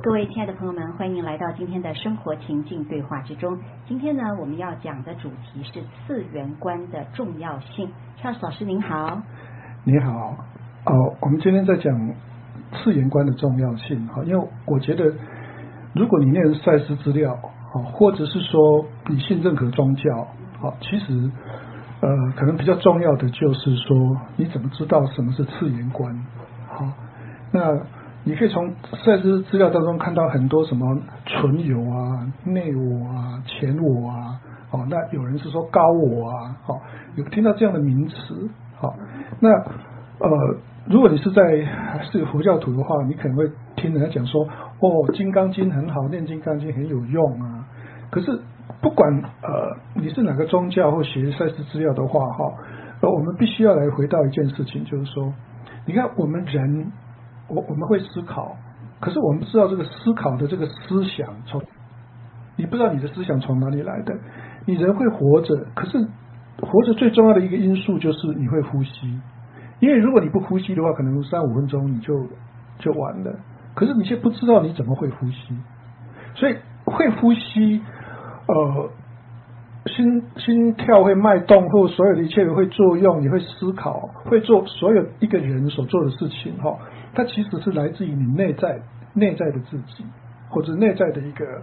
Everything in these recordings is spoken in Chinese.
各位亲爱的朋友们，欢迎来到今天的生活情境对话之中。今天呢，我们要讲的主题是次元观的重要性。Charles 老师您好。 你好。我们今天在讲次元观的重要性。因为我觉得如果你念赛斯资料，或者是说你信任何宗教，其实可能比较重要的就是说你怎么知道什么是次元观。那你可以从赛斯资料当中看到很多什么存有啊、内我啊、前我啊，那有人是说高我啊，有听到这样的名词。那如果你是个佛教徒的话，你可能会听人家讲说，金刚经很好，念金刚经很有用啊。可是不管你是哪个宗教或学赛斯资料的话，我们必须要来回到一件事情，就是说，你看我们人。我们会思考，可是我们不知道这个思考的这个思想你不知道你的思想从哪里来的。你人会活着，可是活着最重要的一个因素就是你会呼吸，因为如果你不呼吸的话，可能3-5分钟你就完了。可是你却不知道你怎么会呼吸，所以会呼吸，心跳会脉动，或所有的一切会作用，你会思考，会做所有一个人所做的事情，它其实是来自于你内在的自己，或者内在的一个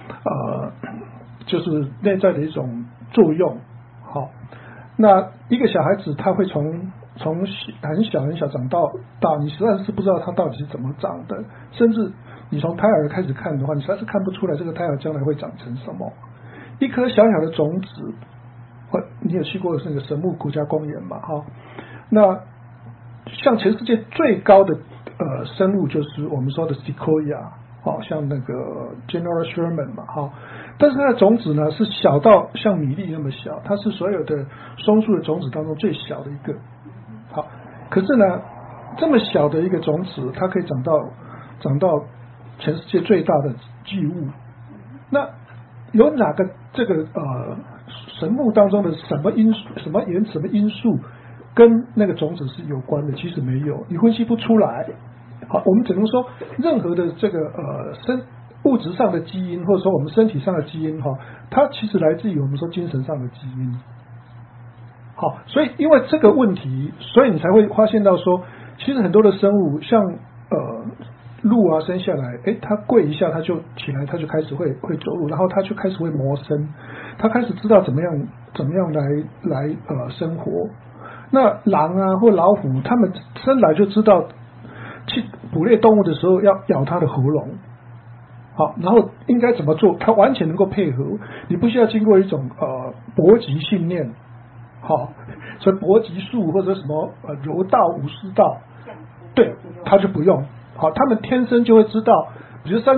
就是内在的一种作用。那一个小孩子他会从很小长到大，你实在是不知道他到底是怎么长的，甚至你从胎儿开始看的话，你实在是看不出来这个胎儿将来会长成什么。一颗小小的种子，你有去过那个神木国家公园嘛？那像全世界最高的生物就是我们说的 Sequoia， 像那个 General Sherman 嘛，但是它的种子呢是小到像米粒那么小，它是所有的松树的种子当中最小的一个。可是呢，这么小的一个种子，它可以长到全世界最大的巨物。那有哪个这个神木当中的什么因素跟那个种子是有关的？其实没有，你分析不出来。我们只能说任何的这个物质上的基因，或者说我们身体上的基因，它其实来自于我们说精神上的基因。所以因为这个问题，所以你才会发现到说，其实很多的生物像鹿啊，生下来，它跪一下，它就起来，它就开始会走路，然后它就开始会谋生，它开始知道怎么样来生活。那狼啊或老虎，它们生来就知道去捕猎动物的时候要咬它的喉咙，然后应该怎么做，它完全能够配合，你不需要经过一种搏击训练，所以搏击术或者什么柔道、武士道，对，它就不用。他们天生就会知道，比如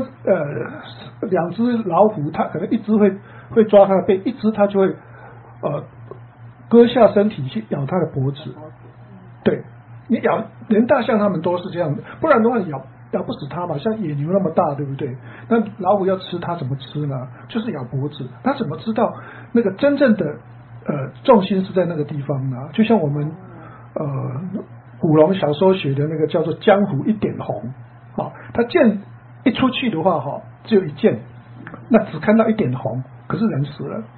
2只老虎，它可能一只会抓它的背，一只它就会割下身体去咬它的脖子。对，你咬连大象它们都是这样的，不然的话你咬不死它嘛，像野牛那么大，对不对？那老虎要吃它怎么吃呢？就是咬脖子。它怎么知道那个真正的重心是在那个地方呢？就像我们古龙小时候学的那个叫做江湖一点红，他剑一出去的话，只有一剑，那只看到一点红，可是人死了，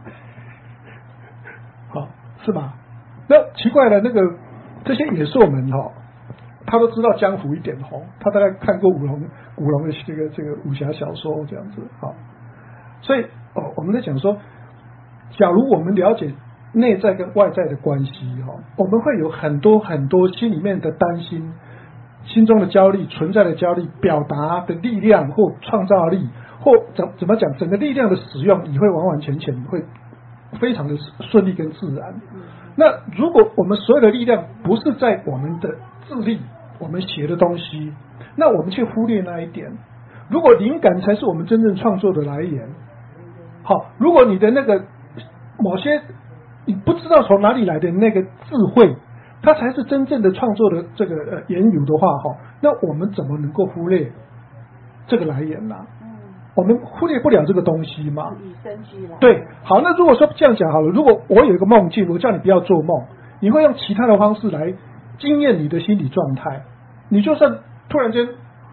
是吧？那奇怪了，这些野兽们他都知道江湖一点红，他大概看过古龙的这个武侠小说这样子，所以我们在讲说，假如我们了解内在跟外在的关系，我们会有很多很多心里面的担心，心中的焦虑，存在的焦虑，表达的力量或创造力，或怎么讲，整个力量的使用，你会完完全全会非常的顺利跟自然。那如果我们所有的力量不是在我们的智力，我们学的东西，那我们却忽略那一点。如果灵感才是我们真正创作的来源，如果你的那个某些你不知道从哪里来的那个智慧，它才是真正的创作的这个缘由的话，那我们怎么能够忽略这个来源呢？我们忽略不了这个东西嘛。与生俱来。对，好，那如果说这样讲好了，如果我有一个梦境，我叫你不要做梦，你会用其他的方式来经验你的心理状态。你就算突然间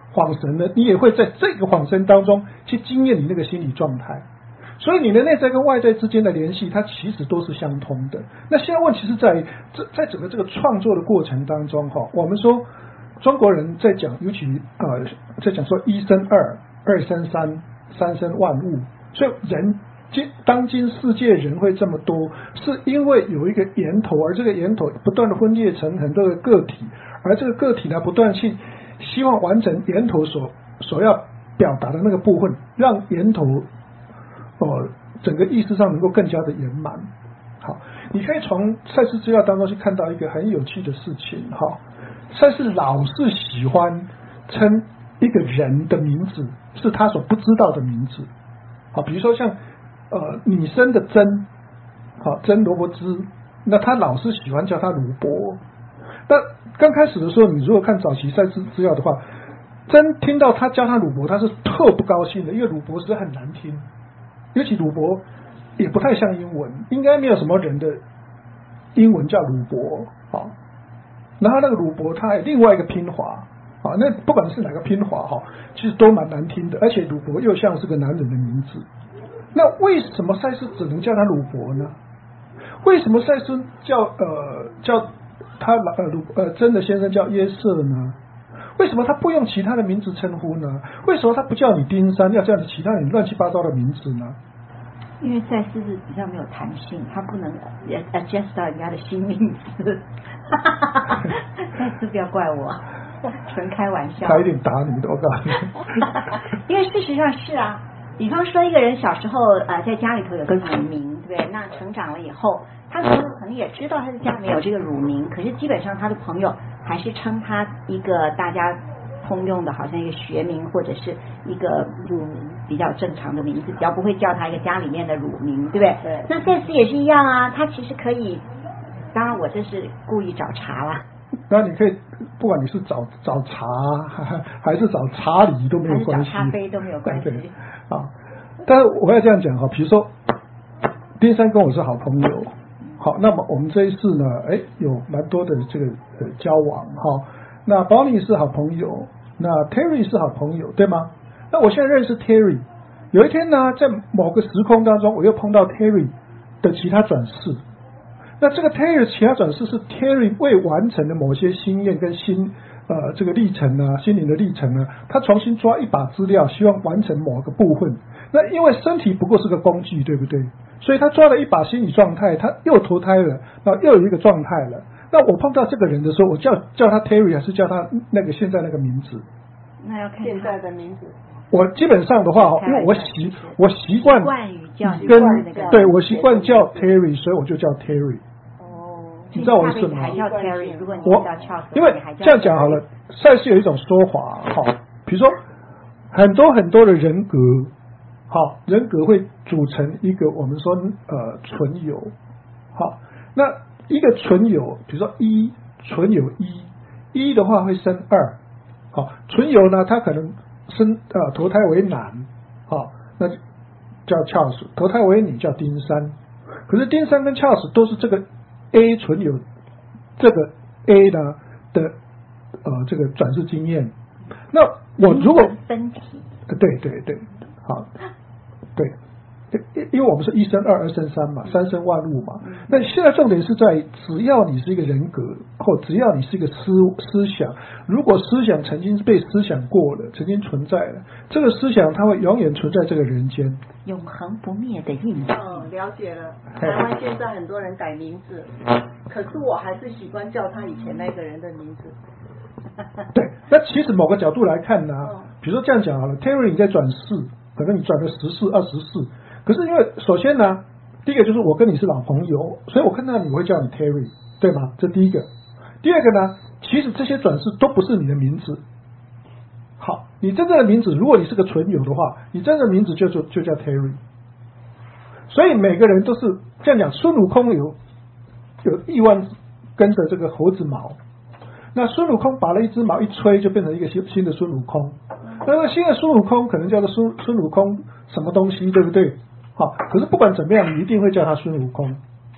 恍神呢，你也会在这个恍神当中去经验你那个心理状态。所以你的内在跟外在之间的联系，它其实都是相通的。那现在问题是在整个这个创作的过程当中我们说中国人在讲，尤其在讲说一生二，二生三，三生万物。所以当今世界人会这么多，是因为有一个源头，而这个源头不断的分裂成很多的个体，而这个个体呢不断去希望完成源头所要表达的那个部分，让源头整个意识上能够更加的圆满。好，你可以从赛斯资料当中去看到一个很有趣的事情赛斯老是喜欢称一个人的名字是他所不知道的名字。好，比如说像女生的珍，珍萝卜汁，那他老是喜欢叫他鲁伯。那刚开始的时候，你如果看早期赛斯资料的话，珍听到他叫他鲁伯，他是特不高兴的，因为鲁伯是很难听，尤其鲁伯也不太像英文，应该没有什么人的英文叫鲁伯。然后那个鲁伯他有另外一个拼法，那不管是哪个拼法其实都蛮难听的，而且鲁伯又像是个男人的名字。那为什么赛斯只能叫他鲁伯呢？为什么赛斯叫他真的先生叫约瑟呢？为什么他不用其他的名字称呼呢？为什么他不叫你丁山，要叫你其他你乱七八糟的名字呢？ 因为赛斯是比较没有弹性，他不能 adjust 到人家的新名字。赛斯不要怪我，纯开玩笑。 他一定打你的，我告诉你。 因为事实上是啊，比方说一个人小时候在家里头有个乳名，对不对？那成长了以后，他可能也知道他的家里面有这个乳名，可是基本上他的朋友还是称他一个大家通用的，好像一个学名或者是一个乳名比较正常的名字，比较不会叫他一个家里面的乳名，对不对？ 对。 那赛斯也是一样啊，他其实可以，当然我这是故意找茬啦。 那你可以，不管你是找茶还是找查理都没有关系， 找咖啡都没有关系。 对但是我要这样讲比如说丁山跟我是好朋友，好，那么我们这一次呢，有蛮多的这个交往那 Bonnie 是好朋友，那 Terry 是好朋友，对吗？那我现在认识 Terry， 有一天呢，在某个时空当中，我又碰到 Terry 的其他转世。那这个 Terry 的其他转世是 Terry 未完成的某些心愿跟这个历程呢，心灵的历程呢，他重新抓一把资料，希望完成某个部分。那因为身体不过是个工具，对不对？所以他抓了一把心理状态，他又投胎了，然后又有一个状态了。那我碰到这个人的时候，我叫他 Terry 还是叫他那个现在那个名字？ 那要看现在的名字。 我基本上的话，因为我习惯对我习惯叫 Terry， 所以我就叫 Terry。你知道我的意思吗？因为这样讲好了，赛斯有一种说法比如说很多的人格，人格会组成一个我们说纯有，那一个纯有，比如说纯有一的话会生二，纯有呢，它可能投胎为男，那叫 Charles， 投胎为女叫丁山，可是丁山跟 Charles 都是这个A 纯有这个 A 呢的这个转世经验。那我如果分体， 对，好，对，因为我们是一生二，二生三嘛，三生万物嘛。那现在重点是在，只要你是一个人格，或只要你是一个思想，如果思想曾经被思想过了，曾经存在了，这个思想它会永远存在这个人间， 永恒不灭的印记。 了解了。台湾现在很多人改名字，可是我还是习惯叫他以前那个人的名字。 对，那其实某个角度来看呢，比如说这样讲好了 ，Terry 你在转世，可能你转了10世、20世，可是因为首先呢，第一个就是我跟你是老朋友，所以我看到你我会叫你 Terry， 对吗？这第一个。第二个呢，其实这些转世都不是你的名字。好，你真正的名字，如果你是个纯友的话，你真正的名字就叫 Terry。所以每个人都是这样讲，孙悟空有亿万根的这个猴子毛，那孙悟空把了一只毛一吹，就变成一个新的孙悟空。那么新的孙悟空可能叫做孙悟空什么东西，对不对？好，可是不管怎么样，你一定会叫他孙悟空，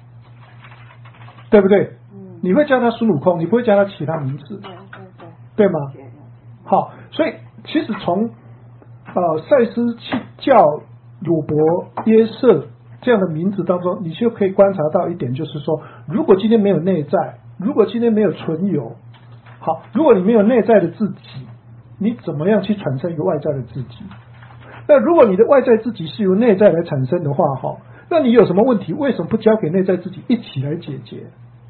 对不对？你会叫他孙悟空，你不会叫他其他名字，对吗？好，所以其实从赛斯去叫鲁伯约瑟这样的名字当中，你就可以观察到一点，就是说，如果今天没有内在，如果今天没有存有，好，如果你没有内在的自己，你怎么样去产生一个外在的自己？那如果你的外在自己是由内在来产生的话，哈，那你有什么问题？为什么不交给内在自己一起来解决？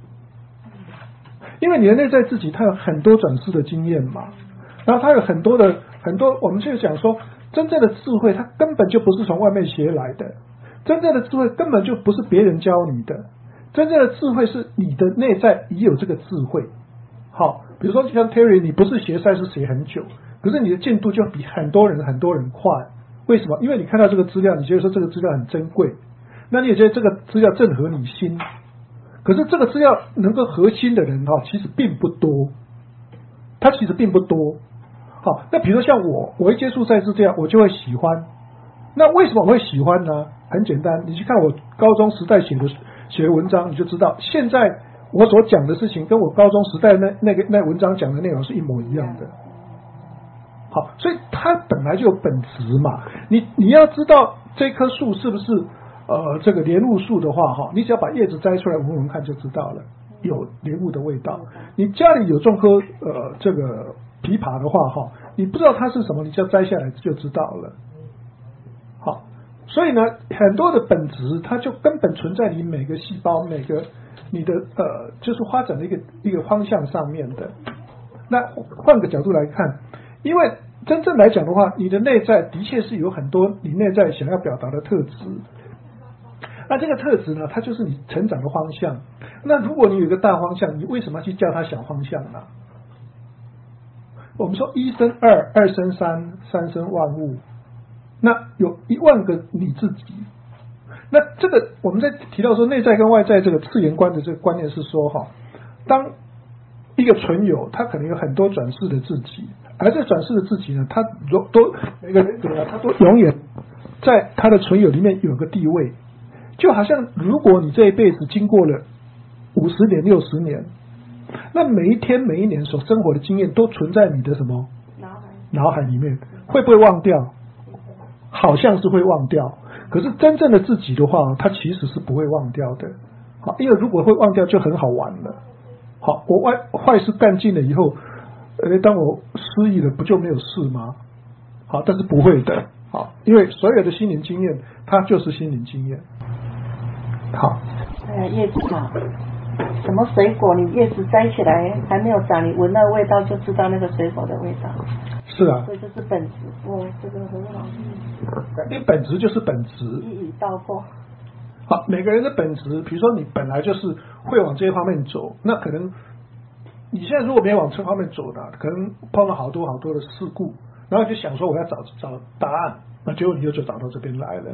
因为你的内在自己，它有很多转世的经验嘛，然后它有很多，我们就讲说，真正的智慧，它根本就不是从外面学来的，真正的智慧根本就不是别人教你的，真正的智慧是你的内在已有这个智慧。好，比如说像 Terry， 你不是学赛事学很久，可是你的进度就比很多人快。为什么？因为你看到这个资料，你觉得说这个资料很珍贵，那你也觉得这个资料正合你心。可是这个资料能够核心的人其实并不多，他其实并不多。好，那比如说像我一接触赛事这样，我就会喜欢。那为什么我会喜欢呢？很简单，你去看我高中时代写的文章，你就知道，现在我所讲的事情跟我高中时代那文章讲的内容是一模一样的。好，所以它本来就有本质嘛。你要知道这棵树是不是这个莲雾树的话，你只要把叶子摘出来闻闻看就知道了，有莲雾的味道。你家里有种棵这个枇杷的话，你不知道它是什么，你就要摘下来就知道了。好，所以呢，很多的本质它就根本存在你每个细胞、每个你的就是发展的一个方向上面的。那换个角度来看，因为真正来讲的话，你的内在的确是有很多你内在想要表达的特质。那这个特质呢，它就是你成长的方向。那如果你有一个大方向，你为什么要去叫它小方向呢？我们说一生二，二生三，三生万物。那有10000个你自己。那这个我们在提到说内在跟外在这个次元观的这个观念是说，当一个存有，它可能有很多转世的自己，而这转世的自己呢，它都每个人格呢，它都永远在它的存有里面有个地位。就好像如果你这一辈子经过了50年、60年，那每一天、每一年所生活的经验都存在你的什么脑海里面，会不会忘掉？好像是会忘掉，可是真正的自己的话，它其实是不会忘掉的。好，因为如果会忘掉，就很好玩了。好，我坏事干尽了以后，当我失忆了，不就没有事吗？好，但是不会的。好，因为所有的心灵经验，它就是心灵经验。好， 叶子嘛，什么水果你叶子摘起来还没有长，你闻那味道就知道那个水果的味道。 是啊， 所以这是本质。这个很好。 因为本质就是本质。 一语道破。 好，每个人的本质，比如说你本来就是会往这一方面走，那可能你现在如果没往这方面走的，可能碰到好多的事故，然后就想说我要找答案，那结果你就找到这边来了。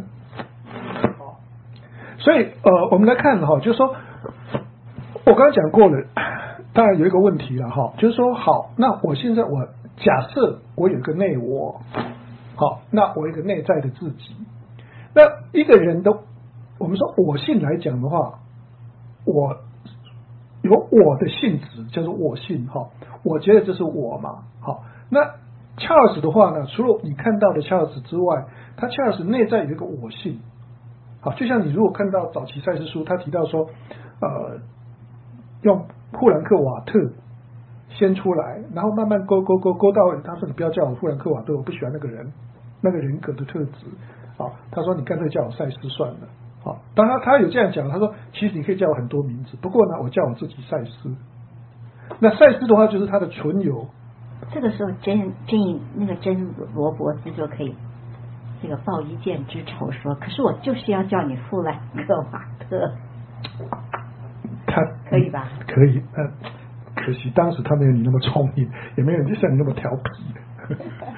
所以我们来看就是说，我刚刚讲过了，当然有一个问题了就是说，好，那我现在假设我有一个内我，好，那我有一个内在的自己，那一个人的我们说我性来讲的话，我有我的性质叫做我性我觉得这是我嘛。好，那Charles的话呢，除了你看到的Charles之外，他Charles内在有一个我性。好，就像你如果看到早期赛事书，他提到说用富兰克瓦特先出来，然后慢慢勾到尾，他说你不要叫我富兰克瓦特，我不喜欢那个人格的特质。好，他说你干脆叫我赛斯算了。好，当然他有这样讲，他说其实你可以叫我很多名字，不过呢我叫我自己赛斯。那赛斯的话就是他的存有。 这个时候真罗伯斯就可以这个报一箭之仇说，可是我就是要叫你富兰克瓦特。 他可以吧？ 可以，可惜当时他没有你那么聪明，也没有就像你那么调皮。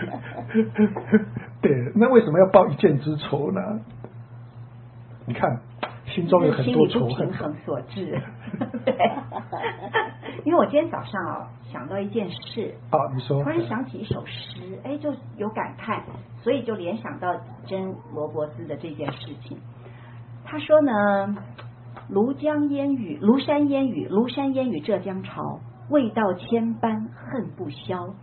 对，那为什么要报一箭之仇呢？你看，心中有很多仇恨， 心理不平衡所致。因为我今天早上想到一件事， 你说， 突然想起一首诗，就有感叹，所以就联想到真罗伯斯的这件事情。他说呢，庐山烟雨，庐山烟雨浙江潮，味道千般恨不消。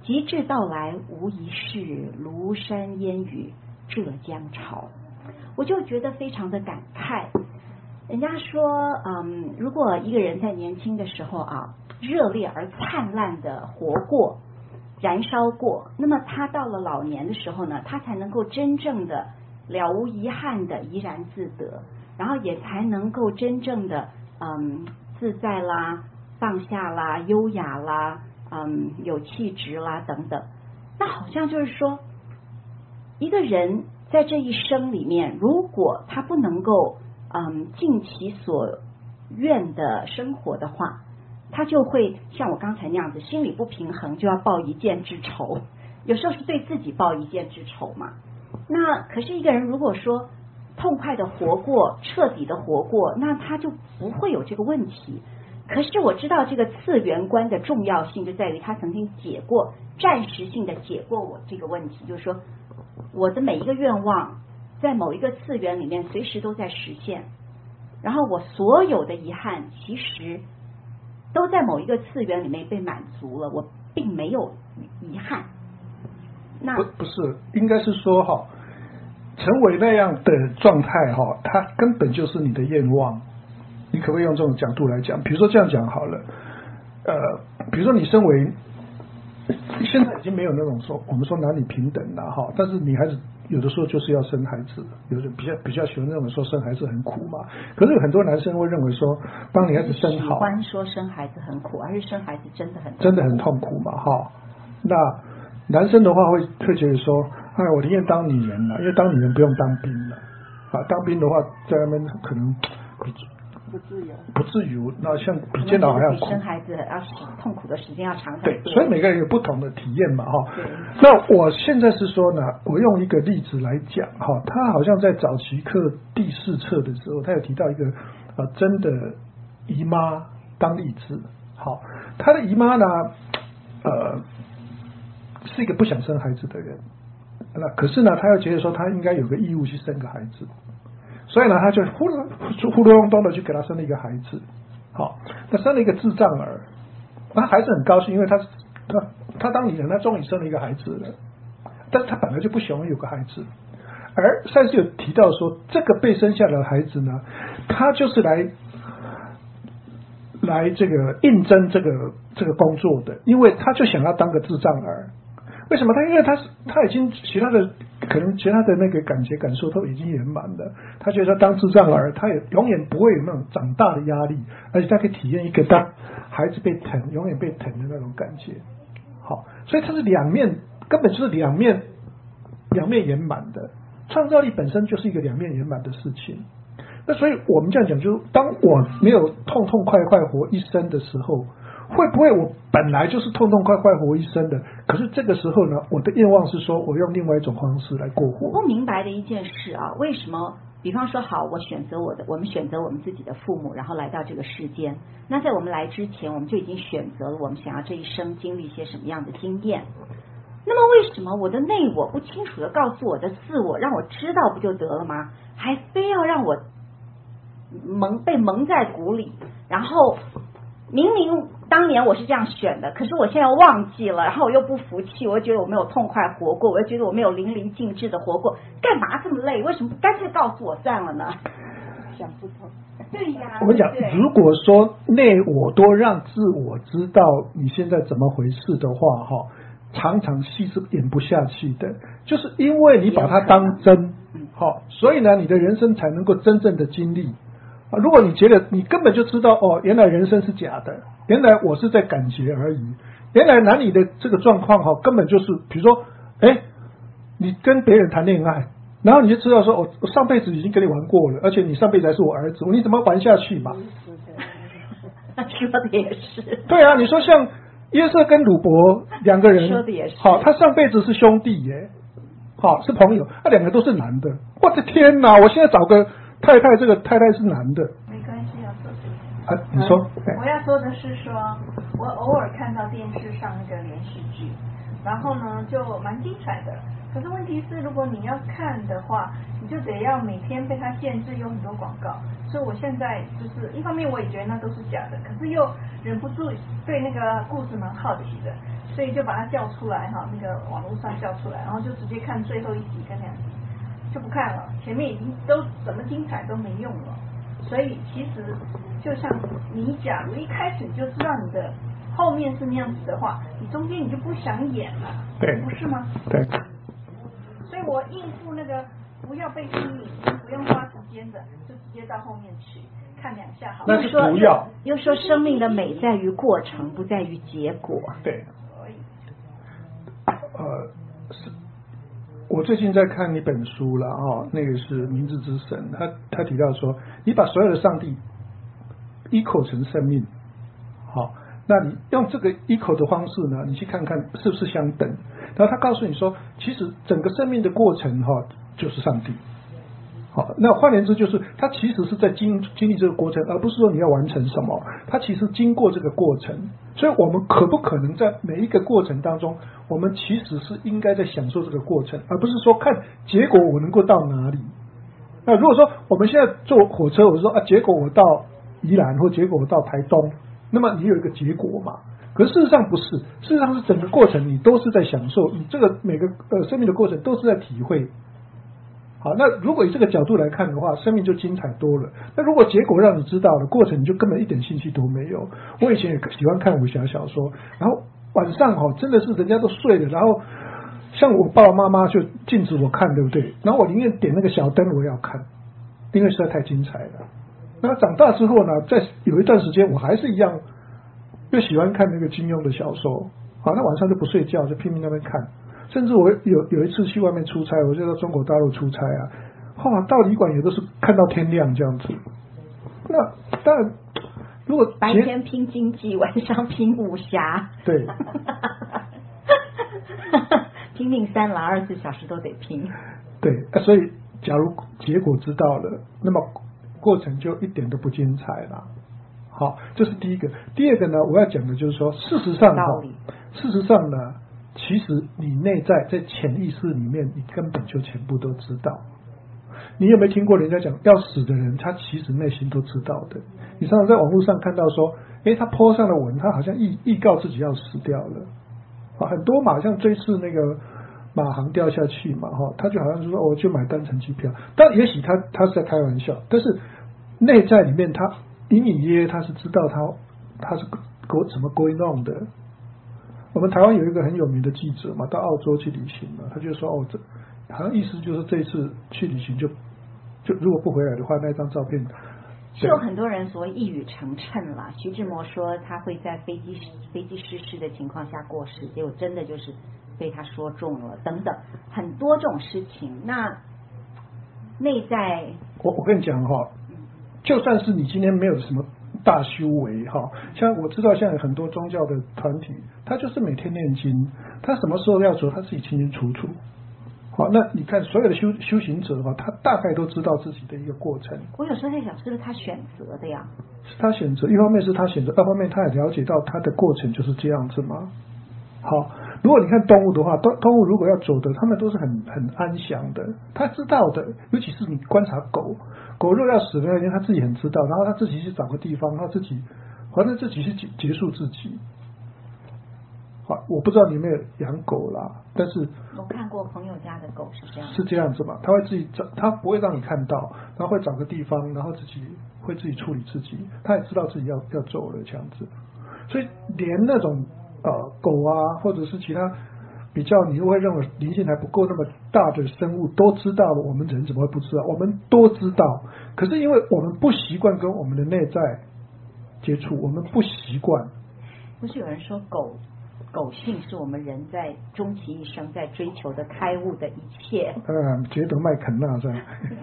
极致到来，无疑是庐山烟雨浙江潮。我就觉得非常的感慨。人家说，如果一个人在年轻的时候啊，热烈而灿烂的活过、燃烧过，那么他到了老年的时候呢，他才能够真正的了无遗憾的怡然自得，然后也才能够真正的自在啦、放下啦、优雅啦、有气质啦等等。那好像就是说，一个人在这一生里面，如果他不能够尽其所愿的生活的话，他就会像我刚才那样子，心理不平衡，就要报一箭之仇。有时候是对自己报一箭之仇嘛。那可是一个人如果说痛快的活过，彻底的活过，那他就不会有这个问题。可是我知道这个次元观的重要性就在于他曾经暂时性的解过我这个问题，就是说我的每一个愿望在某一个次元里面随时都在实现，然后我所有的遗憾其实都在某一个次元里面被满足了，我并没有遗憾。那不是，应该是说成为那样的状态它根本就是你的愿望。你可不可以用这种角度来讲？比如说这样讲好了，比如说你身为现在已经没有那种说我们说男女平等了但是女孩子有的时候就是要生孩子，有的比较喜欢认为说生孩子很苦嘛。可是有很多男生会认为说帮女孩子生好， 喜欢说生孩子很苦，而是生孩子真的很痛苦嘛那男生的话会觉得说，我宁愿当女人了，因为当女人不用当兵了当兵的话在那边可能不自由，那像比监牢还要苦， 比生孩子要痛苦的时间要长。 对，所以每个人有不同的体验嘛那我现在是说呢，我用一个例子来讲他好像在早期课第4册的时候，他有提到一个真的姨妈当例子。他的姨妈呢是一个不想生孩子的人，那可是呢他又觉得说他应该有个义务去生个孩子，所以呢他就呼噜隆咚的去给他生了一个孩子。他生了一个智障儿，那孩子很高兴，因为他当女人，他终于生了一个孩子了，但是他本来就不喜欢有个孩子。而赛斯有提到说，这个被生下来的孩子呢，他就是来这个应征这个工作的，因为他就想要当个智障儿。为什么？因为他已经其他的那个感受都已经圆满了，他觉得当智障儿，他也永远不会有那种长大的压力，而且他可以体验一个当孩子被疼，永远被疼的那种感觉。所以它是根本就是两面圆满的。创造力本身就是一个两面圆满的事情。那所以我们这样讲，就是当我没有痛痛快快活一生的时候，会不会我本来就是痛痛快快活一生的，可是这个时候呢，我的愿望是说我用另外一种方式来过活。 我不明白的一件事为什么比方说我们选择我们自己的父母，然后来到这个世间，那在我们来之前，我们就已经选择了我们想要这一生经历一些什么样的经验。那么为什么我的内我不清楚的告诉我的自我，让我知道不就得了吗？还非要让我被蒙在鼓里，然后明明当年我是这样选的，可是我现在忘记了，然后我又不服气，我又觉得我没有痛快活过，我又觉得我没有淋漓尽致的活过，干嘛这么累？为什么不干脆告诉我算了呢？ 想不通。 对呀， 我们讲，如果说内我都让自我知道你现在怎么回事的话常常戏是演不下去的，就是因为你把它当真所以呢你的人生才能够真正的经历。如果你觉得你根本就知道原来人生是假的，原来我是在感觉而已，原来男女的这个状况根本就是比如说你跟别人谈恋爱，然后你就知道说我上辈子已经跟你玩过了，而且你上辈子还是我儿子，你怎么玩下去嘛？ 说的也是。 对啊，你说像约瑟跟鲁伯两个人， 说的也是。 他上辈子是兄弟耶，是朋友，两个都是男的。我的天哪！我现在找个太太，这个太太是男的。 没关系，要说这个。 你说。 我要说的是说，我偶尔看到电视上那个连续剧，然后呢就蛮精彩的。可是问题是，如果你要看的话，你就得要每天被它限制，有很多广告。所以我现在就是一方面我也觉得那都是假的，可是又忍不住对那个故事蛮好奇的， 所以就把它叫出来哈，那个网络上叫出来，然后就直接看最后1集跟2集，就不看了，前面已经都怎么精彩都没用了。所以其实就像你假如一开始就知道你的后面是那样子的话，你中间你就不想演了， 对， 不是吗？ 对。 所以我应付那个不要被吸引，不用花时间的，就直接到后面去看2下好。 那是不要。 又说生命的美在于过程，不在于结果。 对。我最近在看一本书了那个是《明日之神》，他提到说，你把所有的上帝equal成生命，好，那你用这个equal的方式呢，你去看看是不是相等。然后他告诉你说，其实整个生命的过程就是上帝。好，那换言之就是，他其实是在经历这个过程，而不是说你要完成什么，他其实经过这个过程。所以我们可不可能在每一个过程当中，我们其实是应该在享受这个过程，而不是说看结果我能够到哪里。那如果说我们现在坐火车，我说结果我到宜兰，或结果我到台东，那么你有一个结果嘛？可是事实上不是，事实上是整个过程你都是在享受，你这个每个生命的过程都是在体会。好，那如果以这个角度来看的话，生命就精彩多了。那如果结果让你知道了，过程你就根本一点兴趣都没有。我以前也喜欢看武侠小说，然后晚上真的是人家都睡了，然后像我爸爸妈妈就禁止我看，对不对？然后我宁愿点那个小灯我也要看，因为实在太精彩了。那长大之后呢，在有一段时间我还是一样，又喜欢看那个金庸的小说。好，那晚上就不睡觉，就拼命那边看。甚至我有一次去外面出差，我就到中国大陆出差到旅馆也都是看到天亮这样子。那当然，如果白天拼经济，晚上拼武侠， 对， 拼命3郎24小时都得拼。 对，所以假如结果知道了，那么过程就一点都不精彩了。好，这是第一个。第二个呢，我要讲的就是说，事实上呢。其实你内在在潜意识里面，你根本就全部都知道。你有没有听过人家讲，要死的人他其实内心都知道的？你常常在网络上看到说，他 po 上了文，他好像预告自己要死掉了。很多嘛，像这次那个马航掉下去嘛，他就好像说我去买单程机票，但也许他是在开玩笑，但是内在里面他隐隐约约他是知道他是怎么 going on 的。我们台湾有一个很有名的记者嘛，到澳洲去旅行嘛，他就说这好像意思就是这一次去旅行就如果不回来的话，那张照片是有很多人所谓一语成谶了。徐志摩说他会在飞机失事的情况下过世，结果真的就是被他说中了，等等很多这种事情。那内在， 我跟你讲就算是你今天没有什么大修为像我知道现在很多宗教的团体，他就是每天念经，他什么时候要走他自己清清楚楚。好，那你看所有的修行者他大概都知道自己的一个过程。 我有时候在想，是不是他选择的呀？ 是他选择，一方面是他选择，二方面他也了解到他的过程就是这样子嘛。好，如果你看动物的话，动物如果要走的，他们都是很安详的，他知道的。尤其是你观察狗如果要死的那天，他自己很知道，然后他自己去找个地方，他自己反正自己去结束自己。好，我不知道你有没有养狗啦，但是我看过朋友家的狗是这样， 是这样子嘛？他会自己找，他不会让你看到，他会找个地方，然后自己处理自己，他也知道自己要走了这样子。所以连那种狗啊，或者是其他比较你会认为灵性还不够那么大的生物都知道了，我们人怎么会不知道？我们都知道，可是因为我们不习惯跟我们的内在接触，我们不习惯。 不是有人说狗性是我们人在终其一生在追求的开悟的一切。 觉得麦肯纳这样，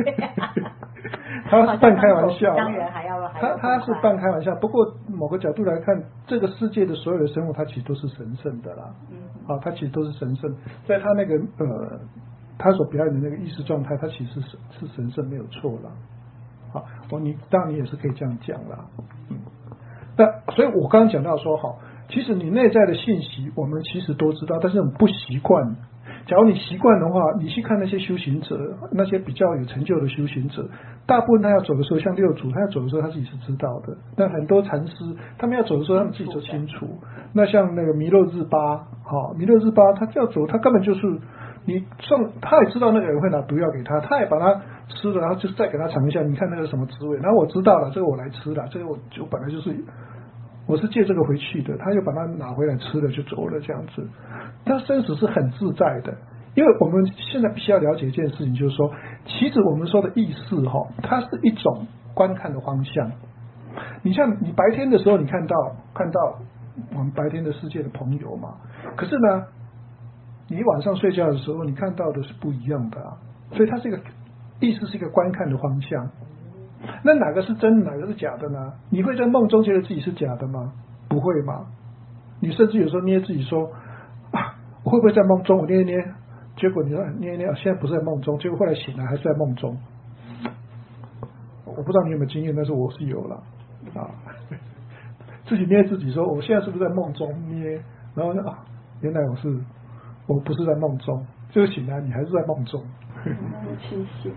他是半开玩笑， 当然还要他是半开玩笑。不过某个角度来看，这个世界的所有的生物，它其实都是神圣的啦。它其实都是神圣，在他那个他所表演的那个意识状态，他其实是神圣，没有错啦。好，当然你也是可以这样讲啦。那所以我刚刚讲到说，其实你内在的信息我们其实都知道，但是我们不习惯。 假如你习惯的话，你去看那些修行者，那些比较有成就的修行者，大部分他要走的时候，像六祖，他要走的时候他自己是知道的。那很多禅师，他们要走的时候，他们自己就清楚。那像那个弥勒日巴，弥勒日巴他要走，他根本就是他也知道那个人会拿毒药给他，他也把它吃了，然后就再给他尝一下，你看那个什么滋味。然后我知道了，这个我来吃了，这个我本来我是借这个回去的，他又把它拿回来吃了就走了这样子。他生死是很自在的，因为我们现在必须要了解一件事情，就是说，其实我们说的意识它是一种观看的方向。你像你白天的时候，你看到我们白天的世界的朋友嘛，可是呢，你晚上睡觉的时候，你看到的是不一样的啊。所以它是一个意识，是一个观看的方向。那哪个是真的，哪个是假的呢？你会在梦中觉得自己是假的吗？不会嘛。你甚至有时候捏自己说我会不会在梦中？我捏一捏，结果你说捏一捏，现在不是在梦中，结果后来醒来还是在梦中。我不知道你有没有经验，但是我是有了啊。自己捏自己说，我现在是不是在梦中捏？然后原来我不是在梦中，就醒来你还是在梦中。 谢谢。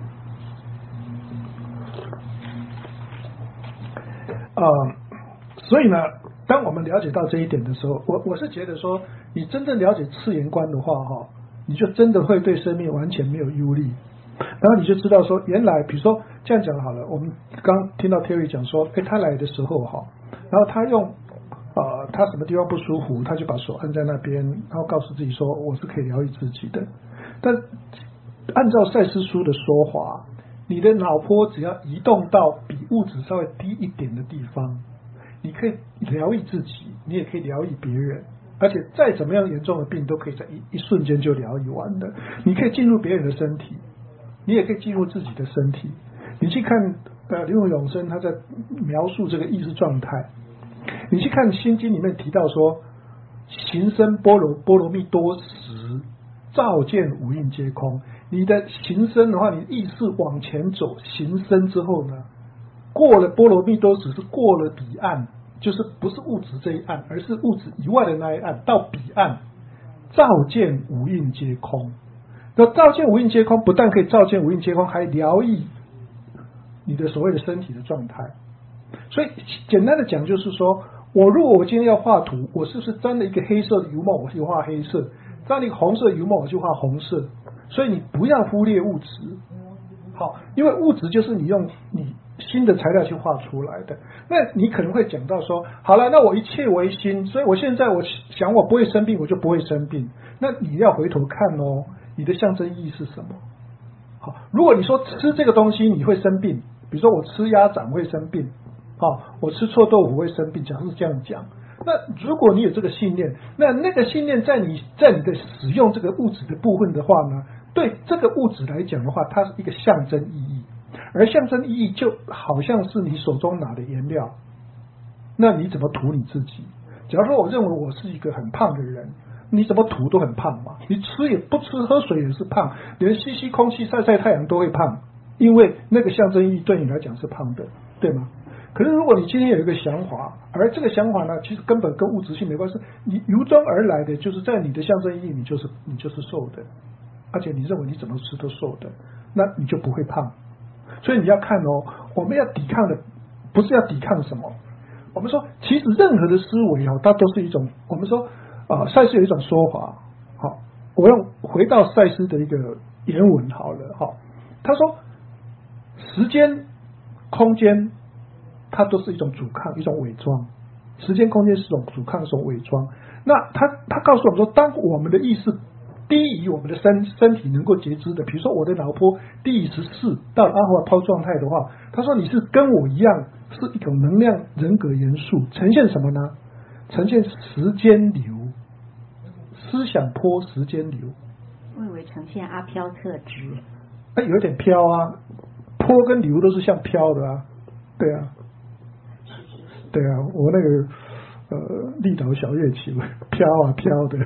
所以呢，当我们了解到这一点的时候，我是觉得说，你真正了解次元观的话，你就真的会对生命完全没有忧虑，然后你就知道说，原来比如说这样讲好了，我们刚听到 Terry 讲说，他来的时候然后他用他什么地方不舒服，他就把手按在那边，然后告诉自己说，我是可以疗愈自己的。但按照赛斯书的说法，你的脑波只要移动到比物质稍微低一点的地方，你可以疗愈自己，你也可以疗愈别人，而且再怎么样严重的病都可以在一瞬间就疗愈完的。你可以进入别人的身体，你也可以进入自己的身体。你去看灵魂永生，他在描述这个意识状态。你去看心经里面提到说，行深波罗蜜多时，照见五蕴皆空。你的行深的话，你意识往前走，行深之后呢，过了波罗蜜多时，是过了彼岸，就是不是物质这一岸，而是物质以外的那一岸，到彼岸，照见五蕴皆空。那照见五蕴皆空，不但可以照见五蕴皆空，还疗愈你的所谓的身体的状态。所以简单的讲就是说，如果我今天要画图，我是不是沾了一个黑色的油墨，我就画黑色，沾了一个红色的油墨，我就画红色。所以你不要忽略物质，好，因为物质就是你用你新的材料去画出来的。那你可能会讲到说，好了，那我一切为心，所以我现在我想我不会生病，我就不会生病。那你要回头看你的象征意义是什么？好，如果你说吃这个东西你会生病，比如说我吃鸭掌会生病，我吃臭豆腐会生病，假如是这样讲，那如果你有这个信念，那个信念在你的使用这个物质的部分的话呢，对这个物质来讲的话，它是一个象征意义，而象征意义就好像是你手中拿的颜料，那你怎么涂你自己？假如说我认为我是一个很胖的人，你怎么涂都很胖嘛，你吃也不吃，喝水也是胖，连吸空气晒晒太阳都会胖，因为那个象征意义对你来讲是胖的，对吗？可是如果你今天有一个想法，而这个想法呢，其实根本跟物质性没关系，你由衷而来的就是在你的象征意义，你就是瘦的，而且你认为你怎么吃都瘦的，那你就不会胖。所以你要看我们要抵抗的不是要抵抗什么，我们说其实任何的思维它都是一种，我们说赛斯有一种说法，好，我用回到赛斯的一个原文好了，他说时间空间它都是一种阻抗，一种伪装，时间空间是一种阻抗，一种伪装。那他告诉我们说，当我们的意识低于我们的身体能够觉知的，比如说我的脑波低于14到阿尔法波状态的话，他说你是跟我一样是一种能量人格元素，呈现什么呢？呈现时间流，思想波时间流。 我以为呈现阿飘特质。 有点飘啊，波跟流都是像飘的啊，对啊，对啊，我那个立岛小乐器飘啊飘的，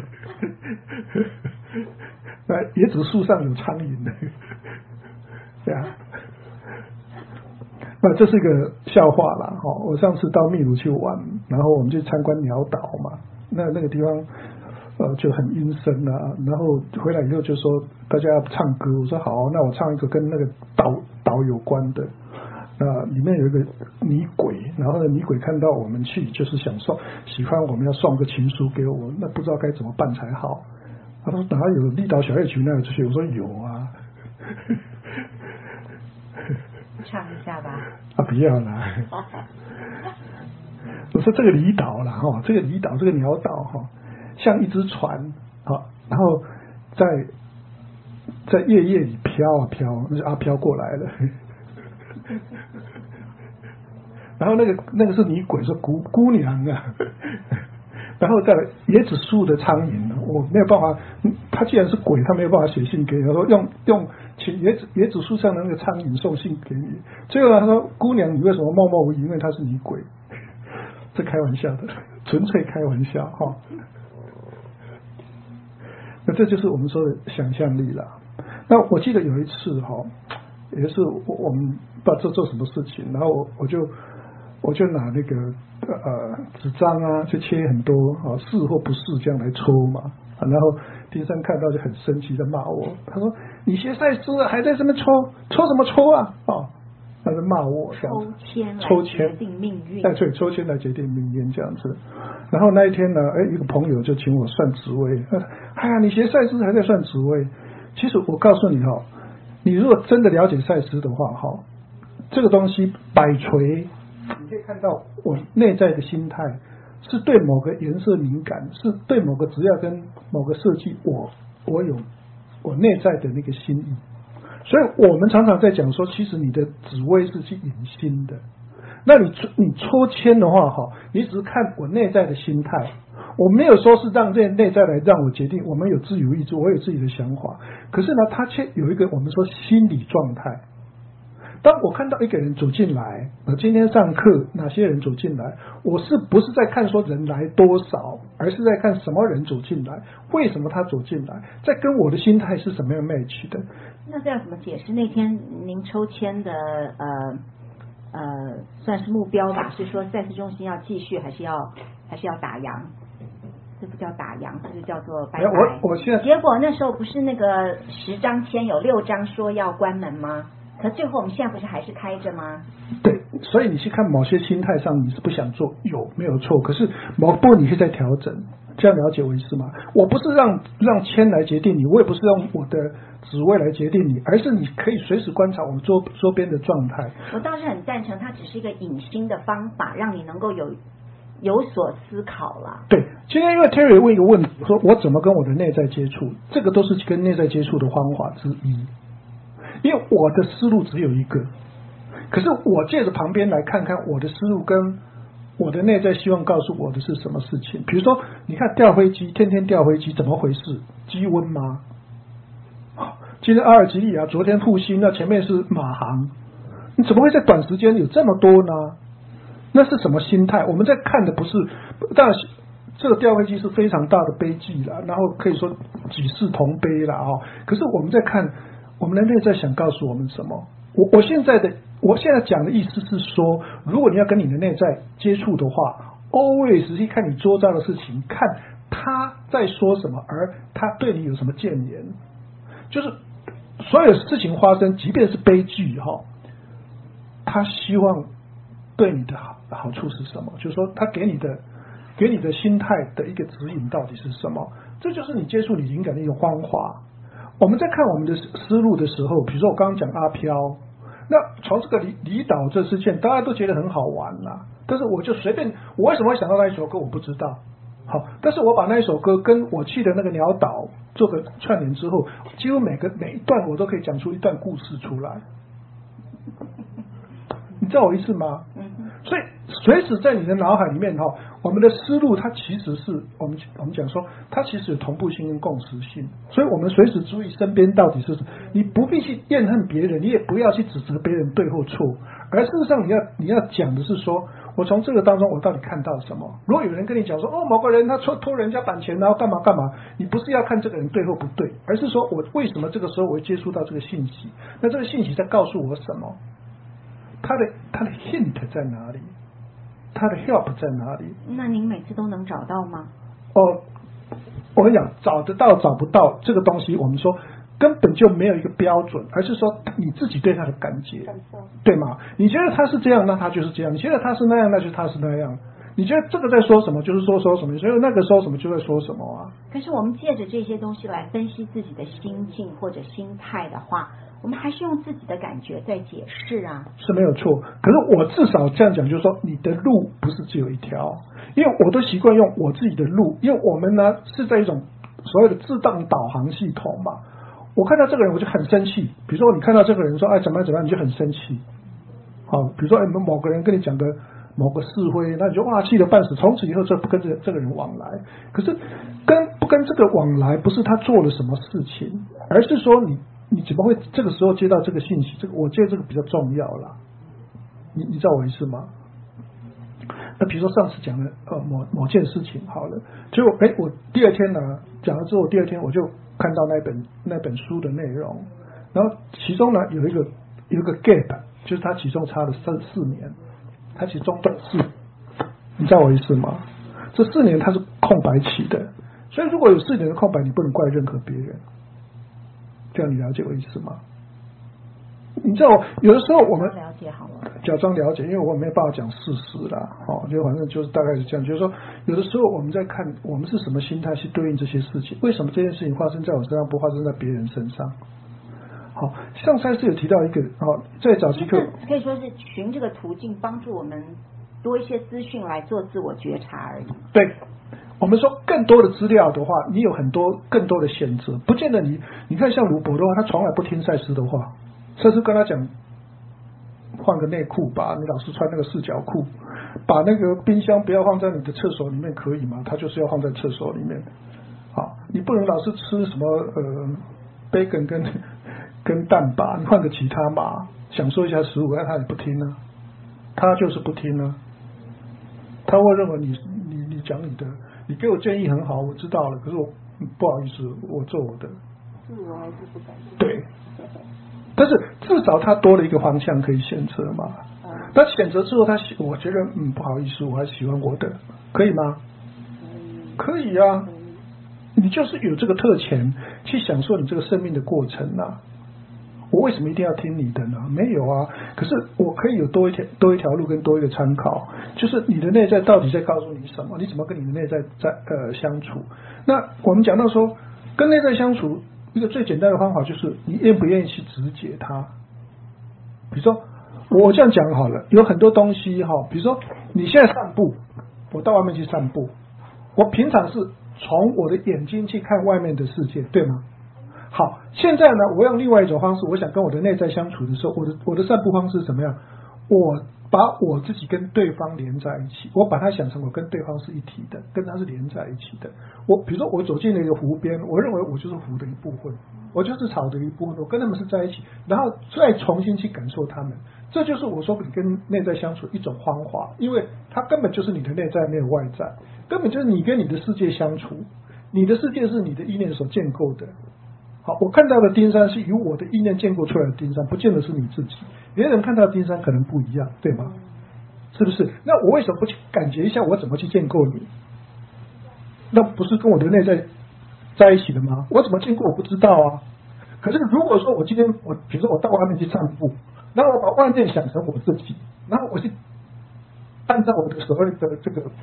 那椰子树上有苍蝇的，对啊，那这是一个笑话啦。我上次到秘鲁去玩，然后我们去参观鸟岛嘛，那个地方就很阴森啊，然后回来以后就说大家要唱歌，我说好，那我唱一个跟那个岛有关的。里面有一个女鬼，然后呢，女鬼看到我们去，就是想送，喜欢我们要送个情书给我，那不知道该怎么办才好。他说哪有立岛小夜曲那个出去？我说有啊。 唱一下吧。 啊，不要啦。我说这个离岛啦，这个离岛，这个鸟岛像一只船，然后在夜里飘啊飘，那是阿飘过来了。然后那个是女鬼，说姑娘啊，然后再来椰子树的苍蝇，我没有办法，他既然是鬼，他没有办法写信给你，他说用请椰子树上的那个苍蝇送信给你。最后他说姑娘，你为什么默默无语？因为他是女鬼，这开玩笑的，纯粹开玩笑哈。那这就是我们说的想象力啦。那我记得有一次也是我们不知道做什么事情，然后我就拿那个纸张啊，就切很多是或不是这样来抽嘛，然后丁山看到就很生气的骂我，他说你学赛斯还在这边抽什么抽啊？他就骂我这样子，抽签来决定命运，对，抽签来决定命运这样子。然后那一天呢，一个朋友就请我算紫微，哎呀，你学赛斯还在算紫微？其实我告诉你你如果真的了解赛斯的话这个东西摆锤。你可以看到我内在的心态是对某个颜色敏感，是对某个资料跟某个设计，我有我内在的那个心意。所以我们常常在讲说，其实你的紫微是去引心的。那你抽签的话你只是看我内在的心态，我没有说是让这内在来让我决定，我们有自由意志，我有自己的想法。可是呢，它却有一个我们说心理状态。当我看到一个人走进来，今天上课哪些人走进来，我是不是在看说人来多少，而是在看什么人走进来，为什么他走进来，在跟我的心态是什么样 match 的。 那这样怎么解释那天您抽签的算是目标吧？是说赛事中心要继续还是要打烊？这不叫打烊，这就叫做拜拜。 我现在结果那时候不是那个10张签有6张说要关门吗？可最后我们现在不是还是开着吗？ 对，所以你去看某些心态上你是不想做，没有错，可是某部分你是在调整，这样了解我意思吗？我不是让签来决定你，我也不是用我的紫微来决定你，而是你可以随时观察我们周边的状态。 我倒是很赞成，它只是一个引心的方法，让你能够有所思考了。 对，今天因为 Terry 问一个问题，说我怎么跟我的内在接触，这个都是跟内在接触的方法之一。因为我的思路只有一个，可是我借着旁边来看看我的思路跟我的内在希望告诉我的是什么事情。比如说你看掉飞机，天天掉飞机，怎么回事？机温吗？今天阿尔及利亚，昨天复兴，那前面是马航，你怎么会在短时间有这么多呢？那是什么心态？我们在看的不是，当然这个掉飞机是非常大的悲剧了，然后可以说举世同悲了可是我们在看我们的内在想告诉我们什么？我现在讲的意思是说，如果你要跟你的内在接触的话 ，always 去看你周遭的事情，看他在说什么，而他对你有什么谏言。就是所有事情发生，即便是悲剧他希望对你的好处是什么？就是说，他给你的心态的一个指引到底是什么？这就是你接触你灵感的一个方法。我们在看我们的思路的时候，比如说我刚刚讲阿飘，那从这个离岛这事件，大家都觉得很好玩啦。但是我就随便，我为什么会想到那一首歌，我不知道。好，但是我把那一首歌跟我去的那个鸟岛做个串联之后，几乎每一段我都可以讲出一段故事出来。你知道我意思吗？所以随时在你的脑海里面我们的思路它其实是我们讲说它其实有同步性跟共识性，所以我们随时注意身边到底是什么。你不必去怨恨别人，你也不要去指责别人对或错，而事实上你要讲的是说，我从这个当中我到底看到什么。如果有人跟你讲说某个人他偷人家版权然后干嘛，你不是要看这个人对或不对，而是说我为什么这个时候我会接触到这个信息，那这个信息在告诉我什么，他的 hint 在哪里，他的 help 在哪里？ 那您每次都能找到吗？ 我跟你讲，找得到找不到这个东西，我们说根本就没有一个标准，而是说你自己对它的感觉，对吗？你觉得它是这样，那它就是这样；你觉得它是那样，那就是它是那样。你觉得这个在说什么，就是说什么；你觉得那个说什么，就在说什么啊。 可是我们借着这些东西来分析自己的心境或者心态的话，我们还是用自己的感觉在解释啊。 是没有错，可是我至少这样讲，就是说你的路不是只有一条，因为我都习惯用我自己的路，因为我们呢是在一种所谓的自动导航系统嘛。我看到这个人我就很生气，比如说你看到这个人说怎么样，你就很生气。好，比如说某个人跟你讲的某个是非，那你就气得半死，从此以后就不跟这个人往来。可是不跟这个往来，不是他做了什么事情，而是说你怎么会这个时候接到这个信息？我觉得这个比较重要啦。你知道我意思吗？那比如说上次讲的某件事情好了，结果我第二天呢讲了之后，第二天我就看到那本书的内容，然后其中呢有一个 gap， 就是它其中差了4年，它其中断4，你知道我意思吗？这4年它是空白期的，所以如果有4年的空白，你不能怪任何别人。这样你了解我意思吗？你知道有的时候我们了解好了， 假装了解，因为我没有办法讲事实啦，就反正就是大概是这样，就是说有的时候我们在看我们是什么心态去对应这些事情，为什么这件事情发生在我身上不发生在别人身上？好，上赛是有提到一个在早期课可以说是循这个途径帮助我们多一些资讯来做自我觉察而已。 对，我们说更多的资料的话，你有更多的选择，不见得你看像卢博的话，他从来不听赛斯的话，赛斯跟他讲换个内裤吧，你老是穿那个4角裤，把那个冰箱不要放在你的厕所里面可以吗？他就是要放在厕所里面。好，你不能老是吃什么bacon 跟蛋吧，你换个其他吧，享受一下食物，但他也不听呢，他就是不听呢，他会认为你讲你的，你给我建议很好，我知道了，可是我不好意思，我做我的， 是我还是不敢。 对，但是至少他多了一个方向可以选择嘛。他选择之后，我觉得不好意思，我还喜欢我的，可以吗？可以啊，你就是有这个特权去享受你这个生命的过程啊。我为什么一定要听你的呢？没有啊，可是我可以有多一条路跟多一个参考，就是你的内在到底在告诉你什么？你怎么跟你的内在相处？那我们讲到说，跟内在相处一个最简单的方法就是你愿不愿意去直解它。比如说我这样讲好了，有很多东西比如说你现在散步，我到外面去散步，我平常是从我的眼睛去看外面的世界，对吗？好，现在呢，我用另外一种方式，我想跟我的内在相处的时候，我的散步方式是怎么样？我把我自己跟对方连在一起，我把它想成我跟对方是一体的，跟他是连在一起的。比如说我走进了一个湖边，我认为我就是湖的一部分，我就是草的一部分，我跟他们是在一起，然后再重新去感受他们。这就是我说你跟内在相处一种方法，因为它根本就是你的内在没有外在，根本就是你跟你的世界相处，你的世界是你的意念所建构的。好，我看到的丁山是由我的意念建构出来的丁山，不见得是你自己。别人看到的丁山可能不一样，对吗？是不是？那我为什么不去感觉一下我怎么去建构你？那不是跟我的内在在一起的吗？我怎么建构我不知道啊。可是如果说我今天比如说我到外面去散步，然后我把外面想成我自己，然后我去按照我的所谓的这个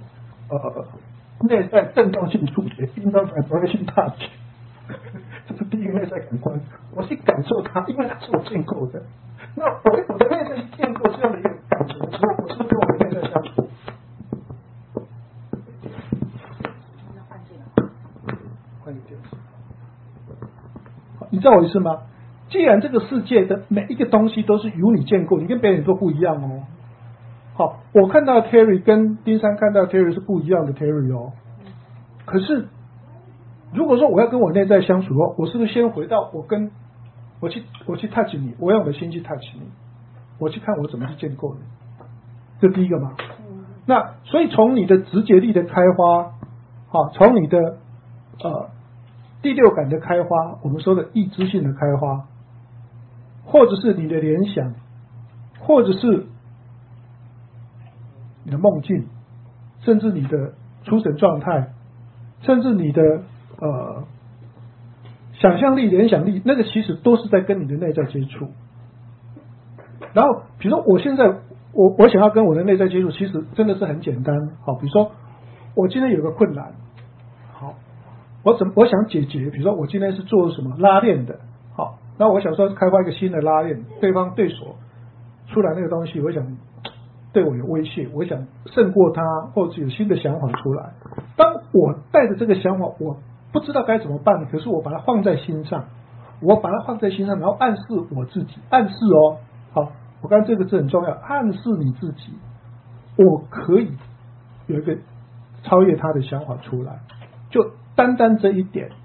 内在振动性触觉 （inner vibration touch）。这是第一个内在感官，我去感受它，因为它是我建构的。那我的内在去建构这样的一个感觉的时候，我是跟我的内在相处。换一个电视。你知道我意思吗？既然这个世界的每一个东西都是由你建构，你跟别人都不一样哦。好，我看到 Terry 跟丁山看到 Terry 是不一样的 Terry 哦。可是如果说我要跟我内在相处的话，我是不是先回到我去 touch 你，我用我的心去 touch 你，我去看我怎么去建构你，这第一个嘛。那所以从你的直觉力的开花，从你的第六感的开花，我们说的意知性的开花，或者是你的联想，或者是你的梦境，甚至你的出神状态， 甚至你的想象力、联想力，那个其实都是在跟你的内在接触。然后，比如说我现在我想要跟我的内在接触，其实真的是很简单。好，比如说我今天有个困难，好，我想解决，比如说我今天是做什么拉链的，好，那我想说开发一个新的拉链，对手出来那个东西，我想对我有威胁，我想胜过他，或者有新的想法出来。当我带着这个想法，我不知道该怎么办，可是我把它放在心上，然后暗示我自己，暗示哦，好，我刚才这个字很重要，暗示你自己，我可以有一个超越他的想法出来，就单单这一点，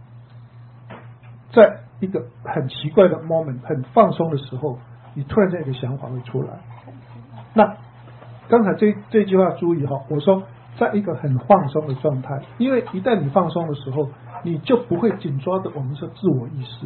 在一个很奇怪的 moment， 很放松的时候，你突然间有个想法会出来。那刚才这句话注意哈，我说在一个很放松的状态，因为一旦你放松的时候，你就不会紧抓着我们说自我意识。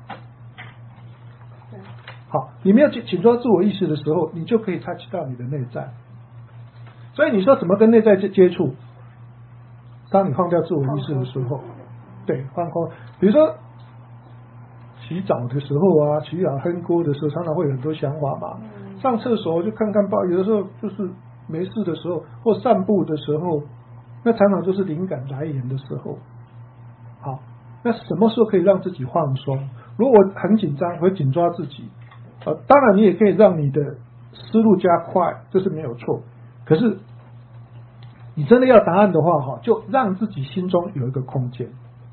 好，你没有紧抓自我意识的时候，你就可以touch到你的内在。所以你说怎么跟内在接触？当你放掉自我意识的时候，对，放空。比如说洗澡的时候啊，洗澡哼歌的时候，常常会有很多想法嘛。上厕所就看看报，有的时候就是没事的时候，或散步的时候，那常常就是灵感来源的时候。好，那什么时候可以让自己放松？如果我很紧张，会紧抓自己，当然你也可以让你的思路加快，这是没有错。可是你真的要答案的话，哈，就让自己心中有一个空间。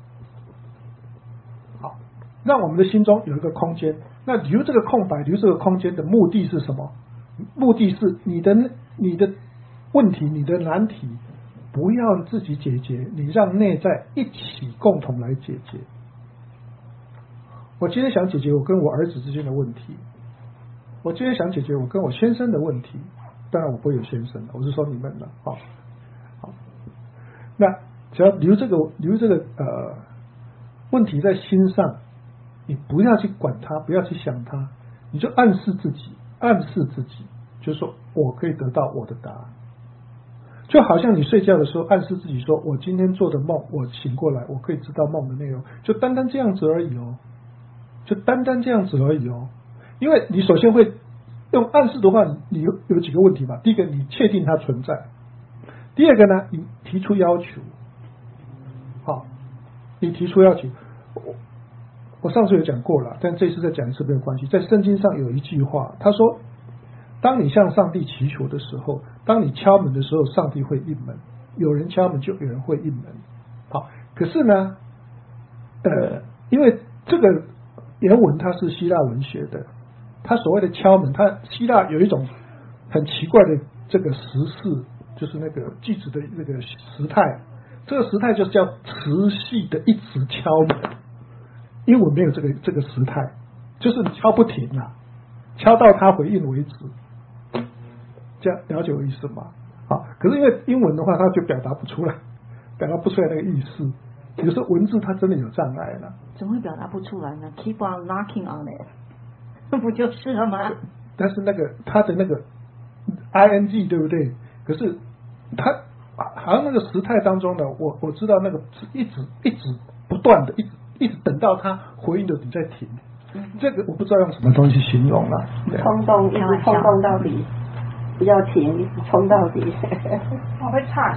好，让我们的心中有一个空间。那留这个空白，留这个空间的目的是什么？目的是你的问题，你的难题，不要自己解决，你让内在一起共同来解决。我今天想解决我跟我儿子之间的问题，我今天想解决我跟我先生的问题，当然我不会有先生了，我是说你们了，好，那只要留这个问题在心上，你不要去管它，不要去想它，你就暗示自己，就是说我可以得到我的答案。就好像你睡觉的时候暗示自己说，我今天做的梦，我醒过来，我可以知道梦的内容，就单单这样子而已哦，因为你首先会用暗示的话，你有几个问题嘛？第一个，你确定它存在；第二个呢，你提出要求。好，你提出要求，我上次有讲过了，但这次再讲一次没有关系。在圣经上有一句话，他说，当你向上帝祈求的时候，当你敲门的时候，上帝会应门。有人敲门，就有人会应门。好，可是呢，因为这个原文它是希腊文学的，它所谓的敲门，它希腊有一种很奇怪的这个时式，就是那个句子的那个时态，这个时态就是叫持续的一直敲门。英文没有这个时态，就是你敲不停啊，敲到他回应为止。这样了解我意思吗？好，可是因为英文的话，它就表达不出来那个意思。有时候文字它真的有障碍了。 怎么会表达不出来呢 ？Keep on knocking on it， 不就是了吗？ 但是它的那个 ing 对不对？可是它好像那个时态当中呢，我知道那个是一直不断的，一直等到他回应的你再停。这个我不知道用什么东西形容了。 冲动，一直冲动到底，不要停，一直冲到底。 我会唱。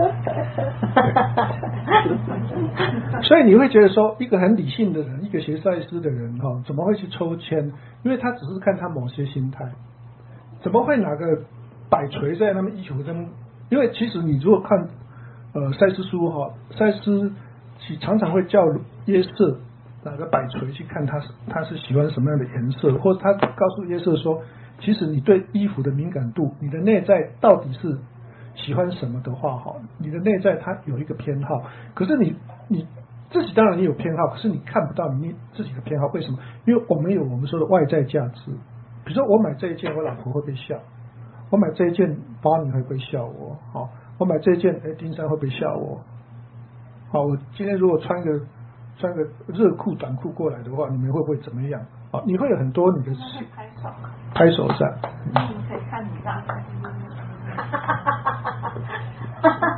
所以你会觉得说，一个很理性的人，一个学赛斯的人哈，怎么会去抽签？因为他只是看他某些心态，怎么会拿个摆锤在那么一球跟？因为其实你如果看赛斯书哈，赛斯常常会叫约瑟拿个摆锤去看他是喜欢什么样的颜色，或者他告诉约瑟说，其实你对衣服的敏感度，你的内在到底是喜欢什么的话哈，你的内在它有一个偏好，可是你自己当然也有偏好，可是你看不到你自己的偏好，为什么？因为我们有我们说的外在价值，比如说我买这一件，我老婆会被笑；我买这一件，巴尼会不会笑我？好，我买这一件，丁山会不会笑我？好，我今天如果穿个热裤短裤过来的话，你们会不会怎么样？好，你会有很多你的拍手上， 可以看你大。 笑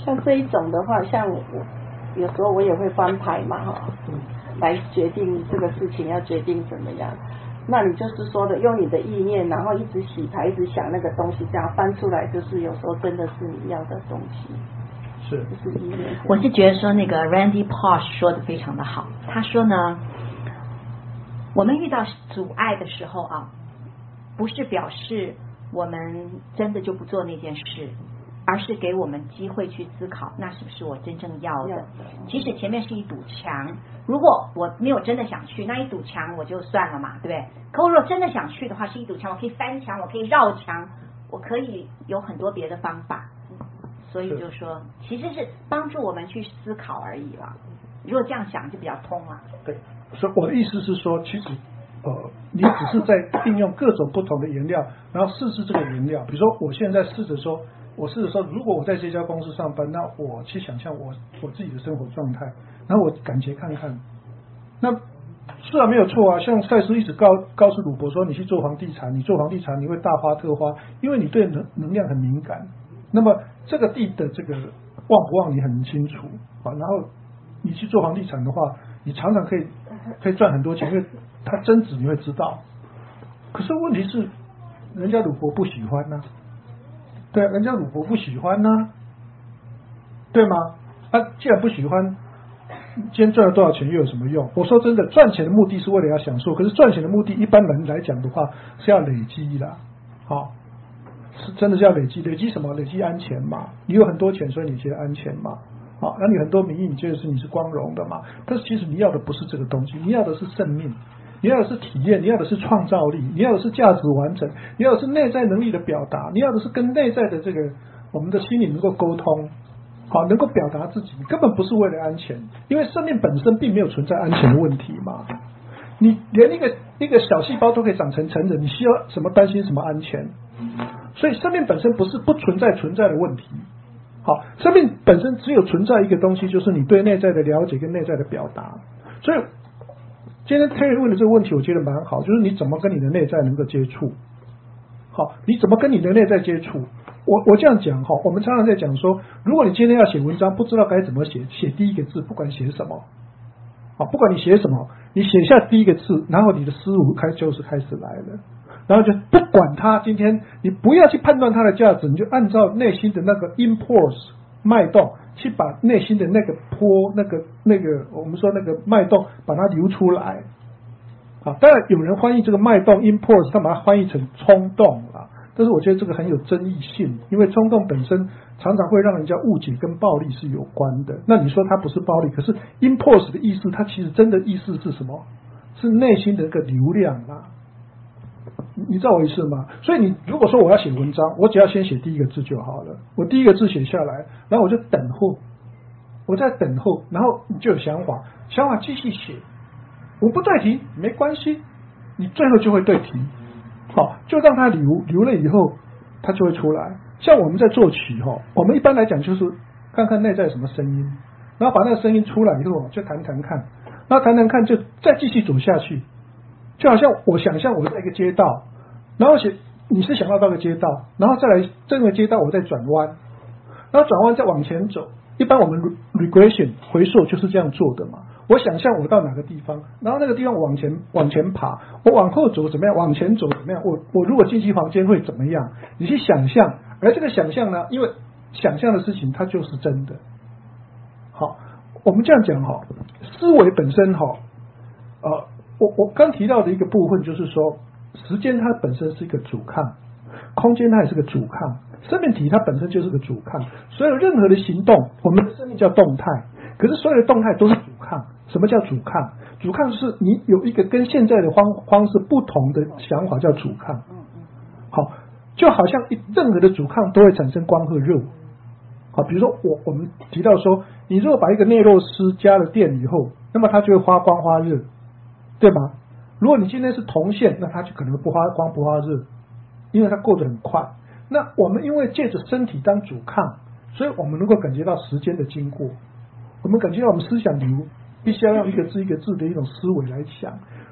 像这一种的话，像我有时候我也会翻牌嘛哈，来决定这个事情要决定怎么样。那你就是说的用你的意念，然后一直洗牌，一直想那个东西，这样翻出来，就是有时候真的是你要的东西。 是， 就是意念。 我是觉得说那个 Randy Pausch 说的非常的好，他说呢，我们遇到阻碍的时候啊，不是表示我们真的就不做那件事，而是给我们机会去思考，那是不是我真正要的？即使前面是一堵墙，如果我没有真的想去，那一堵墙我就算了嘛，对不对？可我如果真的想去的话，是一堵墙，我可以翻墙，我可以绕墙，我可以有很多别的方法。所以就说，其实是帮助我们去思考而已了。如果这样想，就比较通了。 对，所以我的意思是说，其实你只是在应用各种不同的颜料，然后试试这个颜料。比如说，我现在试着说，如果我在这家公司上班，那我去想象我自己的生活状态，然后我感觉看看，那是啊，没有错啊。像赛斯一直告诉鲁伯说，你去做房地产，你做房地产你会大发特发，因为你对能量很敏感。那么这个地的这个旺不旺你很清楚啊，然后你去做房地产的话，你常常可以赚很多钱，因为它增值你会知道。可是问题是，人家鲁伯不喜欢呢、对，人家鲁伯不喜欢呢、对吗？既然不喜欢，今天赚了多少钱又有什么用？我说真的，赚钱的目的是为了要享受，可是赚钱的目的一般人来讲的话是要累积的，好。是真的是要累积什么？累积安全嘛。你有很多钱，所以你觉得安全嘛。好，那你很多名誉，你觉得是你是光荣的嘛？但是其实你要的不是这个东西，你要的是生命，你要的是体验，你要的是创造力，你要的是价值完整，你要的是内在能力的表达，你要的是跟内在的这个我们的心灵能够沟通，好，能够表达自己，根本不是为了安全，因为生命本身并没有存在安全的问题嘛。你连一个小细胞都可以长成成人，你需要什么担心什么安全？所以生命本身不是不存在的问题。好，生命本身只有存在一个东西，就是你对内在的了解跟内在的表达。所以今天 Terry 问的这个问题，我觉得蛮好，就是你怎么跟你的内在能够接触？好，你怎么跟你的内在接触？我这样讲哈，我们常常在讲说，如果你今天要写文章，不知道该怎么写，写第一个字，不管写什么，好，不管你写什么，你写下第一个字，然后你的思路开始来了。然后就不管它，今天你不要去判断它的价值，你就按照内心的那个 impulse 脉动，去把内心的那个波，那个我们说那个脉动，把它流出来。啊，当然有人翻译这个脉动 impulse， 他把它翻译成冲动啊，但是我觉得这个很有争议性，因为冲动本身常常会让人家误解跟暴力是有关的。那你说它不是暴力，可是 impulse 的意思，它其实真的意思是什么？是内心的一个流量啊。你知道我意思吗？所以你如果说我要写文章，我只要先写第一个字就好了。我第一个字写下来，然后我就等候，我在等候，然后你就有想法继续写。我不对题没关系，你最后就会对题。好，就让它流了以后，它就会出来。像我们在作曲我们一般来讲就是看看内在有什么声音，然后把那个声音出来以后就弹弹看，然后弹弹看就再继续走下去。就好像我想象我在一个街道，然后你是想要到个街道，然后再来这个街道我再转弯，然后转弯再往前走。一般我们 regression 回溯就是这样做的嘛。我想象我到哪个地方，然后那个地方往前爬，我往后走怎么样，往前走怎么样，我如果进去房间会怎么样？你去想象，而这个想象呢，因为想象的事情它就是真的。好，我们这样讲思维本身我刚提到的一个部分就是说，时间它本身是一个阻抗，空间它也是个阻抗，生命体它本身就是个阻抗。所有任何的行动，我们的生命叫动态，可是所有的动态都是阻抗。什么叫阻抗？阻抗就是你有一个跟现在的方式不同的想法叫阻抗。好，就好像任何的阻抗都会产生光和热。好，比如说我们提到说，你如果把一个内螺丝加了电以后，那么它就会发光发热。对吗？如果你今天是铜线，那它就可能不发光不发热，因为它过得很快。那我们因为借着身体当阻抗，所以我们能够感觉到时间的经过，我们感觉到我们思想流必须要用一个字一个字的一种思维来想。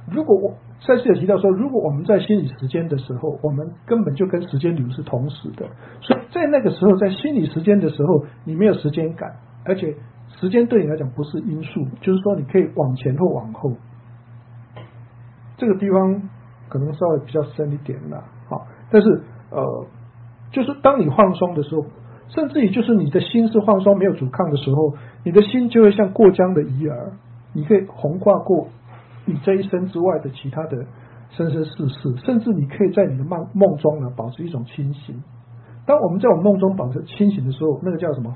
如果赛斯有提到说，如果我们在心理时间的时候，我们根本就跟时间流是同时的，所以在那个时候，在心理时间的时候，你没有时间感，而且时间对你来讲不是因素，就是说你可以往前或往后。这个地方可能稍微比较深一点啦，好，但是就是当你放松的时候，甚至于就是你的心是放松没有阻抗的时候，你的心就会像过江的鱼儿，你可以横跨过你这一生之外的其他的生生世世，甚至你可以在你的梦中呢保持一种清醒。当我们在我们梦中保持清醒的时候，那个叫什么？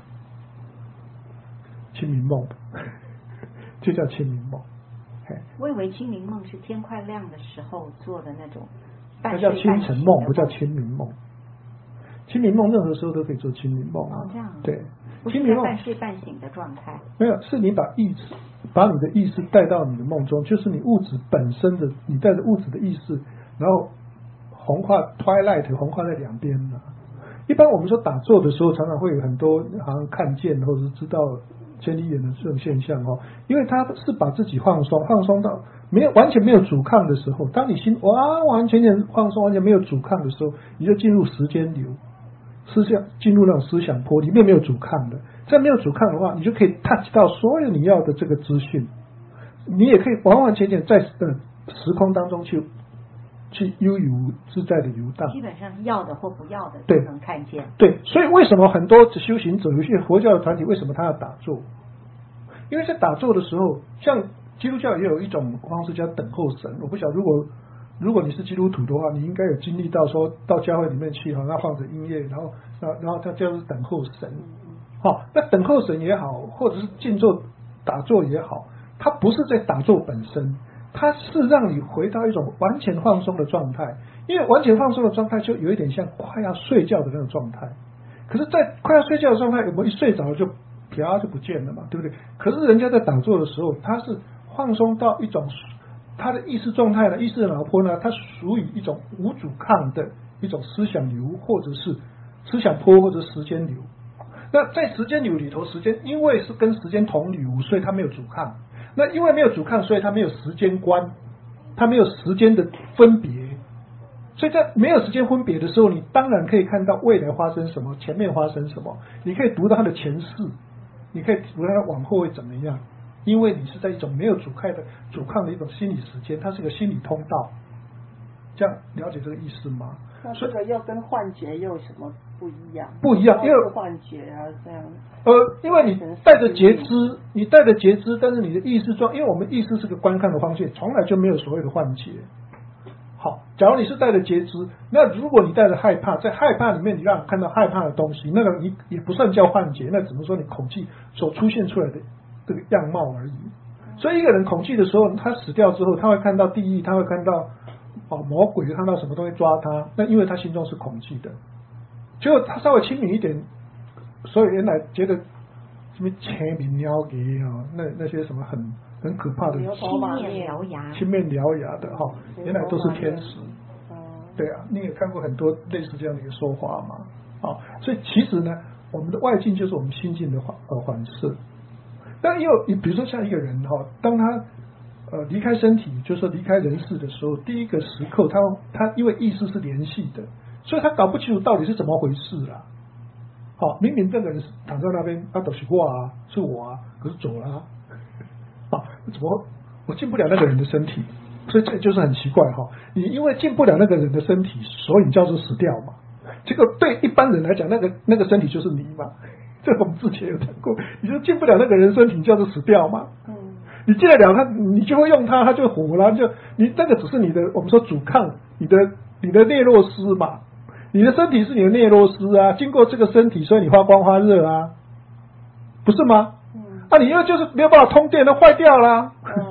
清明梦，就叫清明梦。 我以为清明梦是天快亮的时候做的那种， 那叫清晨梦，不叫清明梦。清明梦任何时候都可以做清明梦啊。 这样。 对， 不是在半睡半醒的状态。 没有，是你把你的意识带到你的梦中，就是你物质本身的，你带着物质的意识，然后横跨 twilight 横跨在两边啊。一般我们说打坐的时候，常常会有很多好像看见或者是知道千里眼的这种现象哦，因为他是把自己放松到完全没有阻抗的时候，当你心完全放松，完全没有阻抗的时候，你就进入时间流，进入那种思想波，里面没有阻抗的。在没有阻抗的话，你就可以 touch 到所有你要的这个资讯，你也可以完完全全在时空当中去悠游自在的游荡， 基本上要的或不要的都能看见。 对，所以为什么很多修行者，有些佛教的团体，为什么他要打坐？因为在打坐的时候，像基督教也有一种方式叫等候神。我不晓得如果你是基督徒的话，你应该有经历到说到教会里面去，好像放着音乐，然后他就是等候神。那等候神也好，或者是静坐打坐也好，它不是在打坐本身，它是让你回到一种完全放松的状态。因为完全放松的状态就有一点像快要睡觉的那种状态。可是在快要睡觉的状态，我们一睡着就啪就不见了嘛，对不对？可是人家在打坐的时候，他是放松到一种他的意识状态呢，意识的脑波呢，它属于一种无阻抗的一种思想流，或者是思想波，或者时间流。那在时间流里头，时间因为是跟时间同流，所以它没有阻抗。那因为没有阻抗，所以它没有时间观，它没有时间的分别。所以在没有时间分别的时候，你当然可以看到未来发生什么，前面发生什么，你可以读到它的前世，你可以读到它往后会怎么样。因为你是在一种没有阻抗的一种心理时间，它是个心理通道。这样了解这个意思吗？ 那这个又跟幻觉又有什么不一样？ 不一样，因为幻觉啊这样。 因为你带着觉知，但是你的意识因为我们意识是个观看的方向，从来就没有所谓的幻觉。好，假如你是带着觉知，那如果你带着害怕，在害怕里面你让你看到害怕的东西，那个你也不算叫幻觉，那只能说你恐惧所出现出来的这个样貌而已。所以一个人恐惧的时候，他死掉之后，他会看到地狱，他会看到魔鬼，看到什么东西抓他，那因为他心中是恐惧的。结果他稍微清明一点，所以原来觉得什么前面鸟给那些什么很可怕的青面獠牙的原来都是天使。对啊，你也看过很多类似这样的一个说法嘛。所以其实呢，我们的外境就是我们心境的反射。但比如说像一个人当他离开身体，就是说离开人世的时候，第一个时刻他因为意识是联系的，所以他搞不清楚到底是怎么回事啦。明明这个人躺在那边，都是我啊，是我啊，可是走了怎么我进不了那个人的身体？所以这就是很奇怪你因为进不了那个人的身体，所以你叫做死掉嘛。这个对一般人来讲，那个身体就是你嘛。这我们之前有谈过，你就进不了那个人身体，叫做死掉嘛。你进得了他，你就会用他，他就活了。你那个只是你的，我们说阻抗你的内洛斯嘛。你的身体是你的内洛斯啊，经过这个身体，所以你发光发热啊，不是吗？你又就是没有办法通电，都坏掉啦。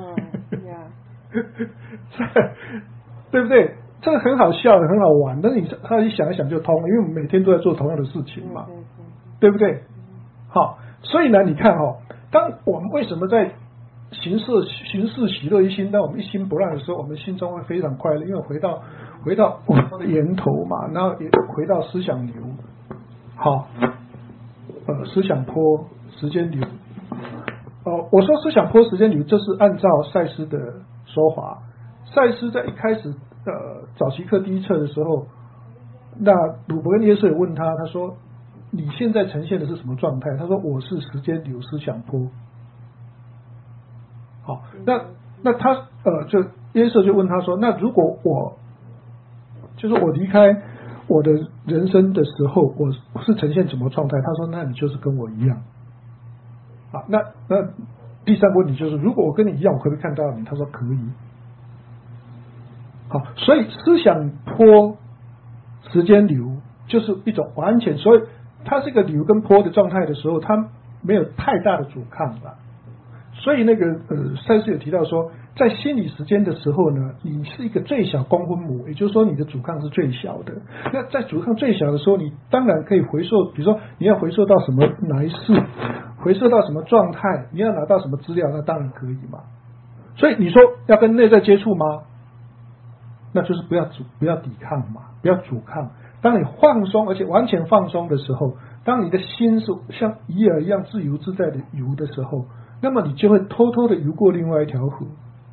对不对？这个很好笑，很好玩，但是他一想一想就通了，因为我们每天都在做同样的事情嘛，对不对？所以呢，你看当我们为什么在行事喜乐一心，当我们一心不乱的时候，我们心中会非常快乐，因为回到我们的源头嘛，然后也回到思想流，思想波时间流。我说思想波时间流，就是按照赛斯的说法， 赛斯在一开始早期课第一册的时候，那鲁伯跟耶稣也问他，他说你现在呈现的是什么状态？他说我是时间流思想波。好，那他就耶稣就问他说，那如果我离开我的人生的时候，我是呈现什么状态？他说那你就是跟我一样。啊，那第三个问题就是，如果我跟你一样，我可不可以看到你？他说可以。好，所以思想波、时间流就是一种完全，所以它是一个流跟波的状态的时候，它没有太大的阻抗了。所以那个赛斯有提到说，在心理时间的时候呢，你是一个最小光分母，也就是说你的阻抗是最小的。那在阻抗最小的时候，你当然可以回溯，比如说你要回溯到什么哪一世，回溯到什么状态，你要拿到什么资料，那当然可以嘛。所以你说要跟内在接触吗？那就是不要抵抗嘛，不要阻抗。当你放松，而且完全放松的时候，当你的心是像鱼儿一样自由自在的游的时候，那么你就会偷偷的游过另外一条河，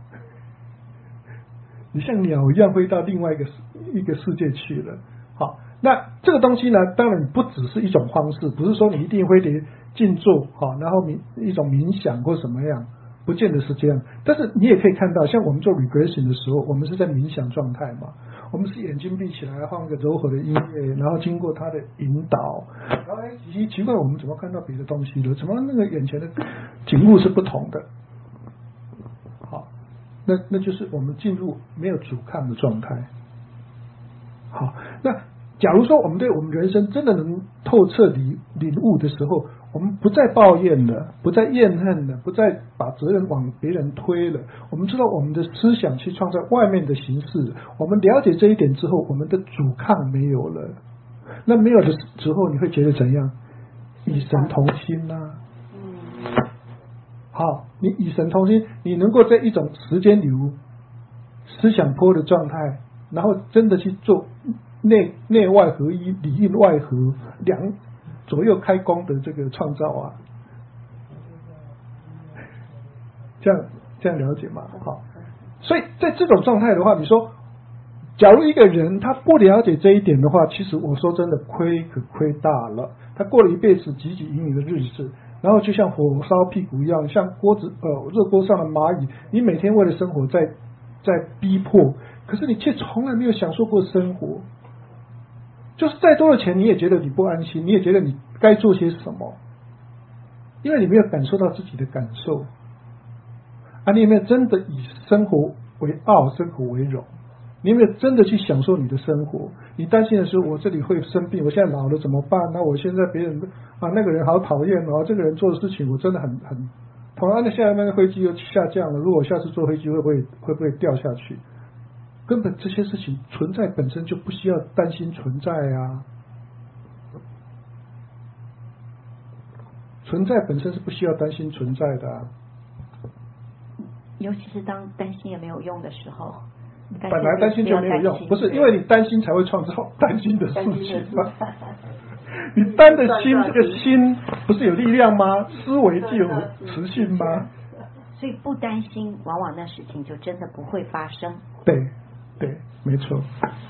你像鸟一样飞到另外一个世界去了。好，那这个东西呢，当然不只是一种方式，不是说你一定会得静坐，好，然后一种冥想或什么样，不见得是这样。但是你也可以看到，像我们做 regression 的时候，我们是在冥想状态嘛，我们是眼睛闭起来，放一个柔和的音乐，然后经过它的引导，然后奇怪我们怎么看到别的东西了？怎么那个眼前的景物是不同的？好，那就是我们进入没有阻抗的状态。好，那假如说我们对我们人生真的能透彻领悟的时候，我们不再抱怨了，不再怨恨了，不再把责任往别人推了。我们知道我们的思想去创造外面的形式，我们了解这一点之后，我们的阻抗没有了。那没有的时候，你会觉得怎样？与神同心啊。好，你与神同心，你能够在一种时间流、思想波的状态，然后真的去做内外合一、里应外合、左右开弓的这个创造啊，这样了解吗？好，所以在这种状态的话，你说，假如一个人他不了解这一点的话，其实我说真的可亏大了。他过了一辈子汲汲营营的日子，然后就像火烧屁股一样，像热锅上的蚂蚁，你每天为了生活在逼迫，可是你却从来没有享受过生活。就是再多的钱你也觉得你不安心，你也觉得你该做些什么，因为你没有感受到自己的感受啊，你有没有真的以生活为傲，生活为荣？你有没有真的去享受你的生活？你担心的是我这里会生病，我现在老了怎么办？那我现在别人那个人好讨厌哦，这个人做的事情我真的很同样的，现在那个飞机又下降了，如果下次坐飞机会不会掉下去？根本这些事情存在本身就不需要担心存在啊，存在本身是不需要担心存在的啊。 尤其是当担心也没有用的时候， 本来担心就没有用，不是因为你担心才会创造担心的事情吗？你担的心，这个心不是有力量吗？思维就有磁性吗？ 所以不担心，往往那事情就真的不会发生。 对，没错。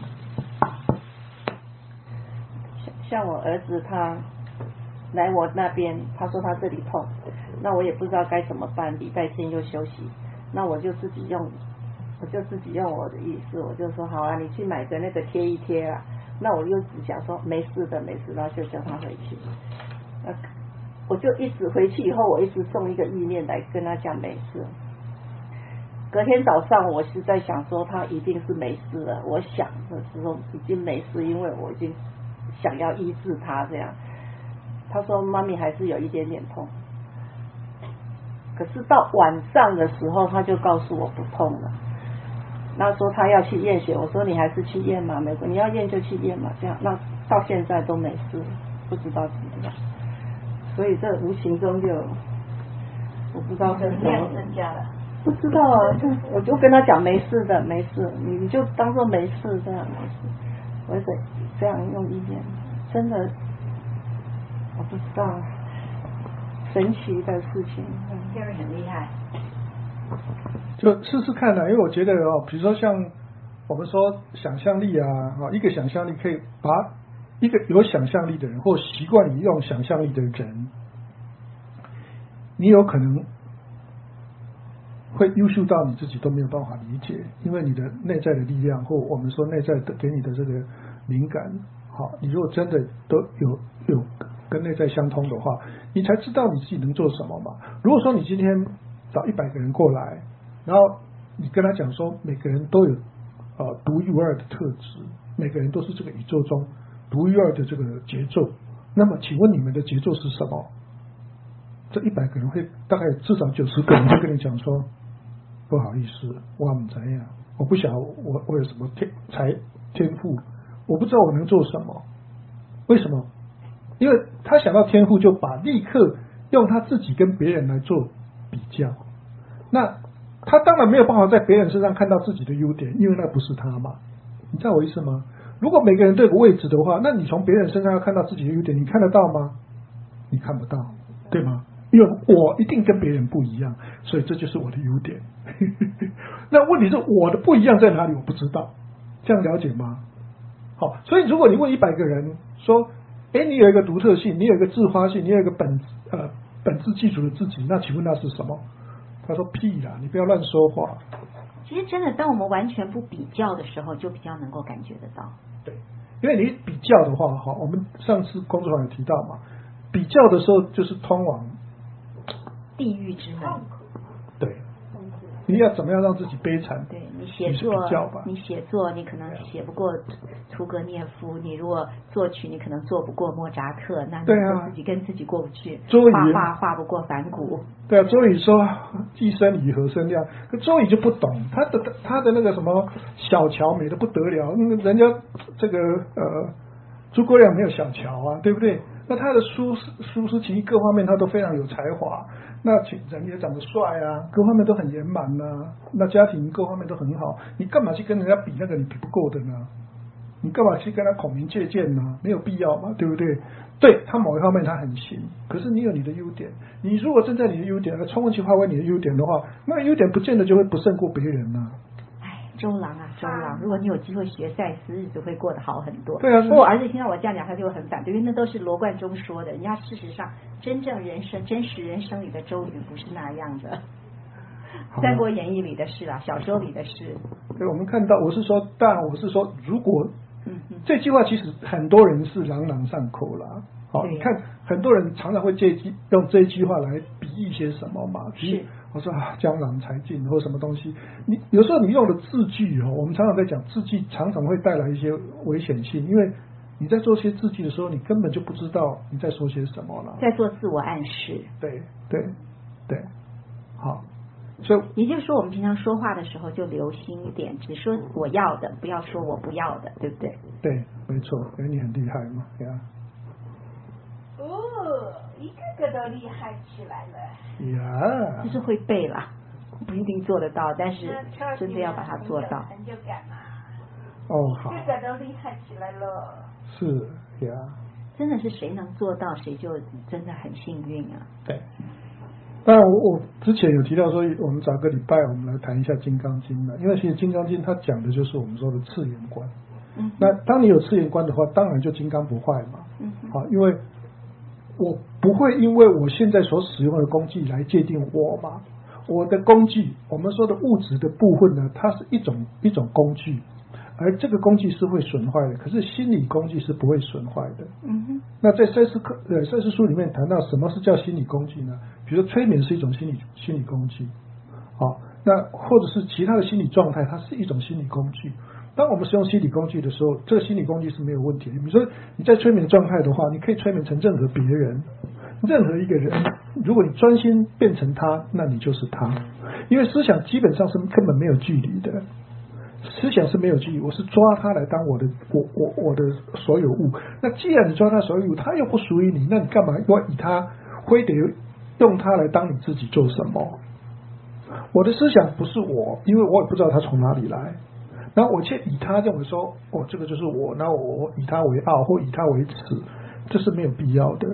像我儿子他来我那边，他说他这里痛，那我也不知道该怎么办。礼拜天又休息，那我就自己用我的意思，我就说好啊，你去买个那个贴一贴啊。那我又只想说没事的，然后就叫他回去。我就一直回去以后，我一直送一个意念来跟他讲没事。隔天早上我是在想说他一定是没事了，我想的时候已经没事，因为我已经想要医治他这样。他说妈咪还是有一点点痛，可是到晚上的时候他就告诉我不痛了。那说他要去验血，我说你还是去验嘛，没关系，你要验就去验嘛，这样。那到现在都没事，不知道怎么样。所以这无形中就我不知道是什么增加了。 不知道啊，我就跟他讲没事的，没事，你就当做没事这样没事。我得这样用意念，真的我不知道，神奇的事情。 Terry 很厉害， 就试试看因为我觉得比如说像我们说想象力一个想象力可以把一个有想象力的人或习惯于用想象力的人，你有可能会优秀到你自己都没有办法理解，因为你的内在的力量或我们说内在的给你的这个灵感，你如果真的都有跟内在相通的话，你才知道你自己能做什么嘛。如果说你今天找100个人过来，然后你跟他讲说每个人都有独一无二的特质，每个人都是这个宇宙中独一无二的这个节奏，那么请问你们的节奏是什么？这100个人会大概至少90个人就跟你讲说，不好意思，我不怎样，我不晓得我有什么天赋，我不知道我能做什么。为什么？因为他想到天赋就立刻用他自己跟别人来做比较，那他当然没有办法在别人身上看到自己的优点，因为那不是他嘛。你知道我意思吗？如果每个人都有个位置的话，那你从别人身上要看到自己的优点，你看得到吗？你看不到，对吗？因为我一定跟别人不一样，所以这就是我的优点。那问题是我的不一样在哪里？我不知道，这样了解吗？好，所以如果你问100个人说，你有一个独特性，你有一个自发性，你有一个本质记住的自己，那请问那是什么？他说屁啦，你不要乱说话。 其实真的，当我们完全不比较的时候，就比较能够感觉得到。 对，因为你比较的话，我们上次工作坊有提到嘛，比较的时候就是通往地狱之门。 对，你要怎么样让自己悲惨？ 对，你写作，你可能写不过屠格涅夫；你如果作曲，你可能做不过莫扎特，那你自己跟自己过不去。画不过梵谷。 对啊，周瑜说一生以和生亮，可周瑜就不懂，他的那个什么小乔美得不得了，人家这个诸葛亮没有小乔啊，对不对？那他的书诗情意各方面他都非常有才华，那人也长得帅啊，各方面都很圆满啊，那家庭各方面都很好，你干嘛去跟人家比那个你比不过的呢？你干嘛去跟他孔明借鉴呢？没有必要嘛，对不对？对，他某一方面他很行，可是你有你的优点，你如果站在你的优点而充分去发挥你的优点的话，那个优点不见得就会不胜过别人啊。 周郎，如果你有机会学赛斯，日子会过得好很多。 对啊， 我儿子听到我这样讲，他就会很反对，因为那都是罗贯中说的。人家事实上，真正真实人生里的周瑜不是那样的。三国演义里的事小说里的事。 对，我们看到，我是说，如果这句话其实很多人是朗朗上口啦。好，你看很多人常常会用这句话来比喻一些什么嘛？是。我说江郎才尽或什么东西，你有时候你用的字句我们常常在讲字句，常常会带来一些危险性，因为你在做些字句的时候，你根本就不知道你在说些什么了， 在做自我暗示。 对，好，所以也就是说，我们平常说话的时候就留心一点，只说我要的，不要说我不要的，对不对？ 对，没错，因为你很厉害嘛，对啊。 一个个都厉害起来了呀， 就是会背啦，不一定做得到，但是真的要把它做到。 成就感嘛。 好， 一个个都厉害起来了。 是呀。 真的是谁能做到，谁就真的很幸运啊。 对。当然，我之前有提到说，我们找个礼拜我们来谈一下《金刚经》了，因为其实《金刚经》它讲的就是我们说的次元观。那当你有次元观的话，当然就金刚不坏嘛。好，因为我不会因为我现在所使用的工具来界定我嘛。我的工具，我们说的物质的部分呢，它是一种工具，而这个工具是会损坏的，可是心理工具是不会损坏的。那在赛斯书里面谈到什么是叫心理工具呢？比如说催眠是一种心理工具，那或者是其他的心理状态，它是一种心理工具。当我们使用心理工具的时候，这个心理工具是没有问题的。比如说你在催眠状态的话，你可以催眠成任何别人，任何一个人，如果你专心变成他，那你就是他。因为思想基本上是根本没有距离的，思想是没有距离，我是抓他来当我的所有物。那既然你抓他所有物，他又不属于你，那你干嘛要以他非得用他来当你自己做什么？我的思想不是我，因为我也不知道他从哪里来。然后我却以他认为说，这个就是我，那我以他为傲或以他为耻，这是没有必要的。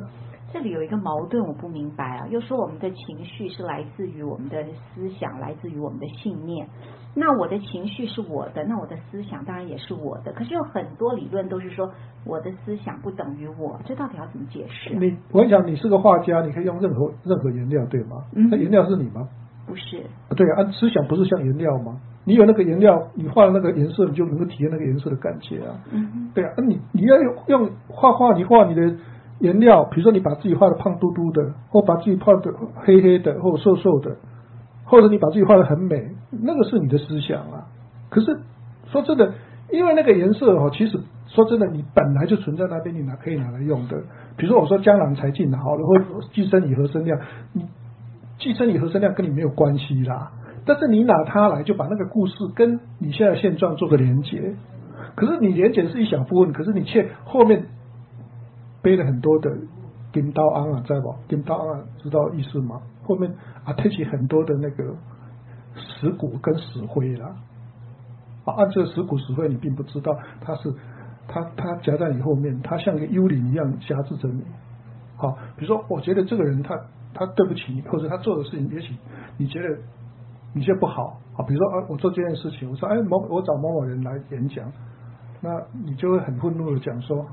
这里有一个矛盾，我不明白啊。又说我们的情绪是来自于我们的思想，来自于我们的信念。那我的情绪是我的，那我的思想当然也是我的。可是有很多理论都是说我的思想不等于我，这到底要怎么解释啊？ 我跟你讲，你是个画家，你可以用任何颜料，对吗？那颜料是你吗？ 不是。 对啊，思想不是像颜料吗？你有那个颜料，你画的那个颜色，你就能够体验那个颜色的感觉啊。对啊，你要用画画，你画你的颜料，比如说你把自己画的胖嘟嘟的，或把自己画的黑黑的，或瘦瘦的，或者你把自己画的很美，那个是你的思想啊。可是说真的，因为那个颜色其实说真的，你本来就存在那边，你可以拿来用的。比如说我说江郎才尽好了，或寄生以和生亮，你寄生以和生亮跟你没有关系啦。但是你拿它来就把那个故事跟你现在现状做个连结，可是你连结是一小部分，可是你却后面背了很多的金刀安啊，知道不？金刀安知道意思吗？后面推起很多的那个石骨跟石灰啦。按这个石骨石灰，你并不知道它夹在你后面，它像一个幽灵一样挟制着你。好，比如说我觉得这个人他对不起你，或者他做的事情也许你觉得不好。好，比如说我做这件事情，我说我找某某人来演讲，那你就会很愤怒的讲说，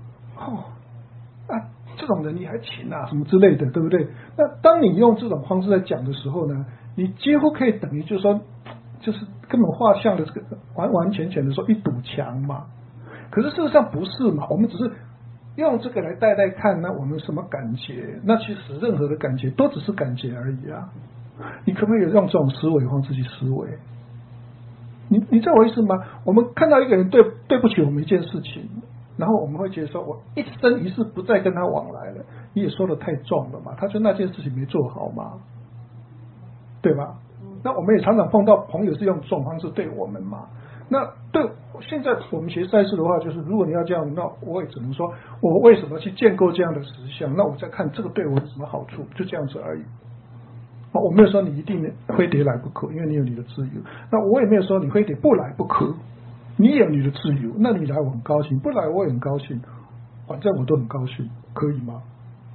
这种人你还请啊什么之类的，对不对？那当你用这种方式在讲的时候呢，你几乎可以等于就是说，就是根本画像的这个完完全全的说一堵墙嘛。可是事实上不是嘛，我们只是用这个来带看，那我们什么感觉？那其实任何的感觉都只是感觉而已啊。你可不可以用这种思维方式去思维？你知道我意思吗？我们看到一个人对不起我们一件事情，然后我们会觉得说，我一生一世不再跟他往来了。你也说的太重了嘛，他说那件事情没做好嘛，对吧？那我们也常常碰到朋友是用这种方式对我们嘛。那对现在我们学赛事的话，就是如果你要这样，那我也只能说，我为什么去建构这样的实相？那我再看这个对我有什么好处，就这样子而已。我没有说你一定非得来不可，因为你有你的自由。那我也没有说你非得不来不可，你也有你的自由。那你来我很高兴，不来我也很高兴，反正我都很高兴，可以吗？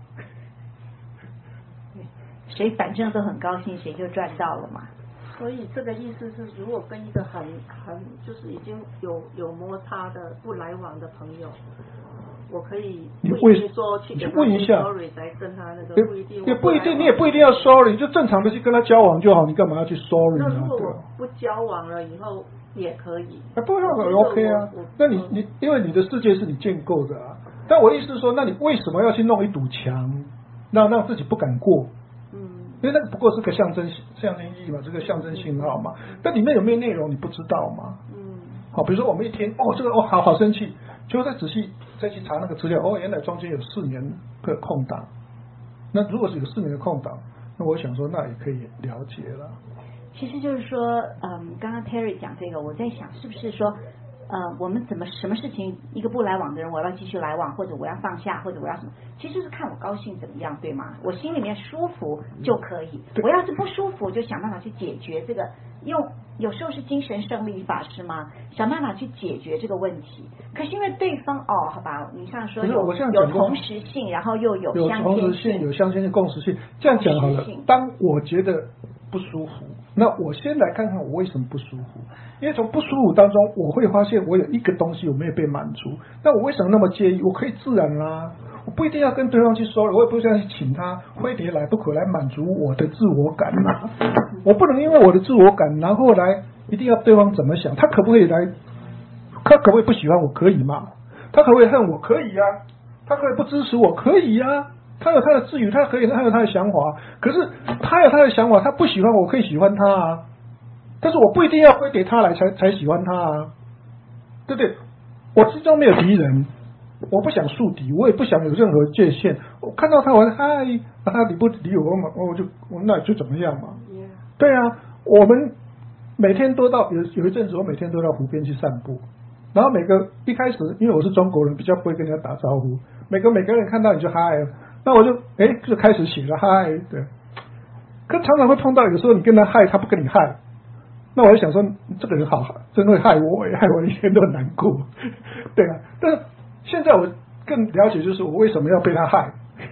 谁反正都很高兴，谁就赚到了嘛。 所以这个意思是，如果跟一个很就是已经有摩擦的不来往的朋友，我可以不一定说去给他 sorry 才跟他那个，不一定， 也不一定，你也不一定要 sorry， 就正常的去跟他交往就好，你干嘛要去 sorry 呢？ 那如果我不交往了以后也可以， 不要 OK 啊。那你因为你的世界是你建构的啊，但我意思是说，那你为什么要去弄一堵墙，让自己不敢过？因为那个不过是个象征意义嘛，这个象征信号嘛，但里面有没有内容你不知道嘛。好，比如说我们一天这个好生气，结果再仔细再去查那个资料，原来中间有4年的空档。那如果是有4年的空档，那我想说那也可以了解了。 其实就是说，刚刚 Terry 讲这个，我在想是不是说，我们什么事情一个不来往的人，我要继续来往，或者我要放下，或者我要什么，其实就是看我高兴怎么样，对吗？我心里面舒服就可以。我要是不舒服，就想办法去解决这个，有时候是精神胜利法是吗？想办法去解决这个问题。可是因为对方好吧，你像说有同时性，然后又有同时性，有相间性、共识性，这样讲好了。当我觉得不舒服，那我先来看看我为什么不舒服。因为从不舒服当中，我会发现我有一个东西我没有被满足。那我为什么那么介意？我可以自然啦，我不一定要跟对方去说，我也不需要去请他非得来不可来满足我的自我感啦。我不能因为我的自我感，然后来一定要对方怎么想。他可不可以来？他可不可以不喜欢我？可以吗？他可不可以恨我？可以啊。他可以不支持我？可以啊。他有他的自由，他有他的想法。可是他有他的想法，他不喜欢我，可以喜欢他啊。但是我不一定要非得他来才喜欢他啊，对不对？我之中没有敌人，我不想树敌，我也不想有任何界限。我看到他，我嗨，他理不理我嘛，那就怎么样嘛？对啊，我们每天都到有一阵子，我每天都到湖边去散步。然后一开始，因为我是中国人，比较不会跟人家打招呼。每个人看到你就嗨，那我就开始写了嗨，对。可常常会碰到有时候你跟他嗨，他不跟你嗨。那我就想说，这个人好，真会害我，害我一天都很难过，对啊。但是现在我更了解，就是我为什么要被他害。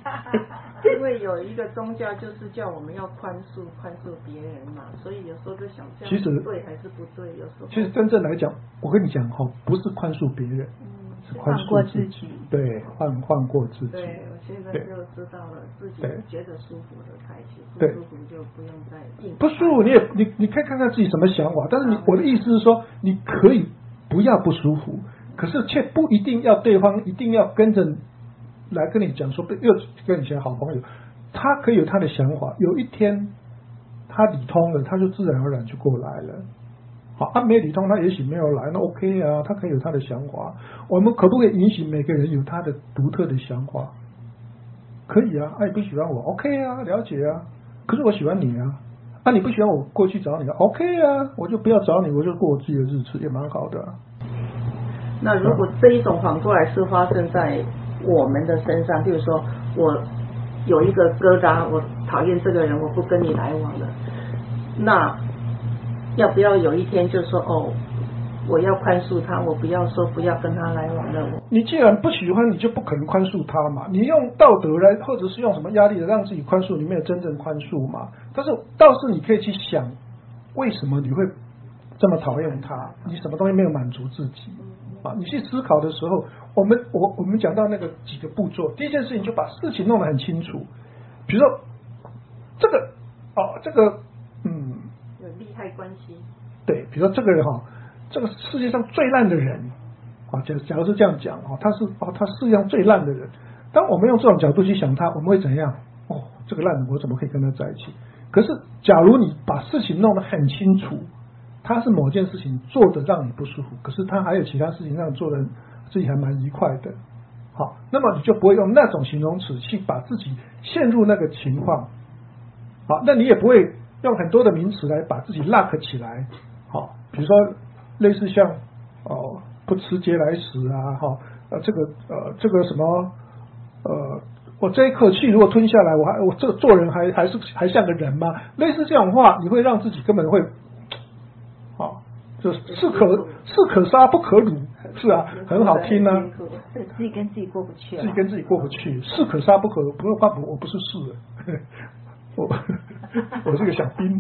因为有一个宗教就是叫我们要宽恕别人嘛，所以有时候就想这样对还是不对，有时候其实真正来讲，我跟你讲哈，不是宽恕别人，是宽恕自己，对，放过自己。 对，我现在就知道了，自己觉得舒服的开心，不舒服就不用再硬。 不舒服你可以看看自己什么想法，但是我的意思是说，你可以不要不舒服，可是却不一定要对方一定要跟着来跟你讲说，又跟以前好朋友，他可以有他的想法，有一天他理通了，他就自然而然就过来了。好，他没理通，他也许没有来，那 OK 啊，他可以有他的想法。我们可不可以允许每个人有他的独特的想法？可以啊，你不喜欢我 OK 啊，了解啊。可是我喜欢你啊，你不喜欢我过去找你啊 OK 啊，我就不要找你，我就过我自己的日子，也蛮好的啊。 那如果这一种反过来是发生在我们的身上，比如说我有一个疙瘩，我讨厌这个人，我不跟你来往了，那要不要有一天就说我要宽恕他，我不要跟他来往了。 你既然不喜欢，你就不可能宽恕他嘛。你用道德来，或者是用什么压力来让自己宽恕，你没有真正宽恕嘛。但是倒是你可以去想，为什么你会这么讨厌他？你什么东西没有满足自己啊？你去思考的时候，我们讲到那个几个步骤，第一件事情就把事情弄得很清楚，比如说这个有利害关系。 对，比如说这个人这个世界上最烂的人假如是这样讲他世界上最烂的人。当我们用这种角度去想他，我们会怎样？这个烂人我怎么可以跟他在一起？可是假如你把事情弄得很清楚，他是某件事情做的让你不舒服，可是他还有其他事情让你做的自己还蛮愉快的。好，那么你就不会用那种形容词去把自己陷入那个情况。好，那你也不会用很多的名词来把自己 lock 起来。好，比如说类似像不吃嗟来食啊，这个什么我这一口气如果吞下来，我这个做人还像个人吗？类似这种话，你会让自己根本会就是士可杀不可辱，是啊，很好听啊。 自己跟自己过不去， 士可杀不可辱，我不是士，我是个小兵。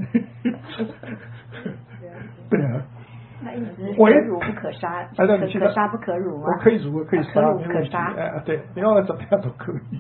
对啊。 那意思是可辱不可杀，可杀不可辱吗？ 我可以辱，我可以杀， 可辱可杀。 对，你要怎么样都可以。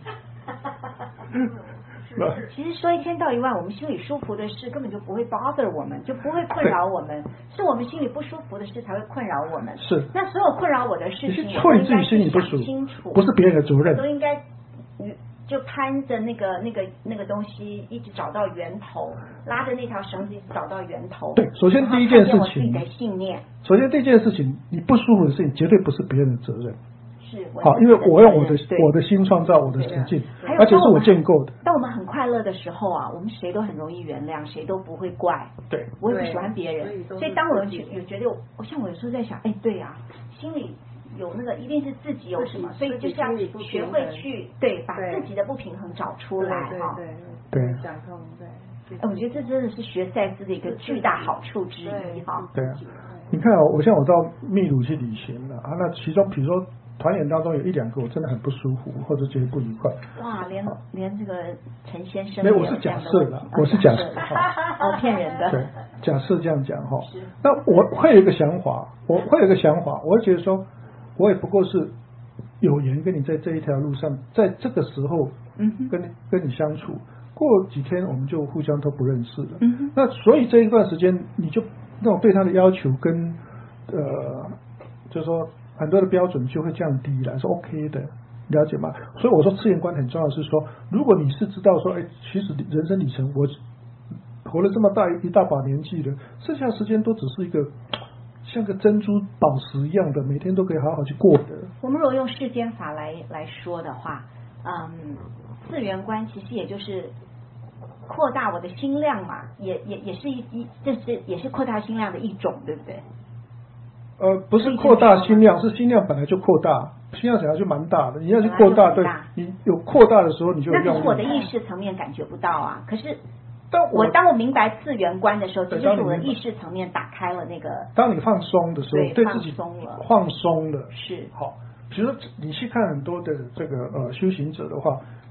其实说一千道一万，我们心里舒服的事根本就不会 bother 我们，就不会困扰我们，是我们心里不舒服的事才会困扰我们。 是。 那所有困扰我的事情， 我应该去想清楚， 不是别人的责任， 都应该就攀着那个东西一直找到源头，拉着那条绳子一直找到源头。 对，首先第一件事情， 我自己的信念。 首先第一件事情，你不舒服的事情绝对不是别人的责任。 是。 好，因为我用我的心创造我的实境，而且是我建构的。 当我们很快乐的时候啊，我们谁都很容易原谅，谁都不会怪。 对。 我也不喜欢别人，所以当我有觉得我像我有时候在想，对啊，心里有那个一定是自己有什么，所以就是要学会去把自己的不平衡找出来哈。 对，讲通对。 我觉得这真的是学赛斯的一个巨大好处之一哈。 对啊，你看我到秘鲁去旅行了那其中比如说团员当中有1-2个我真的很不舒服，或者觉得不愉快。 哇，连这个陈先生没有，我是假设的，我是假设骗人的。 对，假设这样讲那我会有一个想法，我会觉得说，我也不过是有缘跟你在这一条路上，在这个时候跟你相处，过几天我们就互相都不认识了。那所以这一段时间你就那种对他的要求跟就是说很多的标准就会降低了，是 OK 的，了解吗？所以我说次元观很重要，是说如果你是知道说其实人生里程我活了这么一大把年纪了，剩下的时间都只是一个像个珍珠宝石一样的，每天都可以好好去过的。 我们如果用世间法来说的话，次元观其实也就是扩大我的心量嘛，也是也是扩大心量的一种，对不对？ 不是扩大心量，是心量本来就扩大，心量本来就蛮大的，你要去扩大，对，你有扩大的时候，你就有用。 那是我的意识层面感觉不到啊，可是当我明白次元观的时候，这就是我的意识层面打开了那个。 当你放松的时候，对自己放松了， 是好。比如说你去看很多的这个修行者的话，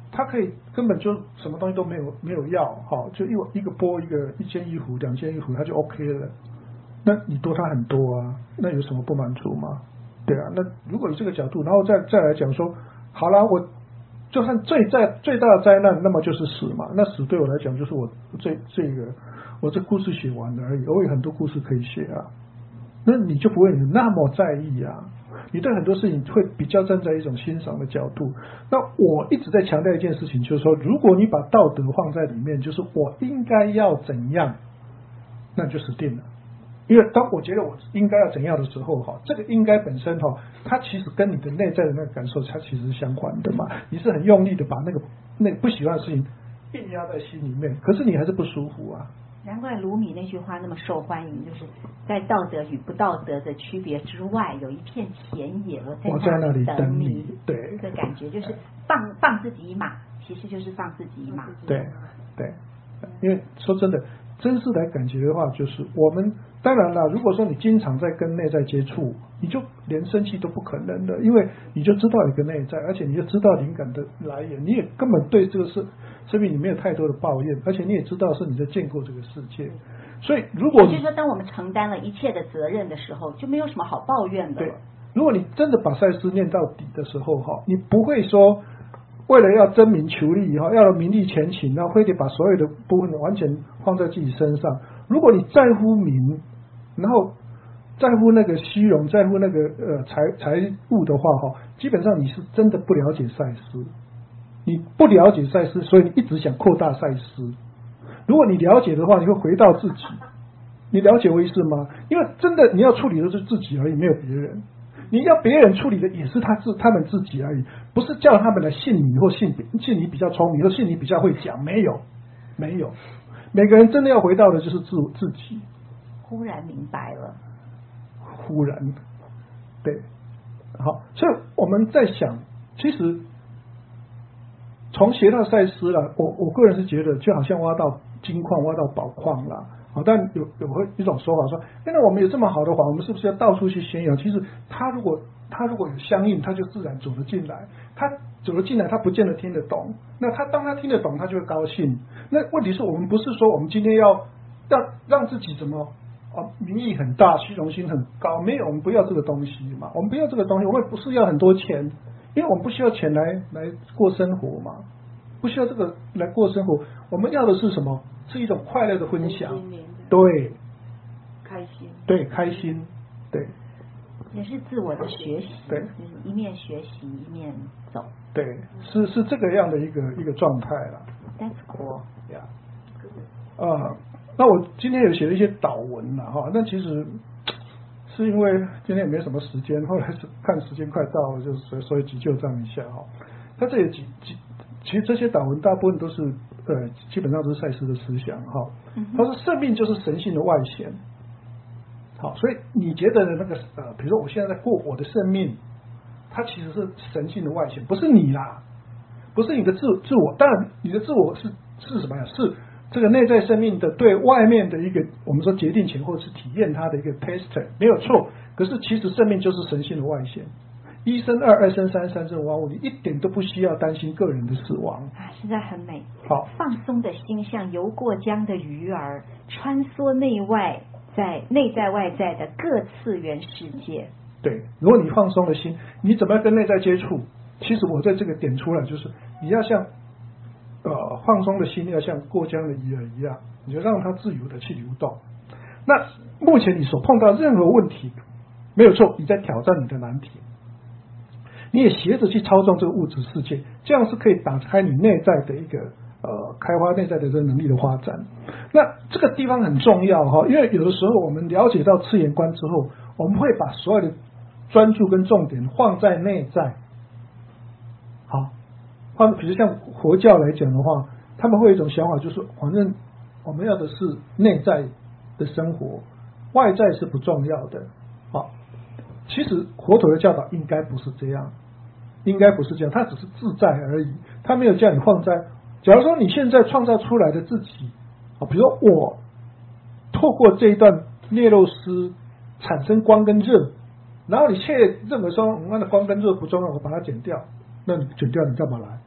他可以根本就什么东西都没有要，好，就一个钵一件衣服2件衣服他就 OK 了，那你多他很多啊，那有什么不满足吗？对啊，那如果以这个角度，然后再来讲说，好了，我就算最大的灾难，那么就是死嘛，那死对我来讲就是我这故事写完了而已，我有很多故事可以写啊，那你就不会那么在意啊，你对很多事情会比较站在一种欣赏的角度。那我一直在强调一件事情，就是说，如果你把道德放在里面，就是我应该要怎样，那就死定了。因为当我觉得我应该要怎样的时候，这个应该本身它其实跟你的内在的那个感受，它其实是相关的嘛。你是很用力的把那个不喜欢的事情硬压在心里面，可是你还是不舒服啊。 难怪鲁米那句话那么受欢迎，就是在道德与不道德的区别之外，有一片田野，我在那里等你。 对， 这感觉就是放自己一马，其实就是放自己一马。 对，因为说真的，真实来感觉的话，就是我们当然了，如果说你经常在跟内在接触，你就连生气都不可能的，因为你就知道有个内在，而且你就知道灵感的来源，你也根本对这个生命你没有太多的抱怨，而且你也知道是你在建构这个世界。所以如果就是说，当我们承担了一切的责任的时候，就没有什么好抱怨的了。 对，如果你真的把赛斯念到底的时候，你不会说为了要争名求利，要名利前情，然后非得把所有的部分完全放在自己身上。如果你在乎名，然后在乎那个虚荣，在乎那个财物的话，基本上你是真的不了解赛斯。你不了解赛斯，所以你一直想扩大赛斯。如果你了解的话，你会回到自己。你了解我意思吗？因为真的你要处理的是自己而已，没有别人。你要别人处理的也是他们自己而已，不是叫他们来信你或信你比较聪明或信你比较会讲，没有。每个人真的要回到的就是自己。 忽然明白了。 忽然，对，好，所以我们在想，其实从学到赛斯了，我个人是觉得就好像挖到金矿、挖到宝矿了。但有一种说法说，那我们有这么好的话，我们是不是要到处去宣扬？其实他如果有相应，他就自然走了进来。他走了进来，他不见得听得懂。那当他听得懂，他就会高兴。那问题是我们不是说我们今天要让自己怎么名义很大，虚荣心很高，没有，我们不要这个东西嘛。我们不要这个东西，我们不是要很多钱，因为我们不需要钱来过生活嘛，不需要这个来过生活。我们要的是什么？是一种快乐的分享，对， 开心， 对，开心，对， 也是自我的学习， 对， 就是一面学习一面走， 对，是这个样的一个状态了。 That's cool， 那我今天有写了一些导文了那其实是因为今天也没什么时间，后来是看时间快到了，就是所以急救这样一下他这里其实这些导文大部分都是基本上都是赛斯的思想他说生命就是神性的外显。好，所以你觉得的那个比如说我现在在过我的生命，它其实是神性的外显，不是你啦，不是你的自我。当然你的自我是什么呀？是这个内在生命的对外面的一个我们说决定权或者是体验它的一个 tester， 没有错。可是其实生命就是神性的外显。一生二，二生三，三生万物，你一点都不需要担心个人的死亡。 实在很美。 好， 放松的心像游过江的鱼儿，穿梭内外在内在外在的各次元世界。 对，如果你放松的心，你怎么样跟内在接触？其实我在这个点出来，就是你要像放松的心要像过江的鱼儿一样，你就让它自由的去流动。那目前你所碰到任何问题，没有错，你在挑战你的难题。你也学着去操纵这个物质世界，这样是可以打开你内在的一个开发内在的这个能力的发展。那这个地方很重要因为有的时候我们了解到次元观之后，我们会把所有的专注跟重点放在内在。好，比如像佛教来讲的话，他们会有一种想法，就是反正我们要的是内在的生活，外在是不重要的。好，其实佛陀的教导应该不是这样，他只是自在而已，他没有叫你放在。假如说你现在创造出来的自己，比如说我透过这一段涅肉丝产生光跟热，然后你却认为说那的光跟热不重要，我把它剪掉，那你剪掉你干嘛来？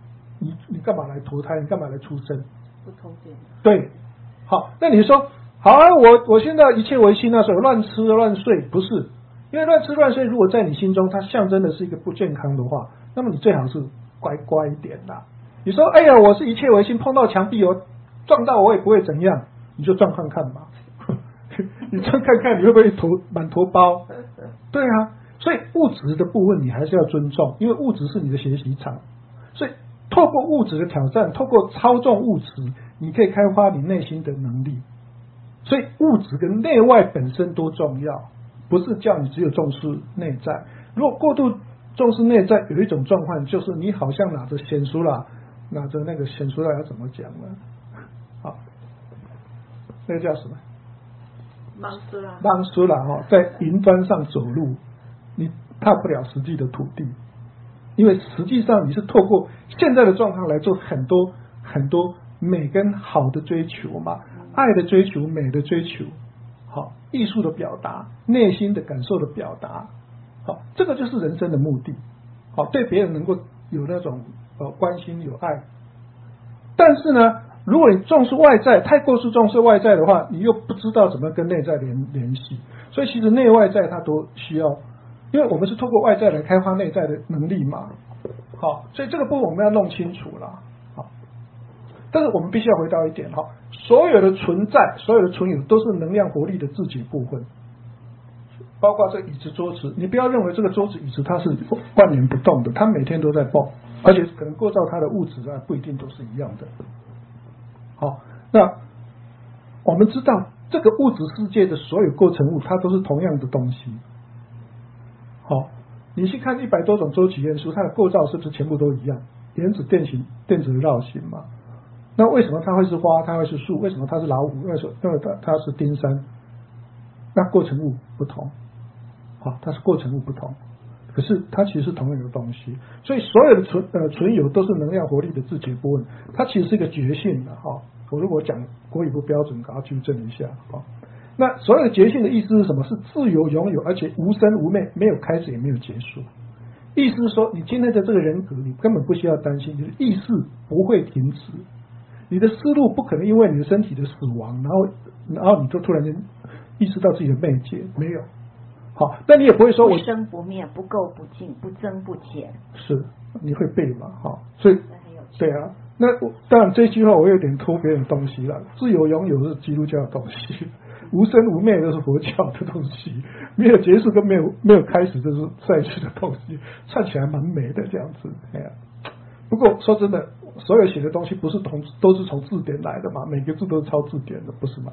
你干嘛来投胎？你干嘛来出生？ 不通电。 对，好，那你说好啊，我现在一切唯心啊，所以乱吃乱睡不是，因为乱吃乱睡如果在你心中它象征的是一个不健康的话，那么你最好是乖乖一点啦。你说哎呀，我是一切唯心，碰到墙壁我撞到我也不会怎样，你就撞看看嘛。你撞看看你会不会满头包？对啊，所以物质的部分你还是要尊重，因为物质是你的学习场，所以透过物质的挑战，透过操纵物质，你可以开发你内心的能力。所以物质跟内外本身都重要，不是叫你只有重视内在。如果过度重视内在，有一种状况就是你好像拿着显书啦，拿着那个显书啦要怎么讲呢？好，那个叫什么？mang苏啦哈，在云端上走路，你踏不了实际的土地，因为实际上你是透过现在的状况来做很多很多美跟好的追求嘛，爱的追求，美的追求，好，艺术的表达，内心的感受的表达，好，这个就是人生的目的，好，对别人能够有那种关心有爱，但是呢，如果你重视外在，太过重视外在的话，你又不知道怎么跟内在联系，所以其实内外在它都需要，因为我们是透过外在来开发内在的能力嘛，好，所以这个部分我们要弄清楚了，好，但是我们必须要回到一点哈，所有的存在，所有的存有都是能量活力的自己部分，包括这椅子桌子，你不要认为这个桌子椅子它是万年不动的，它每天都在动，而且可能构造它的物质啊不一定都是一样的。好，那我们知道这个物质世界的所有构成物，它都是同样的东西。好，你去看100多种周期元素，它的构造是不是全部都一样？原子、电子的绕行嘛。那为什么它会是花，它会是树？为什么它是老虎？因为它是丁山。那构成物不同，好，它是构成物不同，可是它其实是同样的东西。所以所有的存有都是能量活力的自觉部分，它其实是一个觉性的哈。我如果讲国语不标准，给它纠正一下啊。那所有的觉性的意思是什么？是自由拥有，而且无生无灭，没有开始也没有结束。意思是说，你今天的这个人格，你根本不需要担心，你的意识不会停止，你的思路不可能因为你的身体的死亡，然后你就突然间意识到自己的昧界，没有。好，那你也不会说我不生不灭，不垢不净，不增不减。 是，你会背嘛？好，所以对啊。那当然这句话我有点偷别人东西了。自由拥有是基督教的东西，无生无灭都是佛教的东西，没有结束跟没有开始就是赛事的东西，串起来蛮美的这样子。哎呀，不过说真的，所有写的东西不是都是从字典来的嘛，每个字都是抄字典的，不是吗？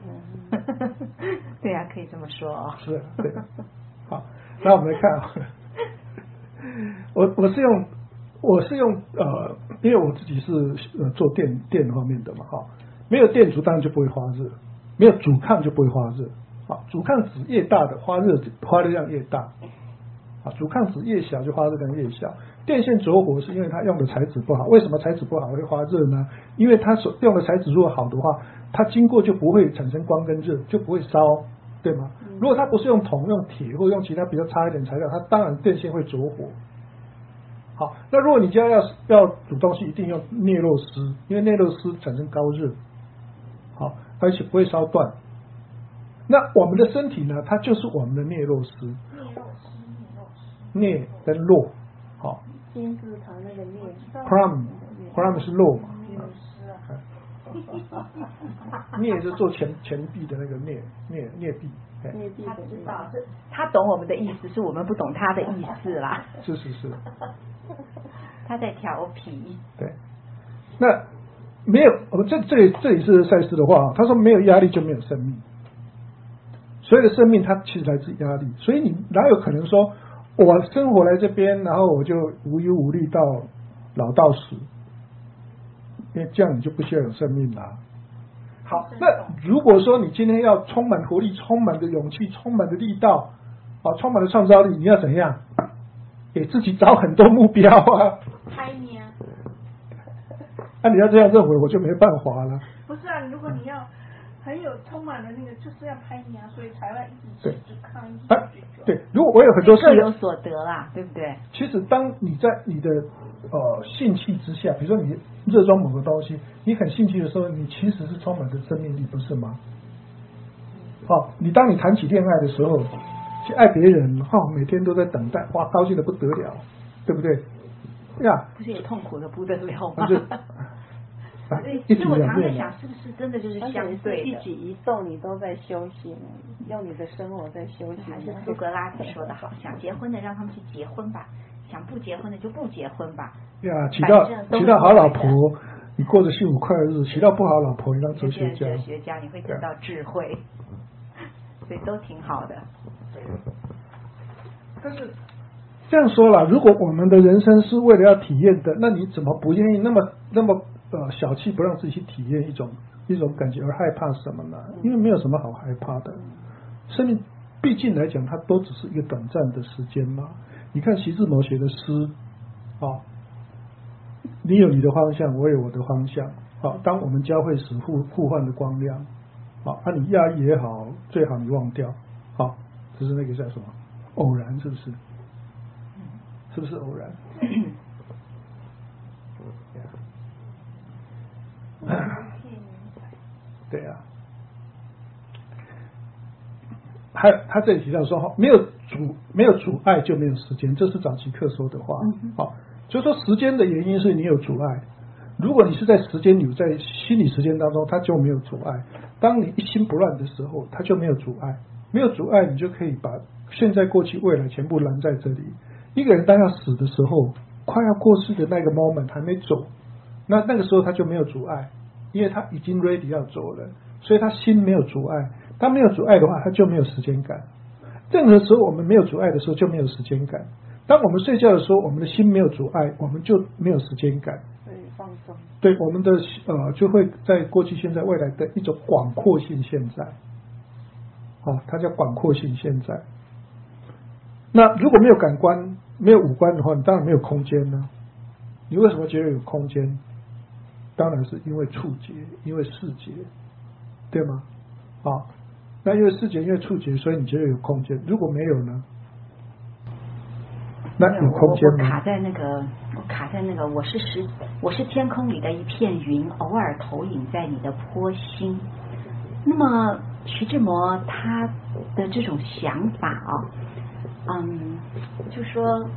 对啊，可以这么说哦。 是啊，对啊。好，那我们来看啊，我是用因为我自己是做电方面的嘛，哈，没有电阻当然就不会发热，没有阻抗就不会发热，好，阻抗值越大的发热量越大，啊，阻抗值越小就发热量越小。电线着火是因为它用的材质不好，为什么材质不好会发热呢？因为它所用的材质如果好的话，它经过就不会产生光跟热，就不会烧，对吗？如果它不是用铜、用铁或用其他比较差一点材料，它当然电线会着火。好，那如果你家要煮东西，一定用镍铬丝，因为镍铬丝产生高热，好，而且不会烧断。那我们的身体呢，它就是我们的镍铬丝，镍跟铬，好， 金字塔那个镍 ，chrome 是铬嘛，镍是做钱币的那个镍币。 他知道，他懂我们的意思，是我们不懂他的意思啦。 是， 他在调皮。 对，那没有，我们这里是赛斯的话，他说没有压力就没有生命，所有的生命它其实来自压力，所以你哪有可能说我生活来这边，然后我就无忧无虑到老到死，因为这样你就不需要有生命啦。好，那如果说你今天要充满活力、充满的勇气、充满的力道，啊，充满的创造力，你要怎样？给自己找很多目标啊！ 猜你啊！ 那你要这样认为，我就没办法了。 不是啊，如果你要很有充满了那个就是要拍你啊，所以才会一直抗议。 对，如果我有很多事各有所得啦，对不对？ 其实当你在你的兴趣之下，比如说你热衷某个东西，你很兴趣的时候，你其实是充满着生命力，不是吗？你当你谈起恋爱的时候，去爱别人，每天都在等待，哇，高兴的不得了，对不对？呀， 不是也痛苦的不得了吗？ 一所以我常在想，是不是真的就是相对的？ 一举一动你都在修行，用你的生活在修行。 还是苏格拉底说的好，想结婚的让他们去结婚吧，想不结婚的就不结婚吧。 呀，娶到好老婆，你过着幸福快乐日子；娶到不好老婆，你当哲学家， 你会得到智慧，所以都挺好的。 但是这样说了，如果我们的人生是为了要体验的，那你怎么不愿意那么小气，不让自己去体验一种感觉，而害怕什么呢？因为没有什么好害怕的。生命毕竟来讲，它都只是一个短暂的时间嘛。你看徐志摩写的诗，你有你的方向，我有我的方向。当我们交汇时互换的光亮，你压抑也好，最好你忘掉。就是那个叫什么偶然，是不是？是不是偶然？对啊，他这里提到说，没有阻碍就没有时间，这是早期课说的话。就是说时间的原因是你有阻碍，如果你是在时间里，在心理时间当中，它就没有阻碍。当你一心不乱的时候，它就没有阻碍，没有阻碍，你就可以把现在、过去、未来全部拦在这里。一个人当要死的时候，快要过世的那个 moment 还没走，那个时候他就没有阻碍，因为他已经 ready 要走了，所以他心没有阻碍。当没有阻碍的话，他就没有时间感。任何时候我们没有阻碍的时候就没有时间感。当我们睡觉的时候，我们的心没有阻碍，我们就没有时间感。 对，放松。 对，我们的就会在过去、现在、未来的一种广阔性现在。它叫广阔性现在。那如果没有感官、没有五官的话，你当然没有空间呢。你为什么觉得有空间？当然是因为触觉，因为视觉，对吗？那因为视觉，因为触觉，所以你觉得有空间。如果没有呢？那有空间吗？ 我卡在那个，我是天空里的一片云，偶尔投影在你的波心。那么徐志摩他的这种想法就说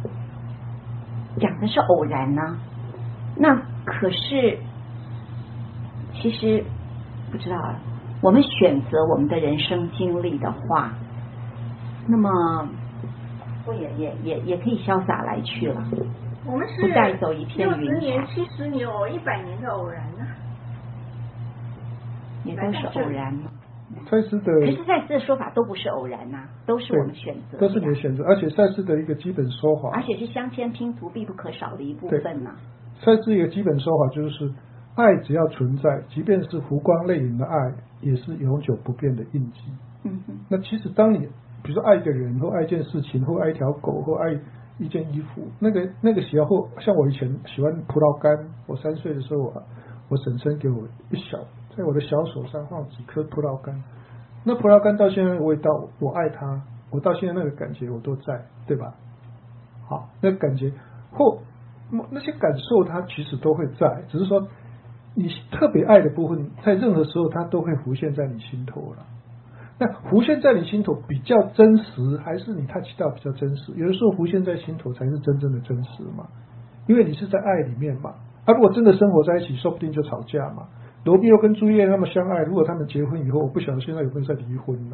讲的是偶然呢，那可是其实不知道我们选择我们的人生经历的话，那么也可以潇洒来去了。 我们是不再走一片云 60年、70年、100年的偶然呢， 也都是偶然嘛。 赛斯的， 可是赛斯的说法都不是偶然呐，都是我们选择， 都是你的选择。而且赛斯的一个基本说法， 而且是镶嵌拼图必不可少的一部分呐。 赛斯一个基本说法就是，爱只要存在，即便是湖光泪影的爱，也是永久不变的印记。那其实当你比如说爱一个人，或爱一件事情，或爱一条狗，或爱一件衣服，那个喜好，像我以前喜欢葡萄干，我3岁的时候我婶婶给我在我的小手上放几颗葡萄干，那葡萄干到现在的味道，我爱它，我到现在那个感觉我都在，对吧？好，那个感觉或那些感受，它其实都会在，只是说你特别爱的部分，在任何时候它都会浮现在你心头了。那浮现在你心头比较真实，还是你touch到比较真实？有的时候浮现在心头才是真正的真实嘛，因为你是在爱里面嘛。如果真的生活在一起，说不定就吵架嘛。罗密欧跟朱丽叶那么相爱，如果他们结婚以后，我不晓得现在有没有在离婚呢？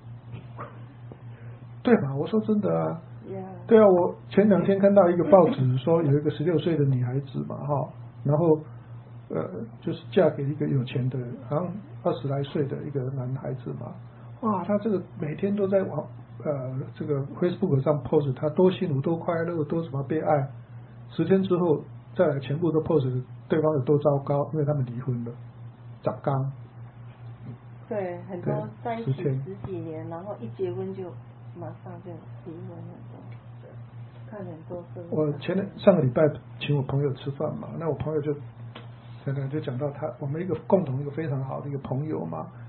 对吧？我说真的啊，对啊，我前2天看到一个报纸说，有一个16岁的女孩子嘛，然后就是嫁给一个有钱的，好像20来岁的一个男孩子嘛。哇，他这个每天都在这个 Facebook 上 post 他多幸福多快乐多什么被爱，10天之后再来全部都 post 对方有多糟糕，因为他们离婚了，早刚。 对，很多在一起10几年，然后一结婚就马上就离婚了，看很多事。 我上个礼拜请我朋友吃饭嘛，那我朋友就讲到我们一个共同一个非常好的一个朋友嘛。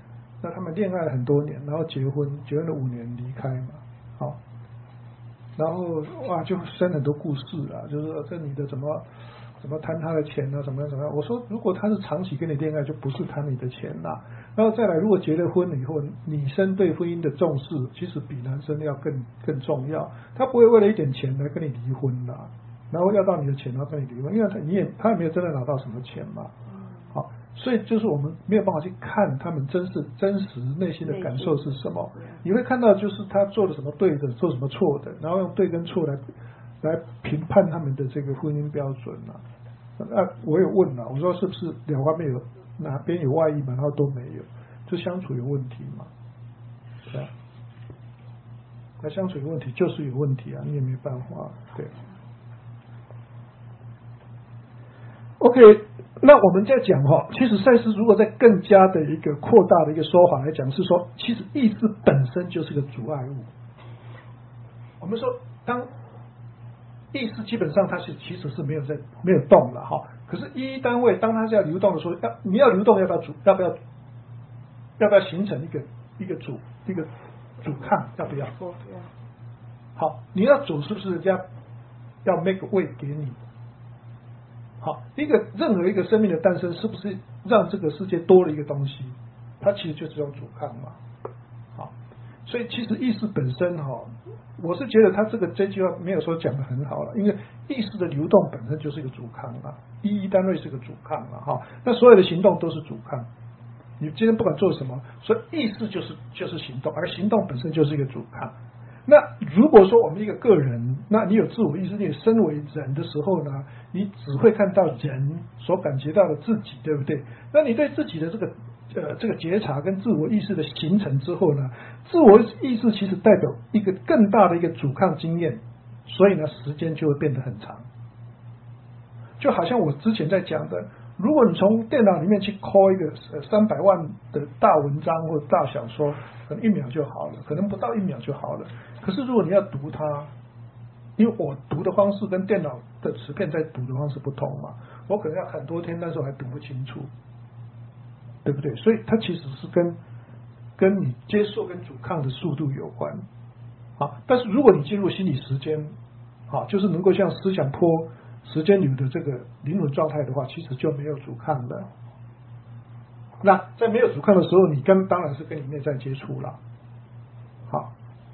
那他们恋爱了很多年，然后结婚了5年离开嘛，好，然后哇就生很多故事啊，就是说这女的怎么贪他的钱啊，怎么样。我说如果他是长期跟你恋爱，就不是贪你的钱啦。然后再来，如果结了婚了以后，女生对婚姻的重视其实比男生要更重要。他不会为了一点钱来跟你离婚啦，然后要到你的钱然后跟你离婚，因为他也没有真的拿到什么钱嘛。好，所以就是我们没有办法去看他们真实内心的感受是什么。你会看到就是他做了什么对的，做什么错的，然后用对跟错来评判他们的这个婚姻标准啊。那我有问了，我说是不是两方面有哪边有外遇嘛？然后都没有，就相处有问题嘛，对啊。那相处有问题就是有问题啊，你也没办法，对。OK， 那我们在讲哈，其实赛斯如果在更加的一个扩大的一个说法来讲，是说其实意志本身就是个阻碍物。我们说当意识基本上它其实是没有动了哈，可是一单位当它是要流动的时候，你要流动要不要形成一个阻抗，要不要？好，你要走是不是人家要 make way 给你？好，任何一个生命的诞生，是不是让这个世界多了一个东西？它其实就是用阻抗嘛。好，所以其实意识本身哈，我是觉得他这句话没有说讲得很好了，因为意识的流动本身就是一个阻抗啊，意义单位是个阻抗啊，哈，那所有的行动都是阻抗。你今天不管做什么，所以意识就是行动，而行动本身就是一个阻抗。那如果说我们一个人，那你有自我意识，你身为人的时候呢，你只会看到人所感觉到的自己，对不对？那你对自己的这个觉察跟自我意识的形成之后呢，自我意识其实代表一个更大的一个阻抗经验，所以呢，时间就会变得很长。就好像我之前在讲的，如果你从电脑里面去 call 一个300万的大文章或大小说，可能1秒就好了，可能不到1秒就好了。可是如果你要读它，因为我读的方式跟电脑的磁片在读的方式不同嘛，我可能要很多天，但是我还读不清楚，对不对？所以它其实是跟你接受跟阻抗的速度有关。好，但是如果你进入心理时间，好，就是能够像思想波时间流的这个灵魂状态的话，其实就没有阻抗的。那在没有阻抗的时候，你当然是跟你内在接触了。好，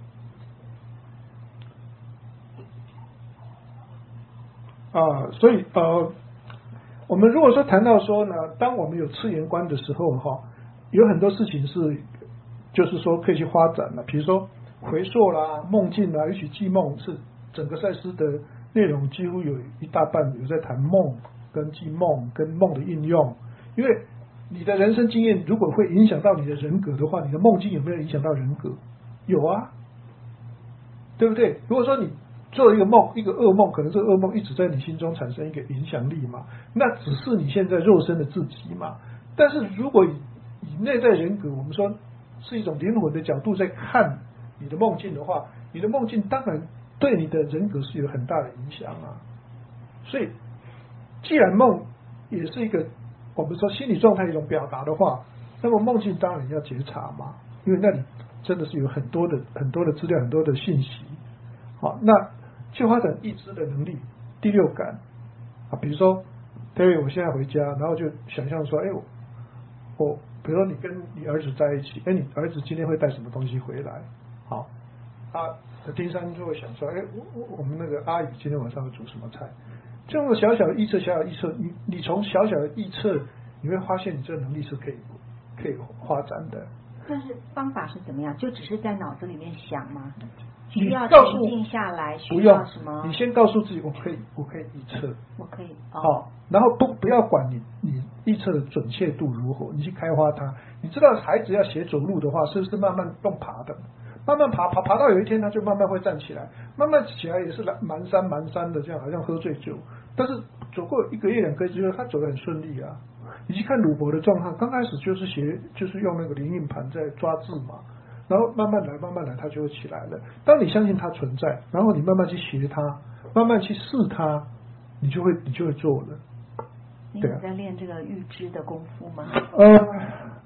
所以我们如果说谈到说呢，当我们有次元观的时候哈，有很多事情就是说可以去发展了，比如说回溯啦、梦境啦，尤其记梦是整个赛斯的内容几乎有一大半有在谈梦跟记梦跟梦的应用，因为你的人生经验如果会影响到你的人格的话，你的梦境有没有影响到人格？有啊，对不对？如果说你做一个梦，一个噩梦，可能这个噩梦一直在你心中产生一个影响力嘛，那只是你现在肉身的自己嘛。但是如果以内在人格，我们说是一种灵魂的角度在看你的梦境的话，你的梦境当然对你的人格是有很大的影响啊。所以既然梦也是一个我们说心理状态一种表达的话，那么梦境当然要觉察嘛，因为那里真的是有很多的资料，很多的信息。好，那去发展意知的能力，第六感啊，比如说 Terry 我现在回家，然后就想象说，我比如说你跟你儿子在一起，你儿子今天会带什么东西回来？好，丁山就会想说，我们那个阿姨今天晚上会煮什么菜？这种小小的预测，你从小小的预测，你会发现你这个能力是可以发展的。 但是方法是怎么样？就只是在脑子里面想吗？需要沉静下来，需要什么？ 你先告诉自己，我可以预测， 我可以然后不要管你预测的准确度如何，你去开发它。你知道孩子要学走路的话，是不是慢慢用爬的？慢慢爬到有一天他就慢慢会站起来，慢慢起来也是蹒跚的，这样好像喝醉酒。但是走过1个月2个月之后，他走得很顺利啊。你去看鲁伯的状况，刚开始就是用那个灵印盘在抓字嘛，然后慢慢来，他就会起来了。当你相信它存在，然后你慢慢去学它，慢慢去试它，你就会做了。 你有在练这个预知的功夫吗？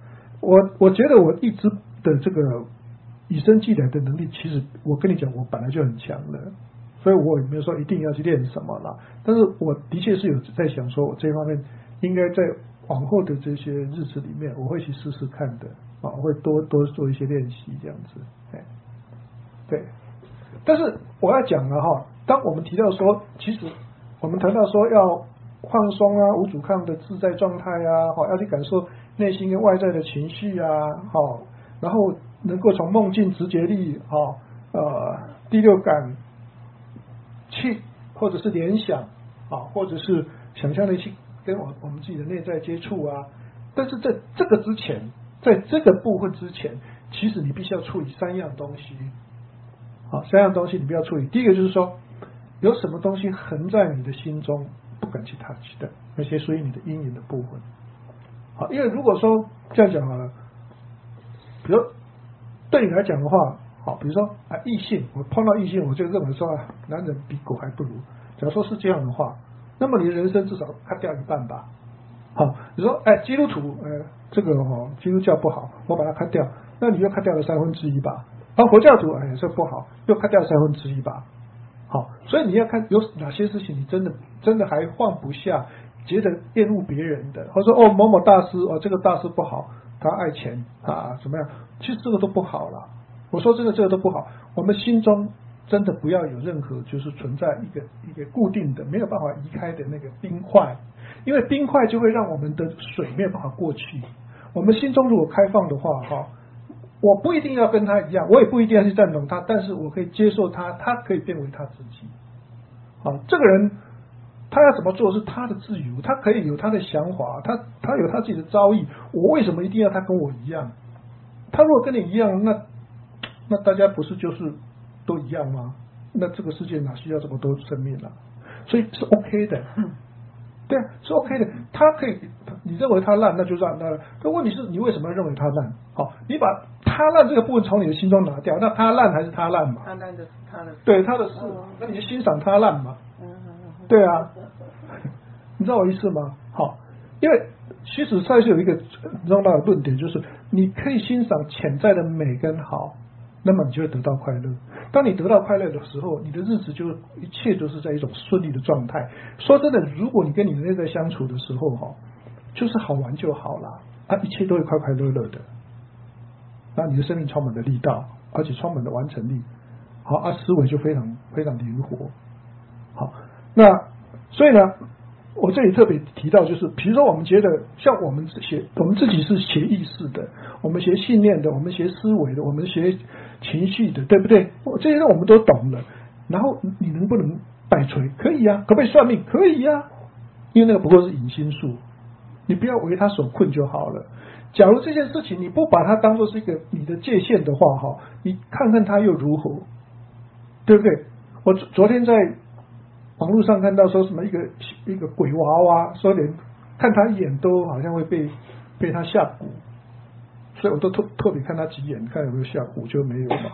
我觉得我一直的这个以身计来的能力，其实我跟你讲，我本来就很强了，所以我也没有说一定要去练什么啦。但是我的确是有在想说，我这方面应该在往后的这些日子里面，我会去试试看的啊，我会多做一些练习这样子。对。但是我要讲了哈，当我们提到说，其实我们谈到说要放松啊，无阻抗的自在状态啊，好，要去感受内心跟外在的情绪啊，好，然后能够从梦境、直觉力，第六感去，或者是联想啊，或者是想象力去跟我们自己的内在接触啊。但是在这个之前，在这个部分之前，其实你必须要处理三样东西。好，三样东西你不要处理。第一个就是说，有什么东西横在你的心中不敢去 touch 的，那些属于你的阴影的部分。好，因为如果说这样讲好了，比如对你来讲的话，好，比如说异性，我碰到异性，我就认为说男人比狗还不如。假如说是这样的话，那么你的人生至少cut掉一半吧。好，你说基督徒这个基督教不好，我把它cut掉，那你又cut掉了1/3吧。然后佛教徒这不好，又cut掉1/3吧。好，所以你要看有哪些事情你真的还放不下，觉得厌恶别人的，或者说某某大师这个大师不好，他爱钱啊怎么样？其实这个都不好了。我说真的，这个都不好。我们心中真的不要有任何就是存在一个固定的没有办法移开的那个冰块，因为冰块就会让我们的水没有办法过去。我们心中如果开放的话我不一定要跟他一样，我也不一定要去赞同他，但是我可以接受他，他可以变为他自己。这个人他要怎么做是他的自由，他可以有他的想法，他有他自己的遭遇，我为什么一定要他跟我一样？他如果跟你一样，那大家不是就是都一样吗？那这个世界哪需要这么多生命啊？所以是 OK 的。对啊，是 OK 的，他可以，你认为他烂，那就让他烂。可问题是你为什么认为他烂？好，你把他烂这个部分从你的心中拿掉，那他烂还是他烂嘛？ 他烂的是他的事， 对他的事，那你就欣赏他烂嘛？对啊，你知道我意思吗？好，因为其实赛斯有一个重要的论点，就是你可以欣赏潜在的美跟好，那么你就会得到快乐。当你得到快乐的时候，你的日子就一切都是在一种顺利的状态。说真的，如果你跟你的内在相处的时候就是好玩就好了，一切都会快快乐乐的。那你的生命充满了力道，而且充满了完成力。好，思维就非常非常灵活。好，那所以呢，我这里特别提到，就是比如说我们觉得像我们自己是学意识的，我们学信念的，我们学思维的，我们学情绪的，对不对？这些我们都懂了。然后你能不能摆锤？可以啊。可不可以算命？可以啊。因为那个不过是引心术，你不要为他所困就好了。假如这件事情你不把它当作是一个你的界限的话，你看看它又如何？对不对？我昨天在网络上看到说什么一个鬼娃娃，说连看他一眼都好像会被他吓唬，所以我都特别看他几眼，看有没有吓唬，就没有嘛。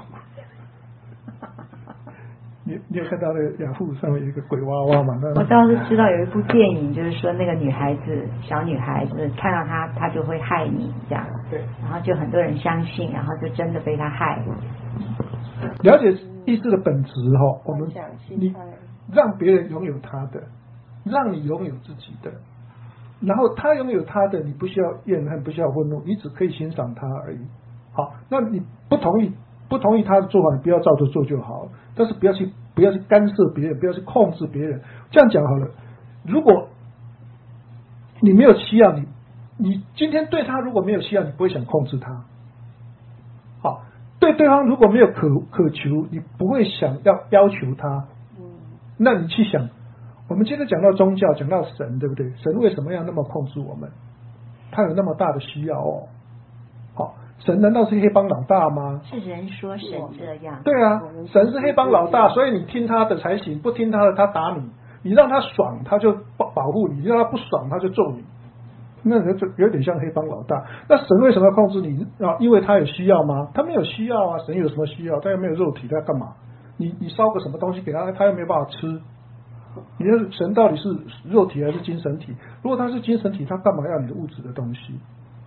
你有看到那个雅虎上面有一个鬼娃娃吗？ 我倒是知道有一部电影，就是说那个小女孩子看到他就会害你这样， 对， 然后就很多人相信，然后就真的被他害了。 了解意识的本质我们你让别人拥有他的，让你拥有自己的，然后他拥有他的，你不需要怨恨，不需要愤怒，你只可以欣赏他而已。好，那你不同意他的做法，你不要照着做就好，但是不要去干涉别人，不要去控制别人。这样讲好了，如果你没有需要，你今天对他如果没有需要，你不会想控制他。好，对对方如果没有渴求，你不会想要求他。那你去想，我们今天讲到宗教，讲到神，对不对？神为什么要那么控制我们？他有那么大的需要好，神难道是黑帮老大吗？ 是人说神这样。 对啊，神是黑帮老大，所以你听他的才行，不听他的他打你，你让他爽他就保护你，让他不爽他就揍你，那就有点像黑帮老大。那神为什么要控制你因为他有需要吗？他没有需要啊，神有什么需要？他又没有肉体，他要干嘛？你烧个什么东西给他，他又没有办法吃。你的神到底是肉体还是精神体？如果他是精神体，他干嘛要你的物质的东西？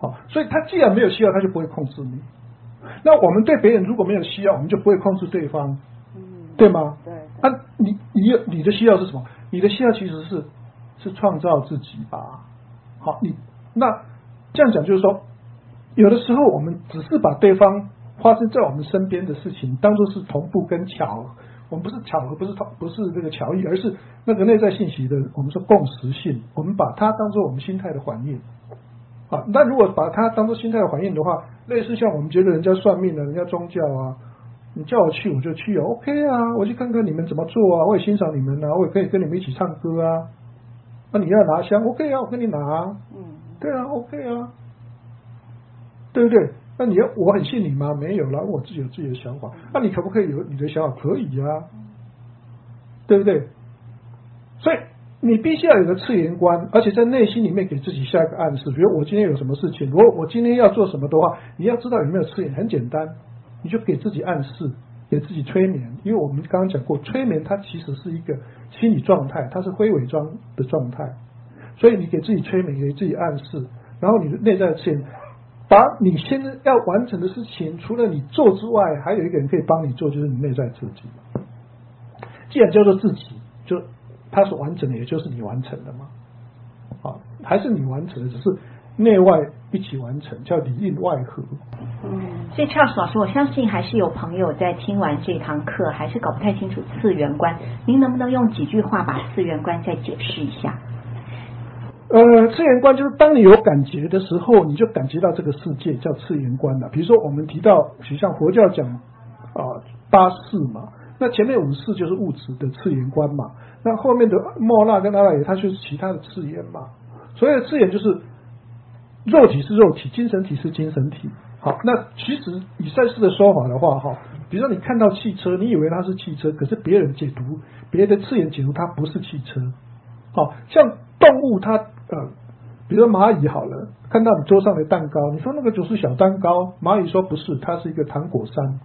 好，所以他既然没有需要，他就不会控制你。那我们对别人如果没有需要，我们就不会控制对方，对吗？ 对。 啊，你的需要是什么？你的需要其实是创造自己吧。好，那这样讲就是说，有的时候我们只是把对方发生在我们身边的事情当作是同步跟巧，我们不是巧合，不是这个巧遇，而是那个内在信息的我们说共识性，我们把它当作我们心态的反应。啊，那如果把它当作心态的反应的话，类似像我们觉得人家算命啊，人家宗教啊，你叫我去我就去啊 ，OK 啊，我去看看你们怎么做啊，我也欣赏你们啊，我也可以跟你们一起唱歌啊。那你要拿香 ，OK 啊，我跟你拿啊，对啊 ，OK 啊，对不对？那我很信你吗？没有啦，我自己有自己的想法。那你可不可以有你的想法？可以啊，对不对？所以你必须要有个次元观，而且在内心里面给自己下一个暗示。比如我今天有什么事情，如果我今天要做什么的话，你要知道有没有次元，很简单，你就给自己暗示，给自己催眠。因为我们刚刚讲过，催眠它其实是一个心理状态，它是非伪装的状态，所以你给自己催眠，给自己暗示，然后你的内在的次元，把你现在要完成的事情，除了你做之外，还有一个人可以帮你做，就是你内在自己。既然叫做自己，就他所完成的，也就是你完成的嘛。啊，还是你完成的，只是内外一起完成，叫里应外合。 所以 Charles 老师，我相信还是有朋友在听完这堂课，还是搞不太清楚次元观。您能不能用几句话把次元观再解释一下？ 次元观就是当你有感觉的时候，你就感觉到这个世界叫次元观了。比如说我们提到，像佛教讲八识嘛，那前面五识就是物质的次元观嘛，那后面的莫那跟阿赖耶，它就是其他的次元嘛。所谓的次元就是肉体是肉体，精神体是精神体。好，那其实以赛斯的说法的话，比如说你看到汽车，你以为它是汽车，可是别人解读，别的次元解读它不是汽车。好，像动物它比如说蚂蚁好了，看到你桌上的蛋糕，你说那个就是小蛋糕，蚂蚁说不是，它是一个糖果山。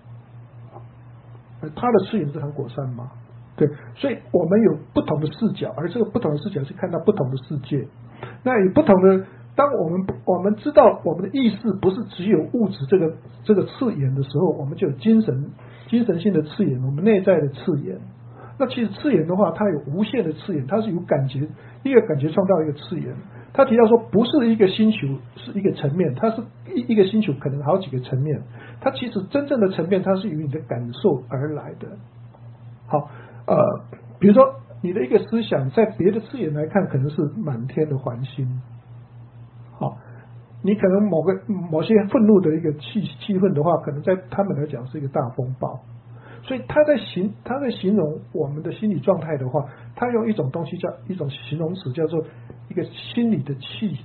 它的次元是糖果山嘛？对，所以我们有不同的视角，而这个不同的视角是看到不同的世界。那有不同的，当我们知道我们的意识不是只有物质这个次元的时候，我们就有精神性的次元，我们内在的次元。那其实次元的话，它有无限的次元，它是有感觉，一个感觉创造一个次元。他提到说，不是一个星球是一个层面，它是一个星球可能好几个层面。它其实真正的层面，它是由你的感受而来的。好，比如说你的一个思想，在别的次元来看，可能是满天的繁星。好，你可能某些愤怒的一个气氛的话，可能在他们来讲是一个大风暴。所以他在形容我们的心理状态的话，他用一种东西叫一种形容词，叫做一个心理的气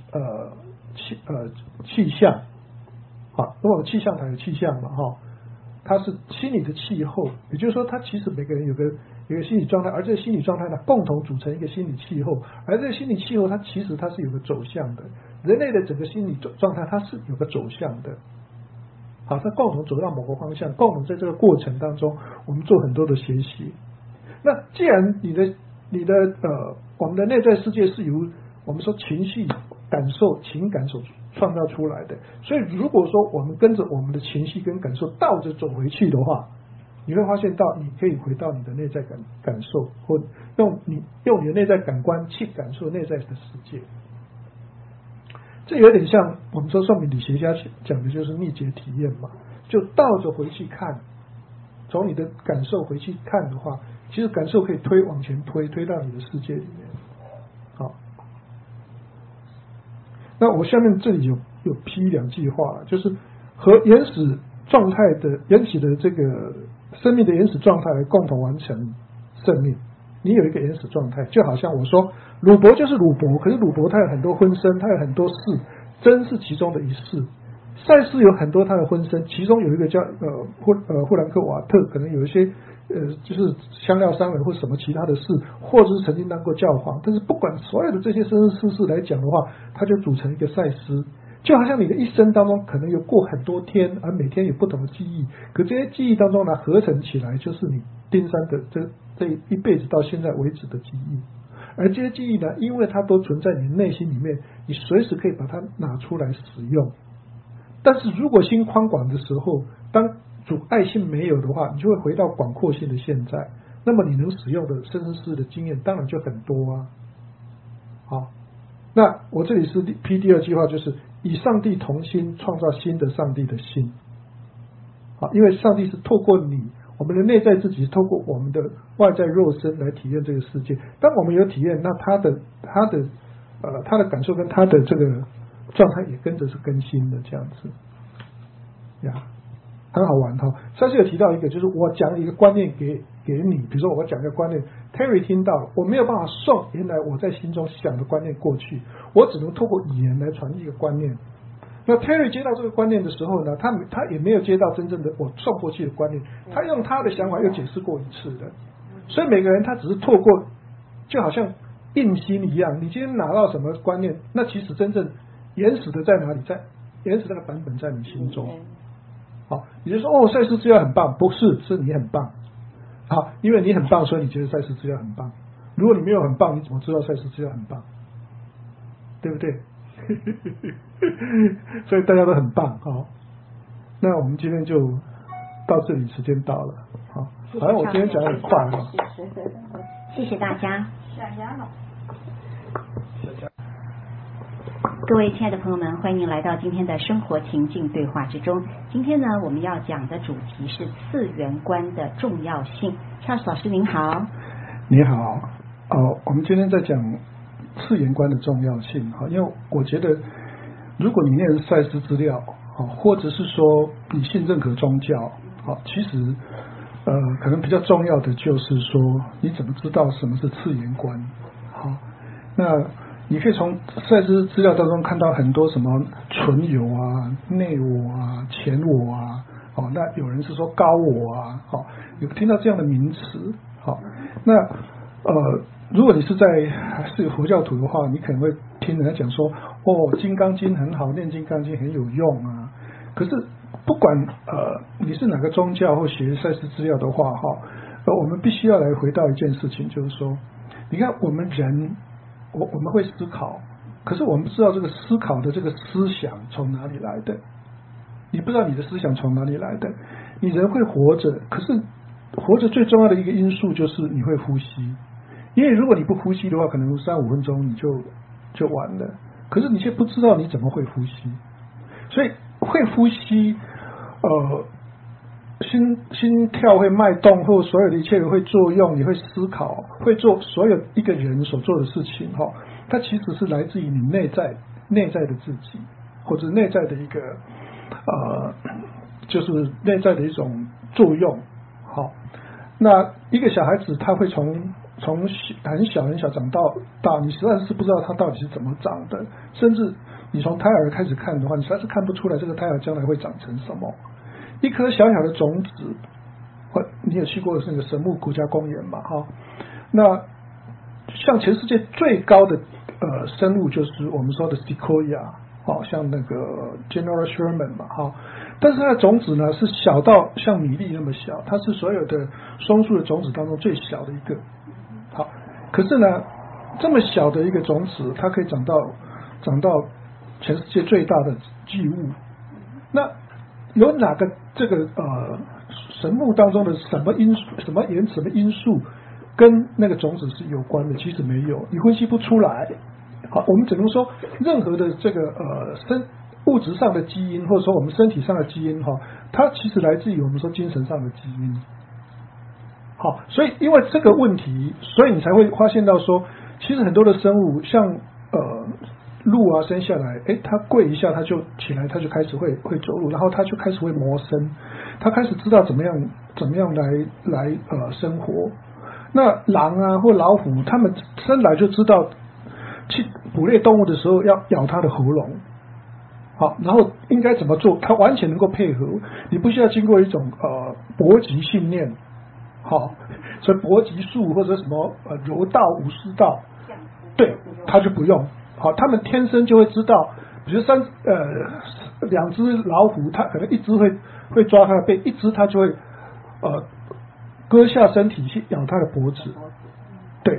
象。好，因为我们气象台有气象嘛，它是心理的气候，也就是说，它其实每个人有个心理状态，而这个心理状态呢，共同组成一个心理气候，而这个心理气候它其实是有个走向的，人类的整个心理状态它是有个走向的。好，它共同走到某个方向，共同在这个过程当中，我们做很多的学习。那既然你的我们的内在世界是由我们说情绪、感受、情感所创造出来的，所以如果说我们跟着我们的情绪跟感受倒着走回去的话，你会发现到你可以回到你的内在感受，或用你的内在感官去感受内在的世界。这有点像我们说算命理学家讲的就是逆劫体验嘛，就倒着回去看，从你的感受回去看的话，其实感受可以往前推到你的世界里面。好，那我下面这里有批两句话，就是和原始状态的这个生命的原始状态来共同完成生命。你有一个原始状态，就好像我说鲁伯就是鲁伯，可是鲁伯他有很多分身，他有很多世，真是其中的一世。赛斯有很多他的分身，其中有一个叫富兰克瓦特，可能有一些就是香料商人或什么其他的事，或者是曾经当过教皇。但是不管所有的这些生生世世来讲的话，它就组成一个赛斯。就好像你的一生当中可能有过很多天，而每天有不同的记忆，可这些记忆当中呢，合成起来就是你丁山的这一辈子到现在为止的记忆。 而这些记忆呢，因为它都存在你内心里面，你随时可以把它拿出来使用。但是如果心宽广的时候，当阻碍性没有的话，你就会回到广阔性的现在，那么你能使用的生生世的经验当然就很多啊。好，那我这里是 P 第二句话，就是以上帝同心创造新的上帝的心。好，因为上帝是透过你，我们的内在自己透过我们的外在肉身来体验这个世界。当我们有体验，那他的感受跟他的这个状态也跟着是更新的，这样子呀，很好玩哈。上次有提到一个，就是我讲一个观念给你，比如说我讲一个观念 ，Terry 听到了，我没有办法送原来我在心中想的观念过去，我只能透过语言来传递一个观念。那 Terry 接到这个观念的时候呢，他也没有接到真正的我送过去的观念，他用他的想法又解释过一次的。所以每个人他只是透过，就好像印心一样，你今天拿到什么观念，那其实真正原始的在哪里？在原始那个版本在你心中。好，你就说哦，赛斯资料很棒，不是，是你很棒。好，因为你很棒，所以你觉得赛斯资料很棒。如果你没有很棒，你怎么知道赛斯资料很棒？对不对？所以大家都很棒。好，那我们今天就到这里，时间到了。好，反正我今天讲得很快哈。 谢谢大家。 想家了。 各位亲爱的朋友们，欢迎来到今天的生活情境对话之中。今天呢，我们要讲的主题是次元观的重要性。Charles老师您好。 你好。我们今天在讲次元观的重要性。因为我觉得，如果你念赛斯资料，或者是说你信任何宗教，其实可能比较重要的就是说，你怎么知道什么是次元观？好，那你可以从赛斯资料当中看到很多什么纯有啊、内我啊、前我啊，那有人是说高我啊，有听到这样的名词。好，那如果你是佛教徒的话，你可能会听人家讲说，金刚经很好，念金刚经很有用啊。可是不管你是哪个宗教或学赛斯资料的话，我们必须要来回到一件事情，就是说，你看我们人。我们会思考，可是我们不知道这个思考的这个思想从哪里来的。你不知道你的思想从哪里来的。你人会活着，可是活着最重要的一个因素就是你会呼吸。因为如果你不呼吸的话，可能3-5分钟你就完了。可是你却不知道你怎么会呼吸。所以会呼吸，心跳会脉动，或所有的一切会作用，你会思考，会做所有一个人所做的事情，它其实是来自于你内在的自己，或者内在的一个就是内在的一种作用。好，那一个小孩子他会从很小长到大，你实在是不知道他到底是怎么长的，甚至你从胎儿开始看的话，你实在是看不出来这个胎儿将来会长成什么。一颗小小的种子，你有去过那个神木国家公园嘛？那像全世界最高的生物就是我们说的 Sequoia，像那个 General Sherman 嘛，但是它的种子呢是小到像米粒那么小，它是所有的松树的种子当中最小的一个。好，可是呢，这么小的一个种子，它可以长到全世界最大的巨物。那有哪个这个神木当中的什么因素跟那个种子是有关的？其实没有，你分析不出来。好，我们只能说任何的这个物质上的基因，或者说我们身体上的基因，它其实来自于我们说精神上的基因。好，所以因为这个问题，所以你才会发现到说，其实很多的生物像鹿啊，生下来，它跪一下，它就起来，它就开始会走路，然后它就开始会谋生，它开始知道怎么样来生活。那狼啊或老虎，它们生来就知道去捕猎动物的时候要咬它的喉咙，好，然后应该怎么做，它完全能够配合，你不需要经过一种搏击训练，好，所以搏击术或者什么柔道、武士道，对，它就不用。好，他们天生就会知道，比如2只老虎，它可能一只会抓它的背，一只它就会割下身体去咬它的脖子。对，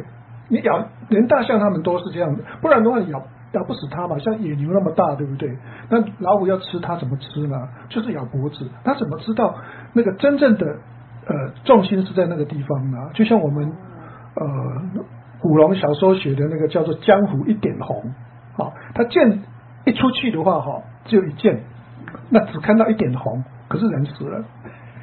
你咬连大象他们都是这样的，不然的话你咬不死它嘛，像野牛那么大，对不对？那老虎要吃它怎么吃呢？就是咬脖子。它怎么知道那个真正的重心是在那个地方呢？就像我们古龙小说学的那个叫做江湖一点红，好，他剑一出去的话，哈，只有一剑，那只看到一点红，可是人死了，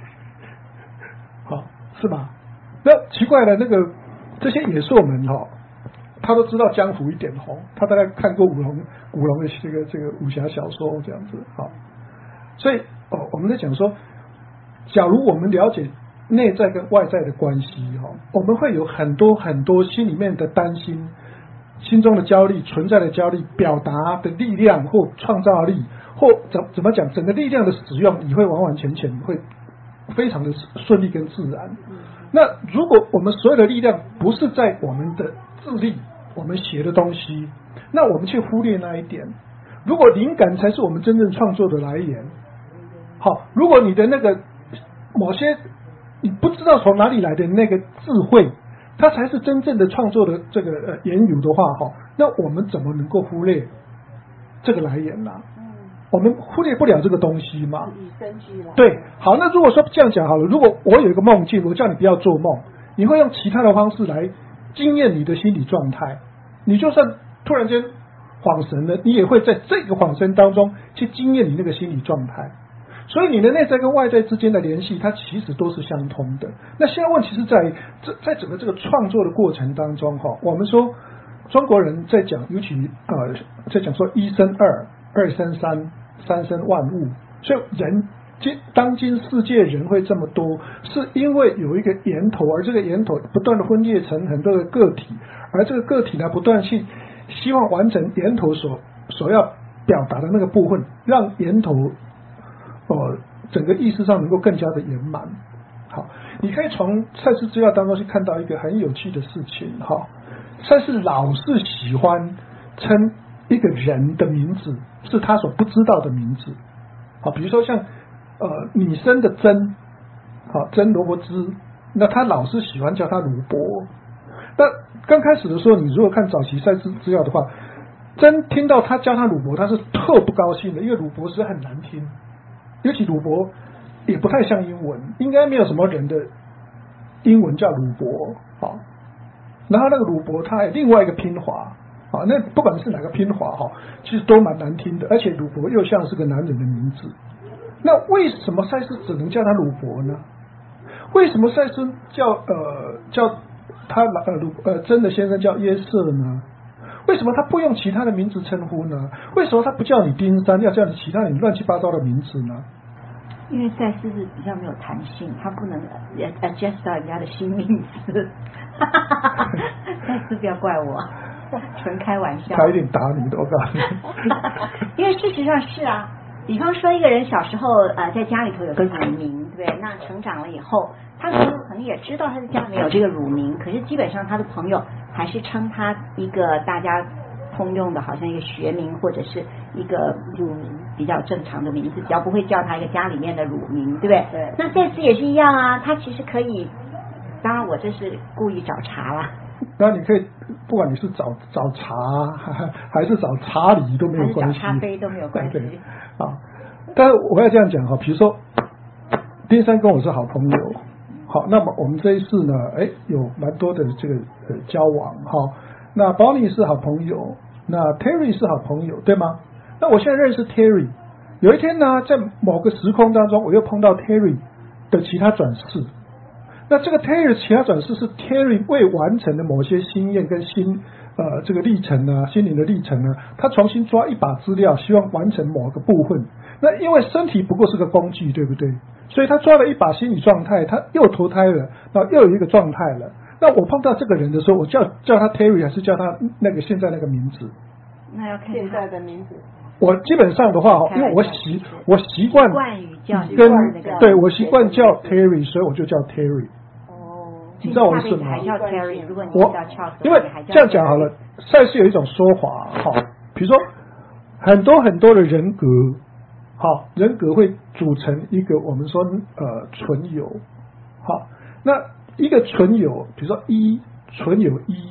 好，是吧？那奇怪了，那个这些野兽们哈，他都知道江湖一点红，他大概看过古龙的这个武侠小说这样子，好，所以我们在讲说，假如我们了解内在跟外在的关系哈，我们会有很多很多心里面的担心，心中的焦虑，存在的焦虑，表达的力量或创造力，或怎么讲，整个力量的使用，你会完完全全会非常的顺利跟自然。那如果我们所有的力量不是在我们的智力，我们学的东西，那我们却忽略那一点。如果灵感才是我们真正创作的来源，好，如果你的那个某些你不知道从哪里来的那个智慧，它才是真正的创作的这个言语的话，哈，那我们怎么能够忽略这个来源呢？我们忽略不了这个东西嘛。 以身具来。 对，好，那如果说这样讲好了，如果我有一个梦境，我叫你不要做梦，你会用其他的方式来经验你的心理状态。你就算突然间恍神了，你也会在这个恍神当中去经验你那个心理状态。所以你的内在跟外在之间的联系，它其实都是相通的。那现在问题是在整个这个创作的过程当中，哈，我们说中国人在讲，尤其在讲说一生二，二生三，三生万物。所以当今世界人会这么多，是因为有一个源头，而这个源头不断的分裂成很多的个体，而这个个体呢，不断去希望完成源头所要表达的那个部分，让源头整个意识上能够更加的圆满。好，你可以从赛斯资料当中去看到一个很有趣的事情。哈，赛斯老是喜欢称一个人的名字是他所不知道的名字。好，比如说像女生的珍，好，珍罗伯兹，那他老是喜欢叫他鲁伯。那刚开始的时候，你如果看早期赛斯资料的话，珍听到他叫他鲁伯，他是特不高兴的，因为鲁伯是很难听，尤其鲁伯也不太像英文，应该没有什么人的英文叫鲁伯。好，然后那个鲁伯他还有另外一个拼法。好，那不管是哪个拼法哈，其实都蛮难听的，而且鲁伯又像是个男人的名字。那为什么赛斯只能叫他鲁伯呢？为什么赛斯叫他真的先生叫约瑟呢？为什么他不用其他的名字称呼呢？为什么他不叫你丁山，要叫你其他你乱七八糟的名字呢？ 因为赛斯是比较没有弹性，他不能 adjust 到人家的新名字。赛斯不要怪我，纯开玩笑。 他一定打你的，我告诉你。 因为事实上是啊，比方说一个人小时候在家里头有个乳名，对不对？那成长了以后，他的朋友可能也知道他的家里面有这个乳名，可是基本上他的朋友还是称他一个大家通用的，好像一个学名或者是一个乳名比较正常的名字，比较不会叫他一个家里面的乳名，对不对？ 对。 那这次也是一样啊，他其实可以，当然我这是故意找茬啦。 那你可以，不管你是找茶还是找茶理都没有关系， 找咖啡都没有关系。 对啊，但是我要这样讲哈，比如说丁山跟我是好朋友，好，那么我们这一次呢，有蛮多的这个交往哈。那 Bonnie 是好朋友，那 Terry 是好朋友，对吗？那我现在认识 Terry， 有一天呢，在某个时空当中，我又碰到 Terry 的其他转世。那这个 Terry 其他转世是 Terry 未完成的某些心愿跟这个历程呢，心灵的历程呢，他重新抓一把资料，希望完成某个部分。那因为身体不过是个工具，对不对？所以他抓了一把心理状态，他又投胎了，然后又有一个状态了。那我碰到这个人的时候，我叫他 Terry 还是叫他那个现在那个名字？ 那要看现在的名字。 我基本上的话，因为我习惯跟对我习惯叫 Terry， 所以我就叫 Terry。你知道我是什么吗？因为这样讲好了，赛斯有一种说法，好，比如说很多很多的人格，好，人格会组成一个我们说纯有，好，那一个纯有，比如说纯有一，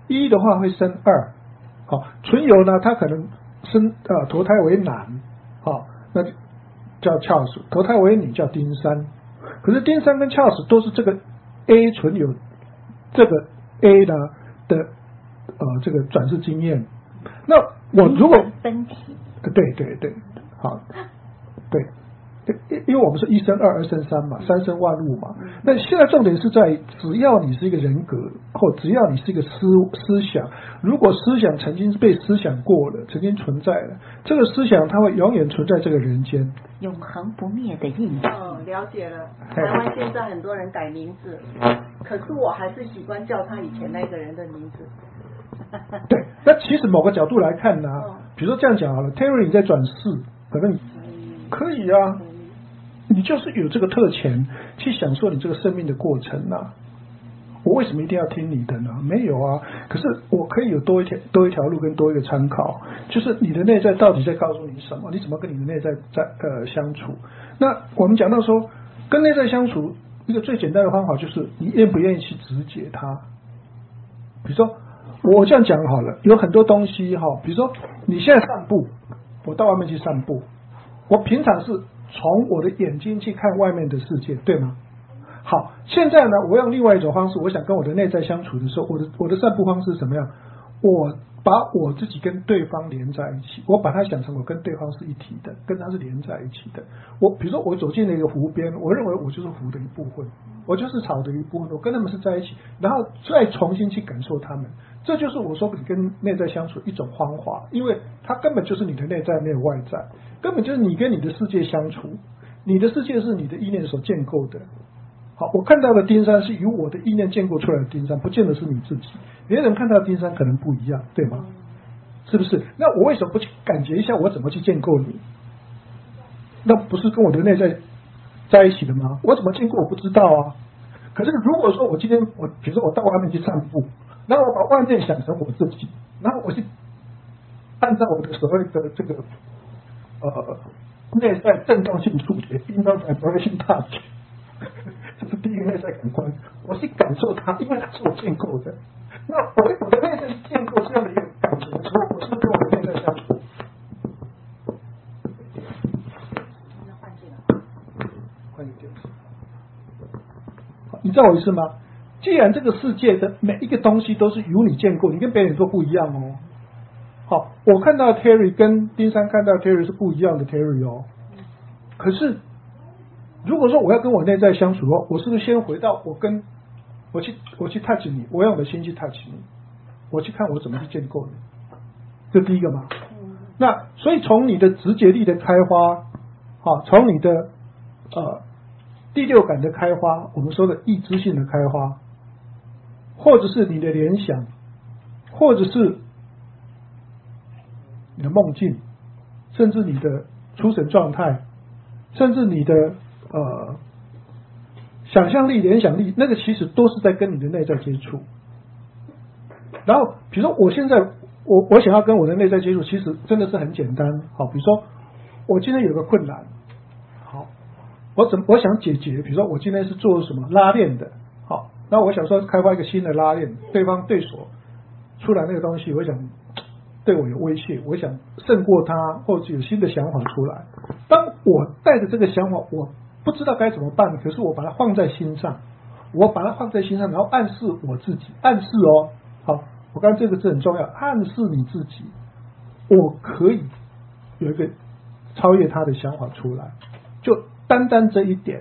一的话会生二，好，纯油呢，它可能投胎为男，好，那叫 Charles， 投胎为女叫丁三。可是丁三跟 Charles 都是这个 A 纯油，这个 A 呢的这个转世经验。那我如果分体， 对，好，对。因为我们是一生二，二生三嘛，三生万物嘛。那现在重点是在，只要你是一个人格，或只要你是一个思想，如果思想曾经被思想过了，曾经存在了，这个思想它会永远存在这个人间， 永恒不灭的印记。 了解了。台湾现在很多人改名字，可是我还是习惯叫他以前那个人的名字。 对，那其实某个角度来看呢，比如说这样讲好了 ，Terry 你在转世，可能你可以啊。你就是有这个特权去享受你这个生命的过程啊！我为什么一定要听你的呢？没有啊，可是我可以有多一条路跟多一个参考，就是你的内在到底在告诉你什么？你怎么跟你的内在相处？那我们讲到说，跟内在相处一个最简单的方法就是你愿不愿意去直解它。比如说我这样讲好了，有很多东西哈，比如说你现在散步，我到外面去散步，我平常是从我的眼睛去看外面的世界，对吗？好，现在呢，我用另外一种方式，我想跟我的内在相处的时候，我的散步方式是怎么样？我把我自己跟对方连在一起，我把它想成我跟对方是一体的，跟他是连在一起的。比如说我走进了一个湖边，我认为我就是湖的一部分，我就是草的一部分，我跟他们是在一起，然后再重新去感受他们。这就是我说你跟内在相处一种方法，因为它根本就是你的内在没有外在，根本就是你跟你的世界相处，你的世界是你的意念所建构的。好，我看到的丁山是由我的意念建构出来的丁山，不见得是你自己，别人看到的丁山可能不一样，对吗？是不是？那我为什么不去感觉一下我怎么去建构你？那不是跟我的内在在一起的吗？我怎么建构我不知道啊。可是如果说我今天比如说我到外面去散步，然后我把外面想成我自己，然后我去按照我的所谓的这个内在振动性触觉 （inner vibration touch）， 这是第一个内在感官，我去感受它，因为它是我建构的。那我的内在建构这样的一个感觉的时候，我是跟我的内在相处。你知道我意思吗？既然这个世界的每一个东西都是由你建构，你跟别人都不一样哦。好，我看到 Terry 跟丁山看到 Terry 是不一样的 Terry 哦。可是如果说我要跟我内在相处的话，我是不是先回到我去 touch 你，我用我的心去 touch 你，我去看我怎么去建构你，这第一个嘛。那所以从你的直觉力的开花，从你的第六感的开花，我们说的意知性的开花，或者是你的联想，或者是你的梦境，甚至你的出神状态，甚至你的想象力、联想力，那个其实都是在跟你的内在接触。然后比如说我现在我想要跟我的内在接触，其实真的是很简单。好，比如说我今天有个困难，好，我想解决，比如说我今天是做什么拉链的，好，那我想说开发一个新的拉链，对手出来那个东西，我想对我有威胁，我想胜过他，或者有新的想法出来。当我带着这个想法，我不知道该怎么办，可是我把它放在心上，然后暗示我自己，暗示哦，好，我刚才这个字很重要，暗示你自己，我可以有一个超越他的想法出来，就单单这一点，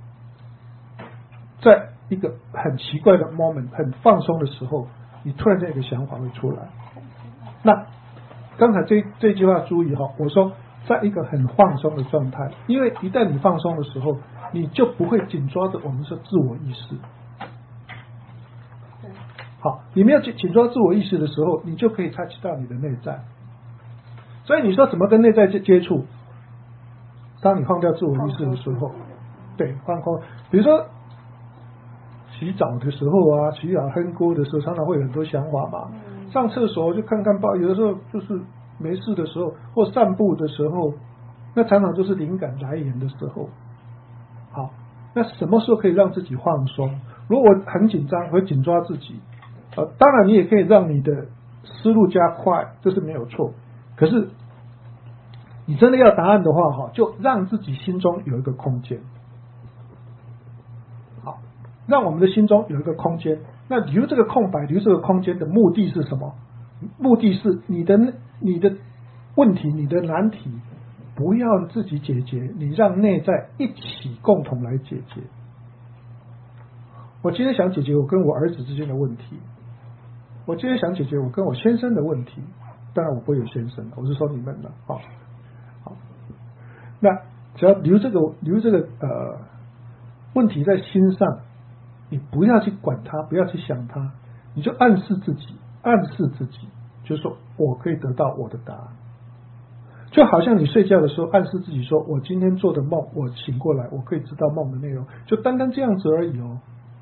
在一个很奇怪的 moment， 很放松的时候，你突然间有个想法会出来。那刚才这句话注意哈，我说在一个很放松的状态，因为一旦你放松的时候，你就不会紧抓着我们说自我意识。好，你没有紧抓自我意识的时候，你就可以 touch 到你的内在。所以你说怎么跟内在接触？当你放掉自我意识的时候，对，放空。比如说洗澡的时候啊，洗澡哼锅的时候，常常会有很多想法嘛。上厕所就看看报，有的时候就是没事的时候，或散步的时候，那常常就是灵感来源的时候。好，那什么时候可以让自己放松？如果我很紧张，会紧抓自己， 当然你也可以让你的思路加快，这是没有错。可是你真的要答案的话，哈，就让自己心中有一个空间。好，让我们的心中有一个空间。那留这个空白，留这个空间的目的是什么？目的是你的问题，你的难题，不要自己解决，你让内在一起共同来解决。我今天想解决我跟我儿子之间的问题，我今天想解决我跟我先生的问题，当然我不会有先生，我是说你们了，好，那只要留这个问题在心上，你不要去管它，不要去想它，你就暗示自己，就是说我可以得到我的答案。就好像你睡觉的时候暗示自己说，我今天做的梦，我醒过来我可以知道梦的内容，就单单这样子而已哦，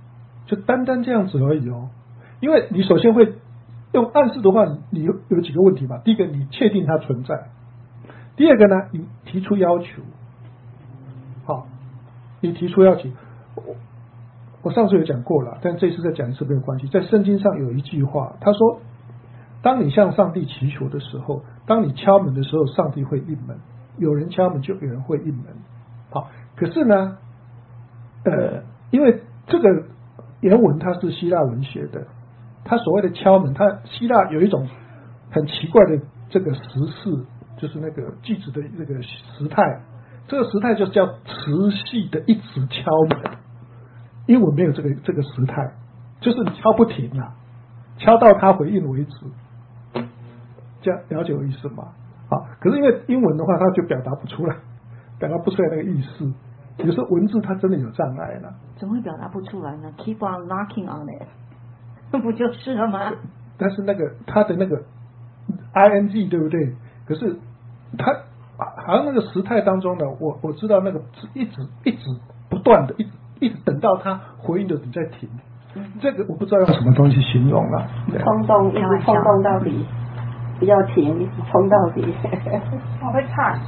因为你首先会用暗示的话，你有几个问题吧。第一个，你确定它存在；第二个呢，你提出要求。好，你提出要求，我上次有讲过了，但这次再讲一次没有关系。在圣经上有一句话，他说，当你向上帝祈求的时候，当你敲门的时候，上帝会应门。有人敲门，就有人会应门。好，可是呢，因为这个原文它是希腊文学的，它所谓的敲门，它希腊有一种很奇怪的这个时式，就是那个句子的这个时态，这个时态就叫持续的一直敲门。英文没有这个时态，就是你敲不停啊，敲到他回应为止。这样了解我意思吗？好，可是因为英文的话，它就表达不出来那个意思。有时候文字它真的有障碍了。 怎么会表达不出来呢 ？Keep on knocking on it， 不就是了吗？ 但是它的那个 ing 对不对？可是它好像那个时态当中呢，我知道那个是一直不断的，一直等到他回应的你再停。这个我不知道用什么东西形容了。 冲动，一直冲动到底，不要停，一直冲到底。 我会怕。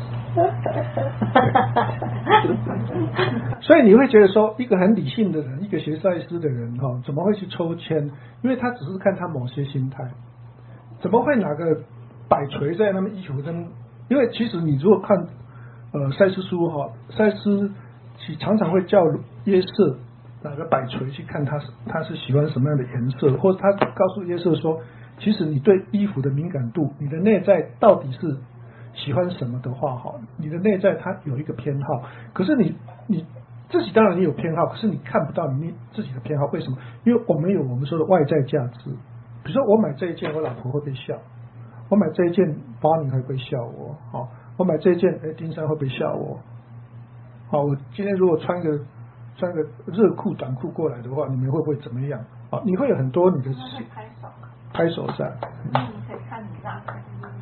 所以你会觉得说，一个很理性的人，一个学赛斯的人哈，怎么会去抽签？因为他只是看他某些心态，怎么会哪个摆锤在那么衣服跟？因为其实你如果看赛斯书哈，赛斯常常会叫约瑟哪个摆锤去看他是喜欢什么样的颜色，或者他告诉约瑟说，其实你对衣服的敏感度，你的内在到底是喜欢什么的话哈，你的内在它有一个偏好，可是你自己当然你有偏好，可是你看不到你自己的偏好，为什么？因为我们有我们说的外在价值，比如说我买这一件，我老婆会被笑；我买这一件，巴尼会不会笑我？好，我买这一件，丁山会不会笑我？好，我今天如果穿个热裤短裤过来的话，你们会不会怎么样？好，你会有很多你的拍手在。 你可以看你大概。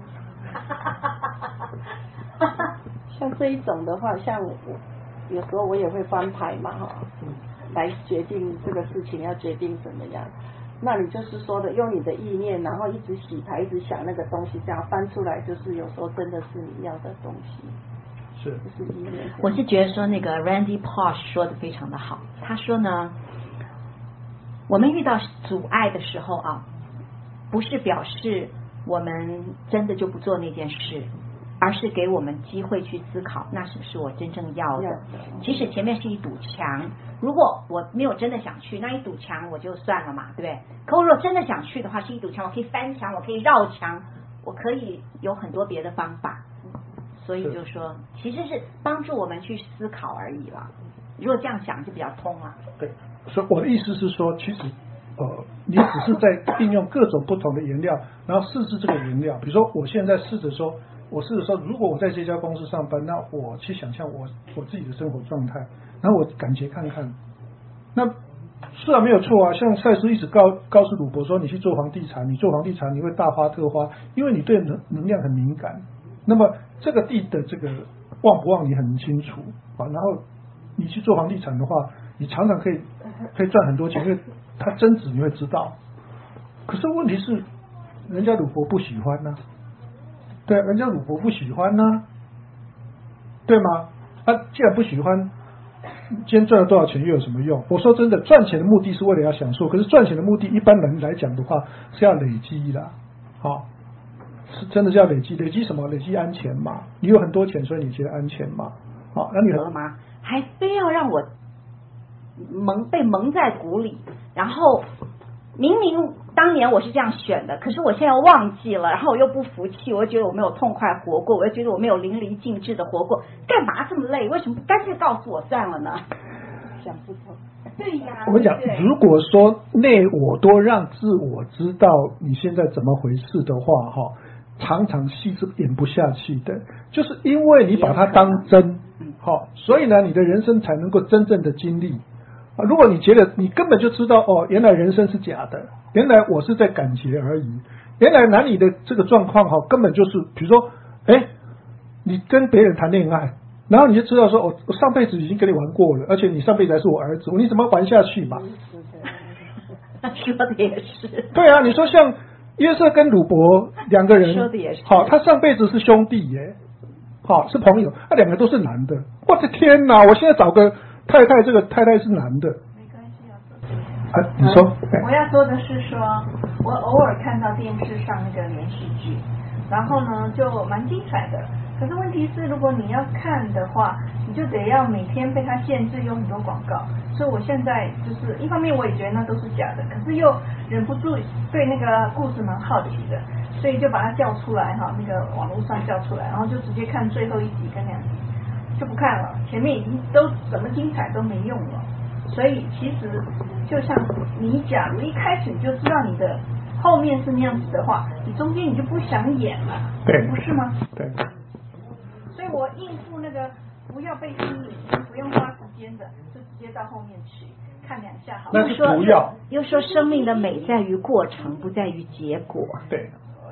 像这一种的话，像我有时候我也会翻牌嘛哈，来决定这个事情要决定怎么样。那你就是说的用你的意念，然后一直洗牌，一直想那个东西，这样翻出来，就是有时候真的是你要的东西。 是， 就是意念。 我是觉得说那个 Randy Pausch 说的非常的好，他说呢，我们遇到阻碍的时候啊，不是表示我们真的就不做那件事，而是给我们机会去思考，那是不是我真正要的？即使前面是一堵墙，如果我没有真的想去，那一堵墙我就算了嘛，对不对？可我如果真的想去的话，是一堵墙，我可以翻墙，我可以绕墙，我可以有很多别的方法。所以就说，其实是帮助我们去思考而已了。如果这样想就比较通了。 对，所以我的意思是说，其实你只是在运用各种不同的原料，然后试制这个原料。比如说，我现在试着说，如果我在这家公司上班，那我去想象我自己的生活状态，然后我感觉看看。那是啊，没有错啊。像赛斯一直告诉鲁伯说，你去做房地产，你做房地产你会大发特花，因为你对能量很敏感。那么这个地的这个旺不旺你很清楚啊。然后你去做房地产的话，你常常可以赚很多钱，因为它增值你会知道。可是问题是，人家鲁伯不喜欢呢、对，人家鲁伯不喜欢呢、对吗？既然不喜欢， 今天赚了多少钱又有什么用？我说真的，赚钱的目的是为了要享受，可是赚钱的目的一般人来讲的话是要累积的，好，是真的是要累积，累积什么？累积安全嘛。你有很多钱，所以你觉得安全嘛？好，那你得吗？还非要让我被蒙在鼓里，然后明明当年我是这样选的，可是我现在忘记了，然后我又不服气，我又觉得我没有痛快活过，我又觉得我没有淋漓尽致的活过，干嘛这么累？为什么不干脆告诉我算了呢？ 想不通。 对呀， 我们讲，如果说内我都让自我知道你现在怎么回事的话，哈，常常戏是演不下去的，就是因为你把它当真，好，所以呢，你的人生才能够真正的经历。如果你觉得你根本就知道哦，原来人生是假的，原来我是在感觉而已，原来男女的这个状况哈，根本就是比如说，你跟别人谈恋爱，然后你就知道说，我上辈子已经跟你玩过了，而且你上辈子还是我儿子，你怎么玩下去嘛？ 说的也是。 对啊，你说像约瑟跟鲁伯两个人， 说的也是。 好，他上辈子是兄弟耶，好是朋友，两个都是男的，我的天哪！我现在找个太太，这个太太是男的。 没关系你说。 我要说的是说，我偶尔看到电视上那个连续剧，然后呢就蛮精彩的。可是问题是，如果你要看的话，你就得要每天被它限制，有很多广告。所以我现在就是一方面我也觉得那都是假的，可是又忍不住对那个故事蛮好奇的，所以就把它叫出来哈，那个网络上叫出来，然后就直接看最后1集跟2集。就不看了，前面已经都怎么精彩都没用了，所以其实就像你假如一开始你就知道你的后面是那样子的话，你中间你就不想演了， 对， 不是吗？ 对。 所以我应付那个不要被吸引、不用花时间的，就直接到后面去看2下好了。 那是不要。 又说生命的美在于过程，不在于结果。 对。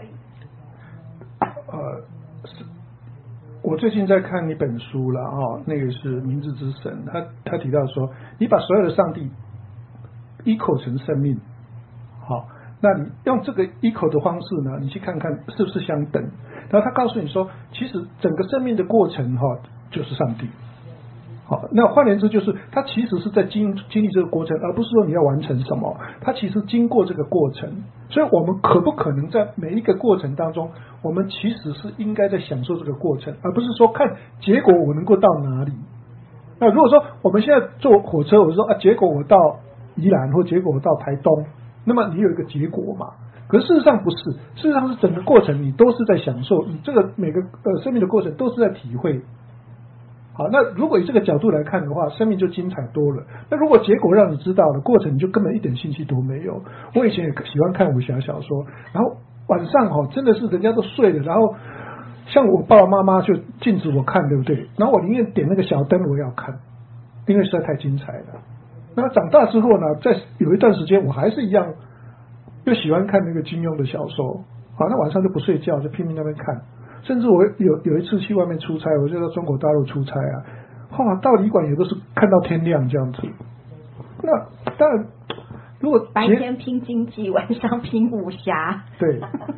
我最近在看一本书了那个是《明日之神》，他提到说，你把所有的上帝equal成生命，好，那你用这个equal的方式呢，你去看看是不是相等。然后他告诉你说，其实整个生命的过程就是上帝。好，那换言之就是，他其实是在经历这个过程，而不是说你要完成什么，他其实经过这个过程。所以我们可不可能在每一个过程当中，我们其实是应该在享受这个过程，而不是说看结果我能够到哪里。那如果说我们现在坐火车，我说结果我到宜兰，或结果我到台东，那么你有一个结果嘛？可是事实上不是，事实上是整个过程你都是在享受，你这个每个生命的过程都是在体会。好，那如果以这个角度来看的话，生命就精彩多了。那如果结果让你知道了，过程你就根本一点兴趣都没有。我以前也喜欢看武侠小说，然后晚上真的是人家都睡了，然后像我爸爸妈妈就禁止我看，对不对？然后我宁愿点那个小灯我也要看，因为实在太精彩了。那长大之后呢，在有一段时间我还是一样，又喜欢看那个金庸的小说。好，那晚上就不睡觉，就拼命那边看。甚至我有一次去外面出差，我就到中国大陆出差到旅馆也都是看到天亮这样子。那当然，如果白天拼经济，晚上拼武侠， 对，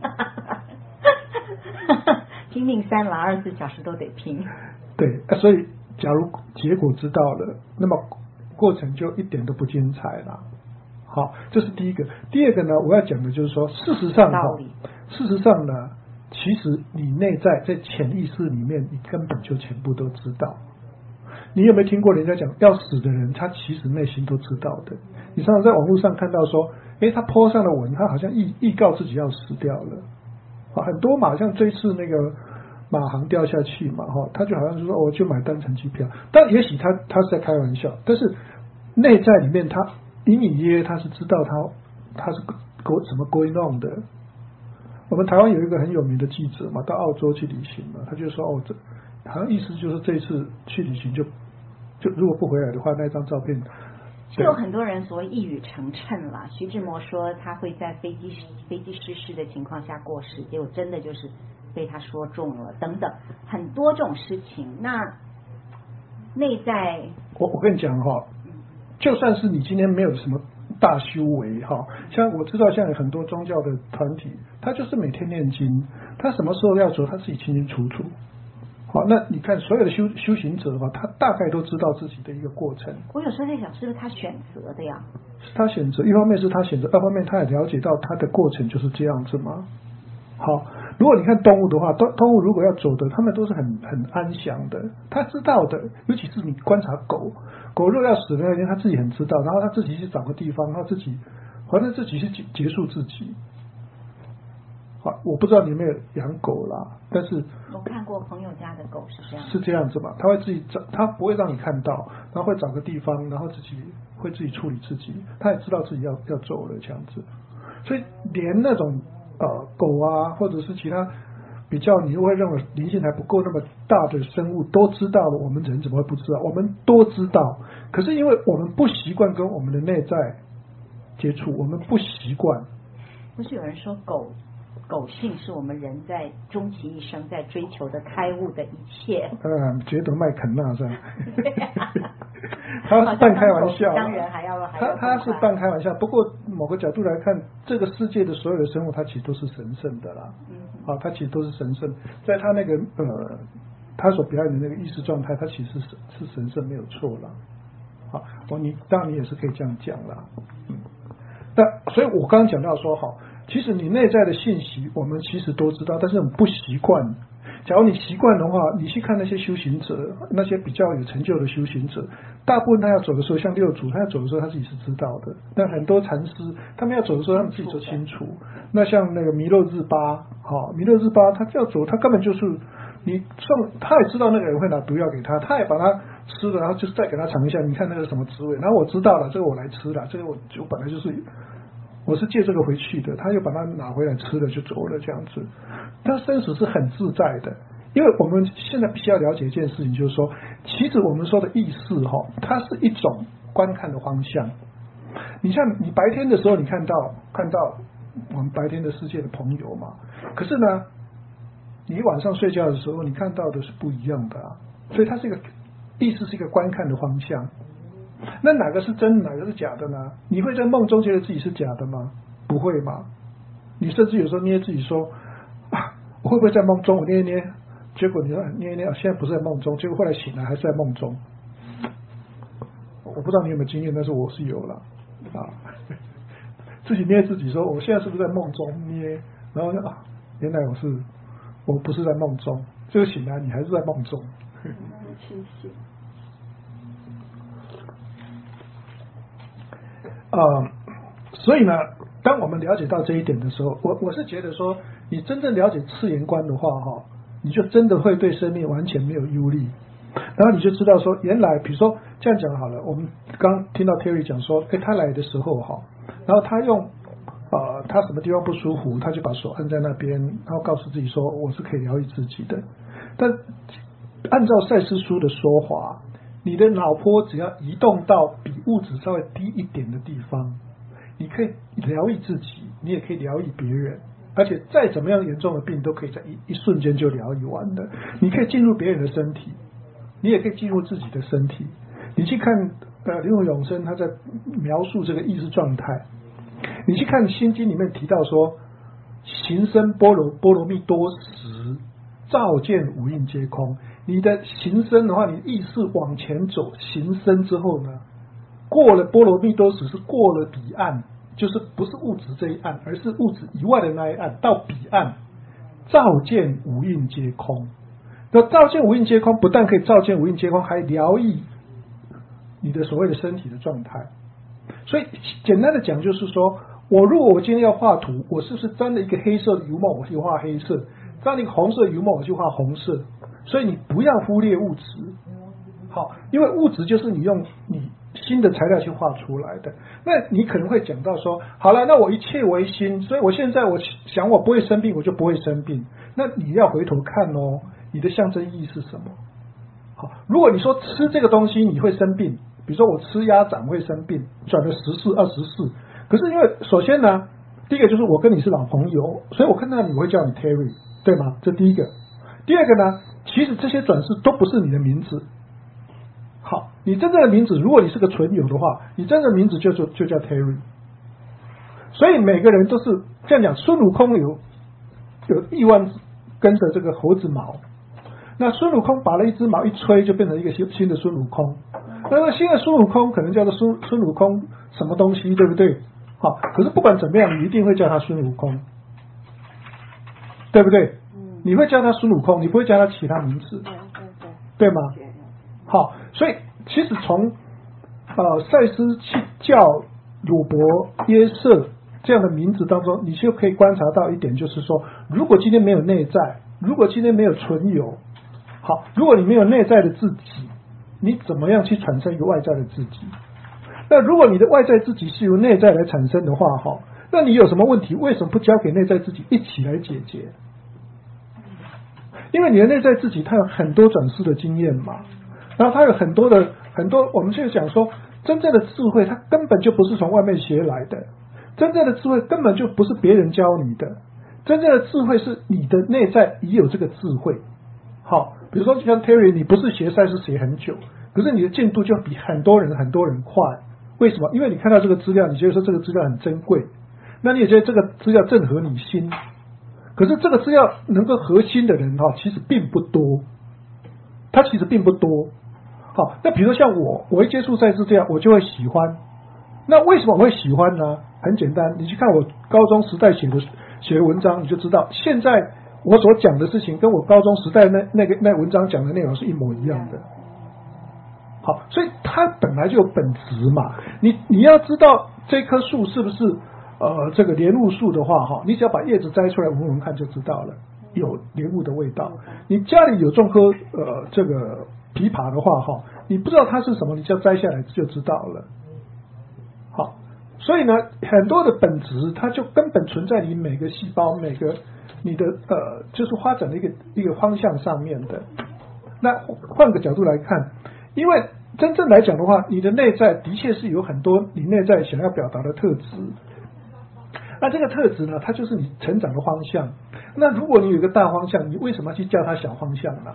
拼命3郎24小时都得拼。 对，所以假如结果知道了，那么过程就一点都不精彩了。好，这是第一个。第二个呢，我要讲的就是说，事实上呢。其实你内在在潜意识里面，你根本就全部都知道。你有没有听过人家讲，要死的人他其实内心都知道的？你常常在网络上看到说，他 po 上了文，他好像预告自己要死掉了。很多嘛，像这次那个马航掉下去嘛，他就好像是说，我就买单程机票。但也许他是在开玩笑，但是内在里面他隐隐约约他是知道他是什么 going on 的。我们台湾有一个很有名的记者嘛，到澳洲去旅行嘛，他就说这好像意思就是这次去旅行就如果不回来的话，那张照片就有很多人所谓一语成谶啦。徐志摩说他会在飞机失事的情况下过世，结果真的就是被他说中了，等等很多这种事情。那内在我跟你讲就算是你今天没有什么大修为像我知道现在很多宗教的团体，他就是每天念经，他什么时候要走他自己清清楚楚。 好，那你看所有的修行者的话，他大概都知道自己的一个过程。 我有时候在想，是不是他选择的呀？ 是他选择，一方面是他选择，二方面他也了解到他的过程就是这样子嘛。好，如果你看动物的话，动物如果要走的，他们都是很安详的，他知道的。尤其是你观察狗，狗若要死的那天，他自己很知道，然后他自己去找个地方，他自己反正自己去结束自己。好，我不知道你有没有养狗啦，但是我看过朋友家的狗是这样， 是这样子嘛，他会自己找，他不会让你看到，然后会找个地方，然后自己会自己处理自己，他也知道自己要走了这样子。所以连那种狗啊，或者是其他比较你会认为灵性还不够那么大的生物都知道了，我们人怎么会不知道？我们都知道，可是因为我们不习惯跟我们的内在接触，我们不习惯。 不是有人说狗性是我们人在终其一生在追求的开悟的一切。 觉得麦肯纳是吧？他是半开玩笑， 当然还要他是半开玩笑。不过某个角度来看，这个世界的所有的生物，它其实都是神圣的啦。它其实都是神圣，在他那个他所表演的那个意识状态，他其实是神圣，没有错啦。好，你当然你也是可以这样讲啦。那所以我刚刚讲到说，好，其实你内在的信息我们其实都知道，但是我们不习惯。假如你习惯的话，你去看那些修行者，那些比较有成就的修行者，大部分他要走的时候，像六祖他要走的时候，他自己是知道的。那很多禅师他们要走的时候，他们自己都清楚。那像那个弥勒日巴，弥勒日巴他要走，他根本就是他也知道那个人会拿毒药给他，他也把它吃了，然后就是再给他尝一下，你看那个什么滋味。然后我知道了，这个我来吃了，这个我本来就是我是借这个回去的，他又把它拿回来吃了就走了这样子。他生死是很自在的，因为我们现在必须要了解一件事情，就是说，其实我们说的意识它是一种观看的方向。你像你白天的时候，你看到我们白天的世界的朋友嘛，可是呢，你晚上睡觉的时候，你看到的是不一样的啊。所以它是一个意识，是一个观看的方向。那哪个是真，哪个是假的呢？你会在梦中觉得自己是假的吗？不会嘛。你甚至有时候捏自己说我会不会在梦中？我捏一捏，结果你说捏一捏，现在不是在梦中，结果后来醒来还是在梦中。我不知道你有没有经验，但是我是有了自己捏自己说我现在是不是在梦中捏，然后原来我不是在梦中，这个醒来你还是在梦中。 清醒。 所以呢，当我们了解到这一点的时候，我是觉得说，你真正了解次元观的话你就真的会对生命完全没有忧虑，然后你就知道说，原来比如说这样讲好了，我们刚听到 Terry 讲说，他来的时候然后他用他什么地方不舒服，他就把手按在那边，然后告诉自己说我是可以疗愈自己的。但按照赛斯书的说法，你的脑波只要移动到比物质稍微低一点的地方，你可以疗愈自己，你也可以疗愈别人，而且再怎么样严重的病都可以在一瞬间就疗愈完的。你可以进入别人的身体，你也可以进入自己的身体。你去看灵魂永生他在描述这个意识状态，你去看心经里面提到说，行深波罗蜜多时，照见五蕴皆空。你的行深的话，你意识往前走，行深之后呢，过了波罗蜜多时，是过了彼岸，就是不是物质这一岸，而是物质以外的那一岸，到彼岸，照见五蕴皆空。那照见五蕴皆空，不但可以照见五蕴皆空，还疗愈你的所谓的身体的状态。所以简单的讲就是说，如果我今天要画图，我是不是沾了一个黑色的油墨，我就画黑色；沾了一个红色的油墨，我就画红色。所以你不要忽略物质，好，因为物质就是你用你新的材料去画出来的。那你可能会讲到说，好了，那我一切为心，所以我现在我想我不会生病，我就不会生病。那你要回头看你的象征意义是什么？好，如果你说吃这个东西你会生病，比如说我吃鸭掌会生病，转了14、24，可是因为首先呢，第一个就是我跟你是老朋友，所以我看到你我会叫你 Terry， 对吗？这第一个。第二个呢，其实这些转世都不是你的名字。好，你真正的名字，如果你是个纯友的话，你真正的名字就叫 Terry。所以每个人都是这样讲，孙悟空有亿万根的这个猴子毛， 那孙悟空拔了一只毛一吹，就变成一个新的孙悟空。那么新的孙悟空可能叫做孙悟空什么东西，对不对？好，可是不管怎么样，你一定会叫他孙悟空，对不对？你会叫他孙悟空，你不会叫他其他名字，对吗？好，所以其实从赛斯去叫鲁伯、约瑟这样的名字当中，你就可以观察到一点，就是说，如果今天没有内在，如果今天没有存有，好，如果你没有内在的自己，你怎么样去产生一个外在的自己？那如果你的外在自己是由内在来产生的话，哈，那你有什么问题？为什么不交给内在自己一起来解决？因为你的内在自己，它有很多转世的经验嘛，然后它有很多，我们就讲说，真正的智慧，它根本就不是从外面学来的，真正的智慧根本就不是别人教你的，真正的智慧是你的内在已有这个智慧。好，比如说像 Terry， 你不是学赛事学很久，可是你的进度就比很多人快。为什么？因为你看到这个资料，你觉得说这个资料很珍贵，那你也觉得这个资料正合你心。可是这个资料能够合心的人其实并不多，他其实并不多。好，那比如说像我一接触赛事这样，我就会喜欢。那为什么我会喜欢呢？很简单，你去看我高中时代写的文章，你就知道，现在我所讲的事情跟我高中时代那文章讲的内容是一模一样的。好，所以它本来就有本质嘛。你要知道这棵树是不是这个莲雾树的话，你只要把叶子摘出来闻闻看就知道了，有莲雾的味道。你家里有种棵这个枇杷的话，你不知道它是什么，你只要摘下来就知道了。好，所以呢，很多的本质它就根本存在你每个细胞、每个你的就是发展的一个方向上面的。那换个角度来看，因为真正来讲的话，你的内在的确是有很多你内在想要表达的特质。那这个特质呢，它就是你成长的方向。那如果你有一个大方向，你为什么要去叫它小方向呢？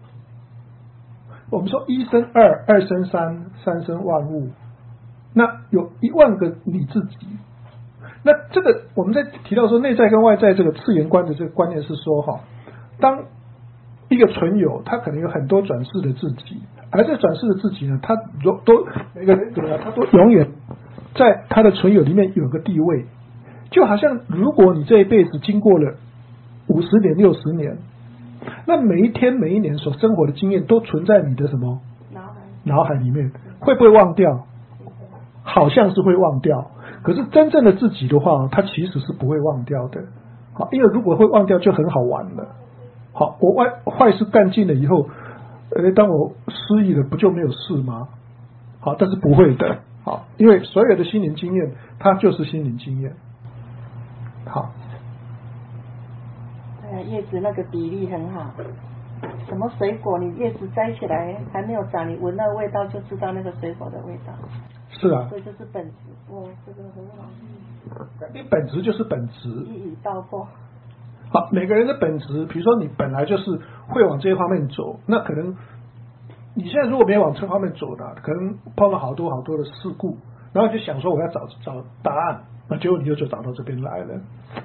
我们说一生二，二生三，三生万物。那有10000个你自己。那这个我们在提到说内在跟外在这个次元观的这个观念是说，当一个存有，它可能有很多转世的自己，而这转世的自己呢，它每个人他都永远在他的存有里面有个地位。就好像如果你这一辈子经过了50年、60年，那每一天、每一年所生活的经验都存在你的什么脑海里面，会不会忘掉？好像是会忘掉，可是真正的自己的话，它其实是不会忘掉的。好，因为如果会忘掉，就很好玩了。好，我坏事干尽了以后，当我失忆了，不就没有事吗？好，但是不会的。好，因为所有的心灵经验，它就是心灵经验。好， 叶子那个比例很好。什么水果，你叶子摘起来还没有长，你闻那个味道就知道那个水果的味道。 是啊， 所以就是本质。这个很好。 你本质就是本质。 一语道破。 好，每个人的本质，比如说你本来就是会往这一方面走，那可能你现在如果没有往这方面走的，可能碰到好多的事故，然后就想说我要找答案，那结果你就找到这边来了。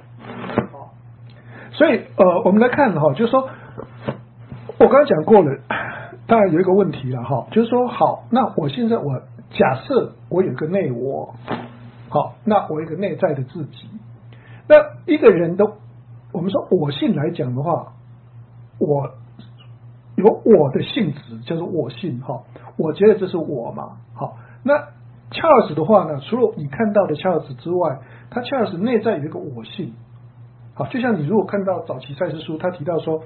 所以我们来看就是说我刚才讲过了，当然有一个问题了就是说好，那我现在假设我有个内我，好，那我有一个内在的自己，那一个人的我们说我性来讲的话，我有我的性质叫做我性我觉得这是我嘛。好，那Charles的话呢，除了你看到的Charles之外，他Charles内在有一个我性。好，就像你如果看到早期赛事书，他提到说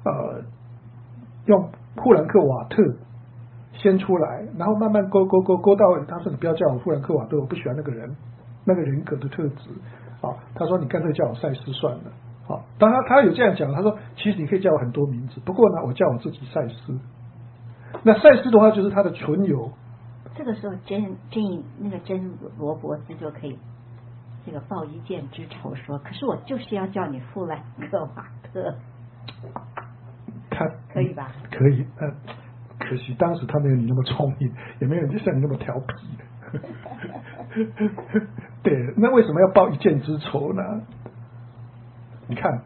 用富兰克瓦特先出来，然后慢慢勾到，他说你不要叫我富兰克瓦特，我不喜欢那个人格的特质。好，他说你干脆叫我赛斯算了。好，当他有这样讲，他说其实你可以叫我很多名字，不过呢我叫我自己赛斯。那赛斯的话就是他的存有。 这个时候真罗伯斯就可以这个报一箭之仇说，可是我就是要叫你富兰克瓦特。可以吧？ 可以，可惜当时他没有你那么聪明，也没有像你那么调皮。对，那为什么要报一箭之仇呢？你看，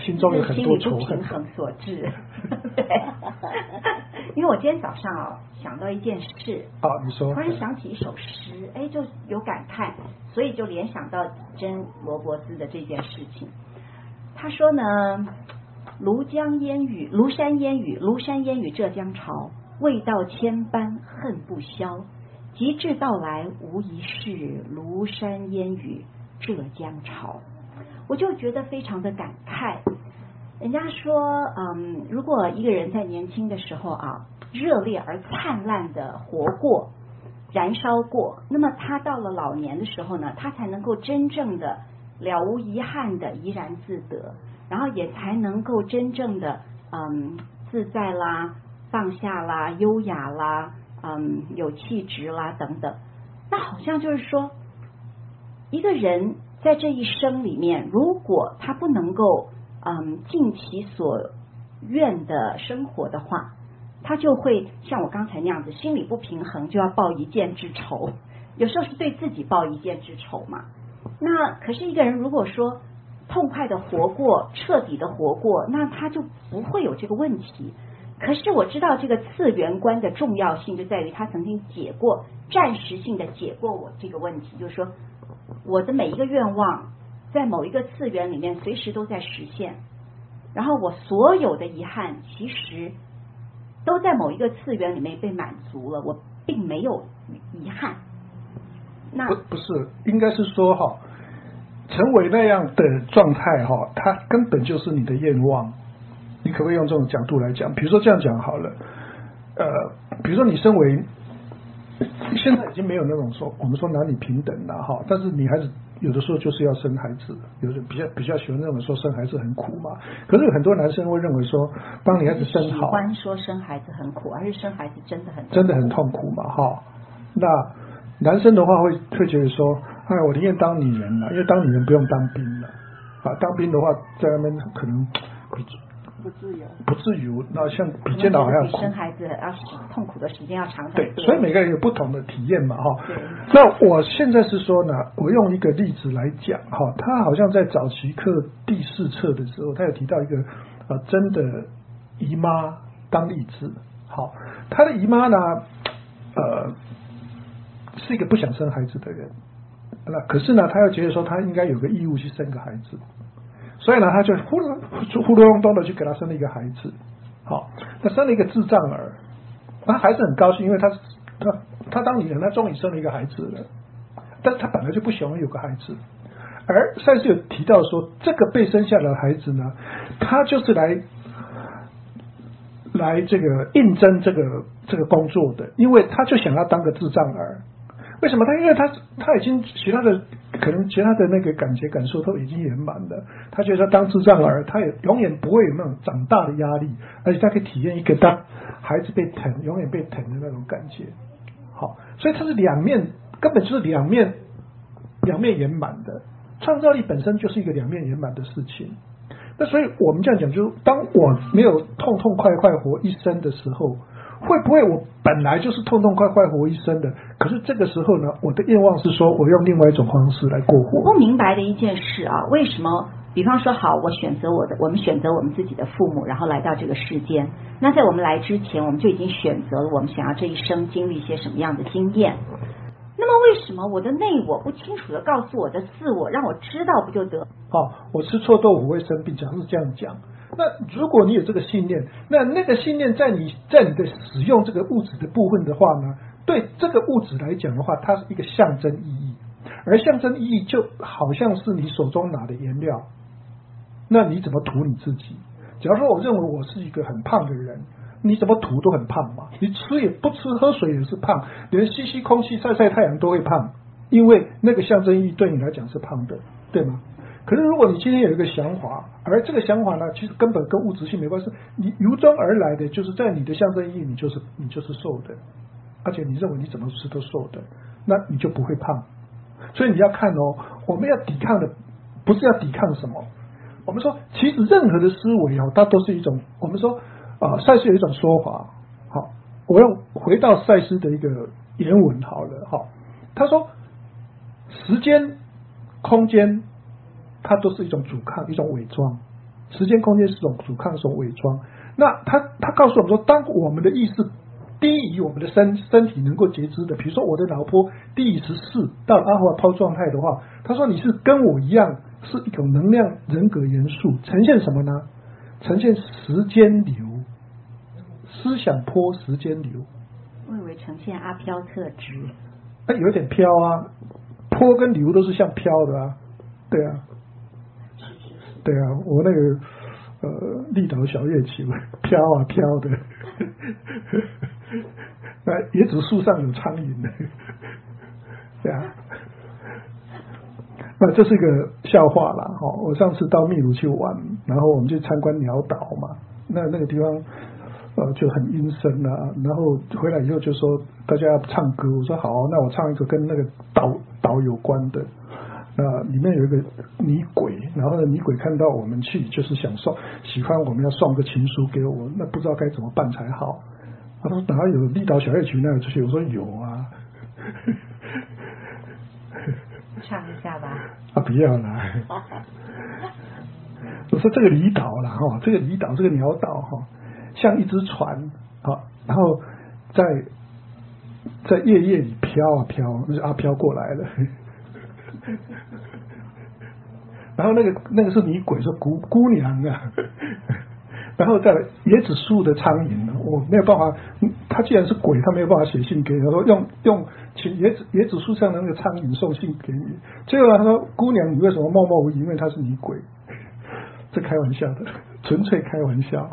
心中有很多仇恨， 心理不平衡所致。对，因为我今天早上想到一件事你说， 突然想起一首诗，就有感慨，所以就联想到真罗伯斯的这件事情。他说呢，庐山烟雨，浙江潮，味道千般恨不消。极致到来无疑是庐山烟雨浙江潮。我就觉得非常的感慨。人家说如果一个人在年轻的时候热烈而灿烂的活过燃烧过，那么他到了老年的时候呢，他才能够真正的了无遗憾的怡然自得，然后也才能够真正的自在啦，放下啦，优雅啦，有气质啦等等。那好像就是说，一个人在这一生里面，如果他不能够尽其所愿的生活的话，他就会像我刚才那样子，心理不平衡，就要报一箭之仇。有时候是对自己报一箭之仇嘛。那可是一个人如果说痛快的活过，彻底的活过，那他就不会有这个问题。可是我知道这个次元观的重要性就在于他曾经暂时性的解过我这个问题，就是说我的每一个愿望在某一个次元里面随时都在实现，然后我所有的遗憾其实都在某一个次元里面被满足了，我并没有遗憾。那不是，应该是说成为那样的状态它根本就是你的愿望。你可不可以用这种角度来讲？比如说这样讲好了，比如说你身为现在已经没有那种说我们说男女平等了但是女孩子有的时候就是要生孩子，有的比较喜欢认为说生孩子很苦嘛。可是有很多男生会认为说，帮女孩子生好， 喜欢说生孩子很苦，还是生孩子真的很痛苦嘛那男生的话会觉得说，我宁愿当女人了，因为当女人不用当兵了当兵的话在那边可能不自由，那像比监牢还要苦， 生孩子要痛苦的时间要长很多。 对，所以每个人有不同的体验嘛那我现在是说呢，我用一个例子来讲他好像在早期课第4册的时候，他有提到一个真的姨妈当例子。他的姨妈呢是一个不想生孩子的人，那可是呢他又觉得说他应该有个义务去生个孩子，所以呢他就呼噜隆咚的去给他生了一个孩子。他生了一个智障儿，他孩子很高兴，因为他当女人，他终于生了一个孩子了，但是他本来就不喜欢有个孩子。而赛斯有提到说，这个被生下来的孩子呢，他就是来这个应征这个工作的，因为他就想要当个智障儿。为什么？因为他已经其他的那个感受都已经圆满了，他觉得当智障儿，他也永远不会有那种长大的压力，而且他可以体验一个当孩子被疼，永远被疼的那种感觉。所以它是根本就是两面圆满的。创造力本身就是一个两面圆满的事情。那所以我们这样讲，就是当我没有痛痛快快活一生的时候，会不会我本来就是痛痛快快活一生的，可是这个时候呢，我的愿望是说我用另外一种方式来过活。 我不明白的一件事为什么比方说好，我们选择我们自己的父母，然后来到这个世间，那在我们来之前，我们就已经选择了我们想要这一生经历一些什么样的经验。那么为什么我的内我不清楚的告诉我的自我，让我知道不就得？ 我吃臭豆腐会生病，假如是这样讲，那如果你有这个信念，那个信念在你的使用这个物质的部分的话呢，对这个物质来讲的话，它是一个象征意义，而象征意义就好像是你手中拿的颜料，那你怎么涂你自己？假如说我认为我是一个很胖的人，你怎么涂都很胖嘛，你吃也不吃，喝水也是胖，连吸吸空气晒晒太阳都会胖，因为那个象征意义对你来讲是胖的，对吗？可是如果你今天有一个想法，而这个想法呢，其实根本跟物质性没关系，你由衷而来的就是在你的象征意义，你就是瘦的，而且你认为你怎么吃都瘦的，那你就不会胖。所以你要看我们要抵抗的不是要抵抗什么，我们说其实任何的思维它都是一种，我们说赛斯有一种说法，我要回到赛斯的一个原文好了，他说时间空间它都是一种阻抗，一种伪装， 时间空间是种阻抗，是种伪装。那他告诉我们说，当我们的意识低于我们的身体能够觉知的，比如说我的脑波低于14到阿尔法波状态的话，他说你是跟我一样是一种能量人格元素，呈现什么呢？呈现时间流，思想波时间流。 我以为呈现阿飘特质。 有点飘啊，波跟流都是像飘的啊，对啊，对啊，我那个立岛小乐曲飘啊飘的，那椰子树上有苍蝇的，对啊，那这是一个笑话啦。我上次到秘鲁去玩，然后我们去参观鸟岛嘛，那个地方就很阴森啊，然后回来以后就说大家要唱歌，我说好，那我唱一个跟那个岛有关的。那里面有一个女鬼，然后呢，女鬼看到我们去，就是喜欢我们要送个情书给我，那不知道该怎么办才好。他说哪有立岛小夜曲那个出去？我说有啊。 唱一下吧。 不要啦。我说这个离岛啦，这个离岛，这个鸟岛像一只船然后在夜里飘啊飘，那就阿飘过来了。然后那个是女鬼，说姑娘啊。然后在椰子树的苍蝇，我没有办法，他既然是鬼，他没有办法写信给你，他说用请椰子树上的那个苍蝇送信给你。结果他说姑娘，你为什么默默无语？因为她是女鬼。这开玩笑的，纯粹开玩笑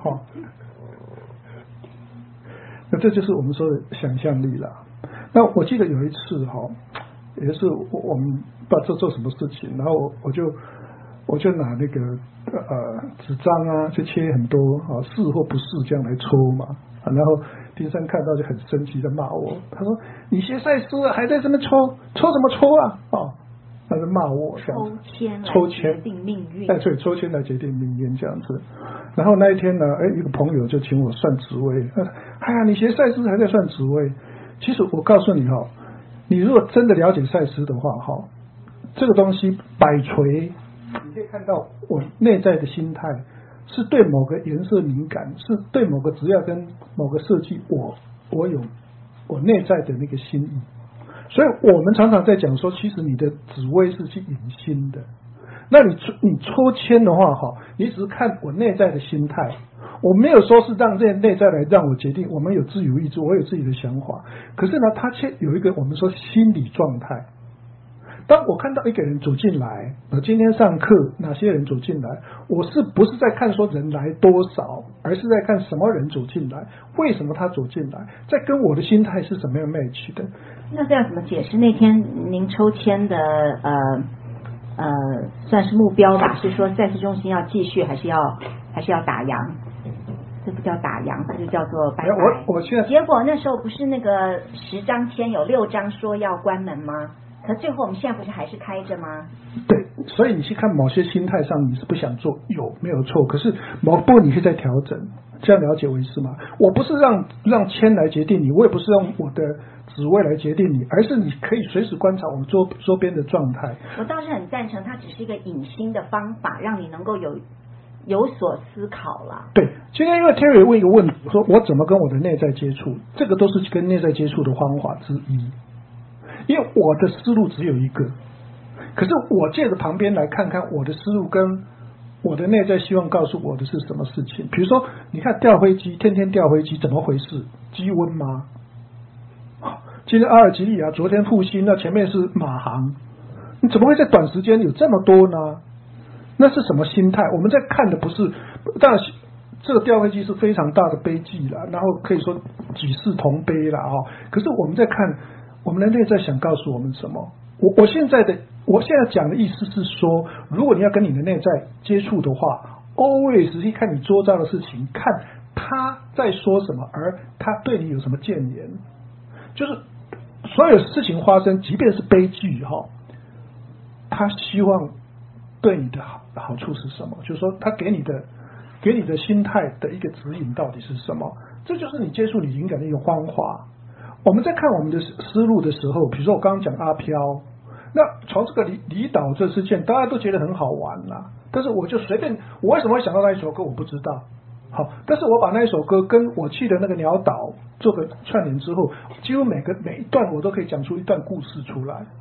那这就是我们说的想象力啦。那我记得有一次也是我们不知道做什么事情，然后我就拿那个纸张啊，就切很多是或不是这样来抽嘛。然后丁山看到就很生气的骂我，他说你学赛斯还在这边抽什么抽啊？他就骂我这样子，抽签决定命运。 对，抽签来决定命运这样子。然后那一天呢，一个朋友就请我算紫微，你学赛斯还在算紫微。其实我告诉你你如果真的了解赛斯的话这个东西摆锤，你可以看到我内在的心态是对某个颜色敏感，是对某个资料跟某个设计我有我内在的那个心意。所以我们常常在讲说，其实你的紫微是去引心的。那你抽签的话你只是看我内在的心态，我没有说是让这些内在来让我决定，我们有自由意志，我有自己的想法。可是呢，它却有一个我们说心理状态。当我看到一个人走进来，今天上课哪些人走进来，我是不是在看说人来多少，而是在看什么人走进来，为什么他走进来，在跟我的心态是怎么样 match 的。 那这样怎么解释那天您抽签的算是目标吧？是说赛事中心要继续，还是要打烊？这不叫打烊，这就叫做拜拜。 我现在结果那时候不是那个10张签有6张说要关门吗？可最后我们现在不是还是开着吗？ 对，所以你去看某些心态上你是不想做，没有错，可是某部分你可以再调整，这样了解我意思吗？我不是让签来决定你，我也不是用我的紫微来决定你，而是你可以随时观察我们周边的状态。 我倒是很赞成，它只是一个引心的方法，让你能够有所思考啦。 对，今天因为 Terry 问一个问题，说我怎么跟我的内在接触，这个都是跟内在接触的方法之一。因为我的思路只有一个，可是我借着旁边来看看我的思路跟我的内在希望告诉我的是什么事情。比如说你看掉飞机，天天掉飞机，怎么回事？机温吗？今天阿尔及利亚，昨天复兴，那前面是马航，你怎么会在短时间有这么多呢？那是什么心态？我们在看的不是，当然这个掉飞机是非常大的悲剧了，然后可以说举世同悲了可是我们在看我们的内在想告诉我们什么？我现在讲的意思是说，如果你要跟你的内在接触的话 ，always 去看你周遭的事情，看他在说什么，而他对你有什么谏言。就是所有事情发生，即便是悲剧他希望对你的好处是什么？就是说，他给你的心态的一个指引到底是什么？这就是你接触你灵感的一个方法。我们在看我们的思路的时候，比如说我刚刚讲阿飘，那从这个离岛这事件，大家都觉得很好玩啦。 但是我就随便，我为什么会想到那一首歌我不知道。好，但是我把那一首歌跟我去的那个鸟岛做个串联之后，几乎每一段我都可以讲出一段故事出来。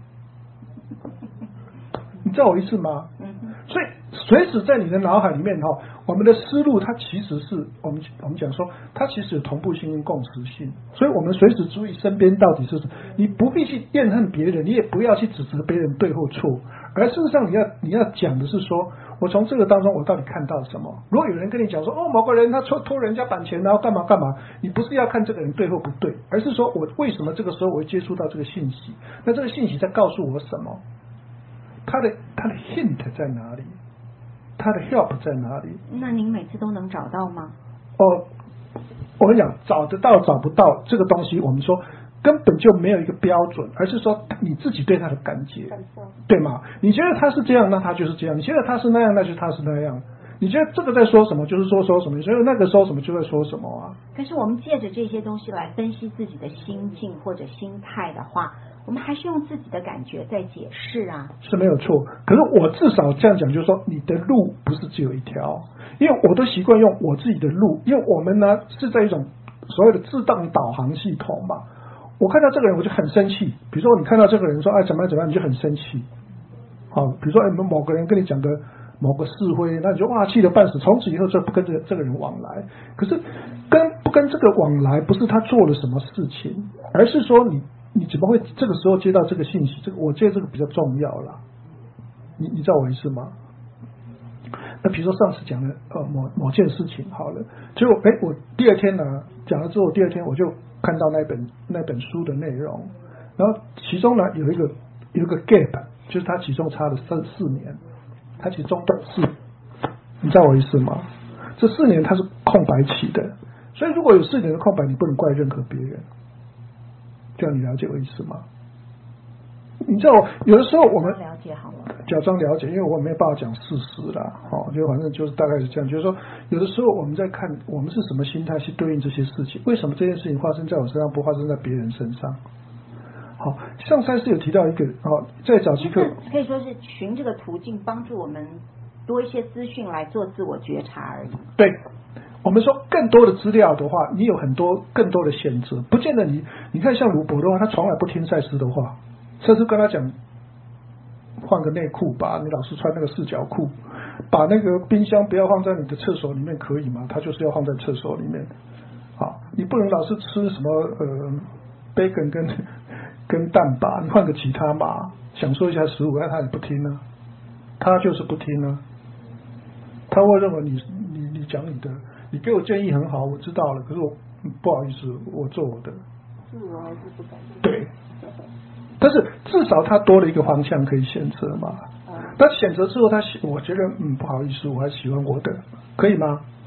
你知道我意思吗？所以随时在你的脑海里面我们的思路它其实是我们讲说它其实有同步性跟共识性，所以我们随时注意身边到底是什么。你不必去怨恨别人，你也不要去指责别人对或错，而事实上你要讲的是说，我从这个当中我到底看到什么。如果有人跟你讲说某个人他偷人家版权然后干嘛干嘛，你不是要看这个人对或不对，而是说我为什么这个时候我会接触到这个信息，那这个信息在告诉我什么，他的 hint 在哪里，他的 help 在哪里。 那您每次都能找到吗？ 我跟你讲，找得到找不到这个东西，我们说根本就没有一个标准，而是说你自己对他的感觉，对吗？你觉得他是这样，那他就是这样；你觉得他是那样，那就他是那样。你觉得这个在说什么，就是说什么；你觉得那个说什么，就在说什么啊。 可是我们借着这些东西来分析自己的心境或者心态的话，我们还是用自己的感觉在解释啊。 是没有错，可是我至少这样讲，就是说你的路不是只有一条，因为我都习惯用我自己的路，因为我们呢是在一种所谓的自动导航系统嘛。我看到这个人我就很生气，比如说你看到这个人说怎么样你就很生气。好，比如说某个人跟你讲的某个是非，那你就哇气得半死，从此以后就不跟这个人往来。可是不跟这个往来不是他做了什么事情，而是说你怎么会这个时候接到这个信息，我觉得这个比较重要啦。你知道我意思吗？那比如说上次讲的某件事情好了，结果我第二天呢讲了之后，第二天我就看到那本书的内容，然后其中呢有一个 gap， 就是它其中差了4年，它其中是，你知道我意思吗？这4年它是空白期的，所以如果有4年的空白，你不能怪任何别人。这样你了解我意思吗？你知道有的时候我们了解好了， 假装了解，因为我没有办法讲事实啦，就反正就是大概是这样，就是说有的时候我们在看我们是什么心态去对应这些事情，为什么这件事情发生在我身上不发生在别人身上。好，上山是有提到一个在早期课可以说是循这个途径帮助我们多一些资讯来做自我觉察而已。 对，我们说更多的资料的话，你有更多的选择，不见得你看像鲁伯的话，他从来不听赛斯的话，赛斯跟他讲换个内裤吧，你老是穿那个4角裤，把那个冰箱不要放在你的厕所里面可以吗？他就是要放在厕所里面。好，你不能老是吃什么bacon 跟蛋吧，你换个其他吧，享受一下食物，他也不听呢，他就是不听呢，他会认为你讲你的，你给我建议很好，我知道了，可是我不好意思，我做我的， 是我还是不敢。 对，但是至少他多了一个方向可以选择嘛。他选择之后，我觉得不好意思，我还喜欢我的，可以吗？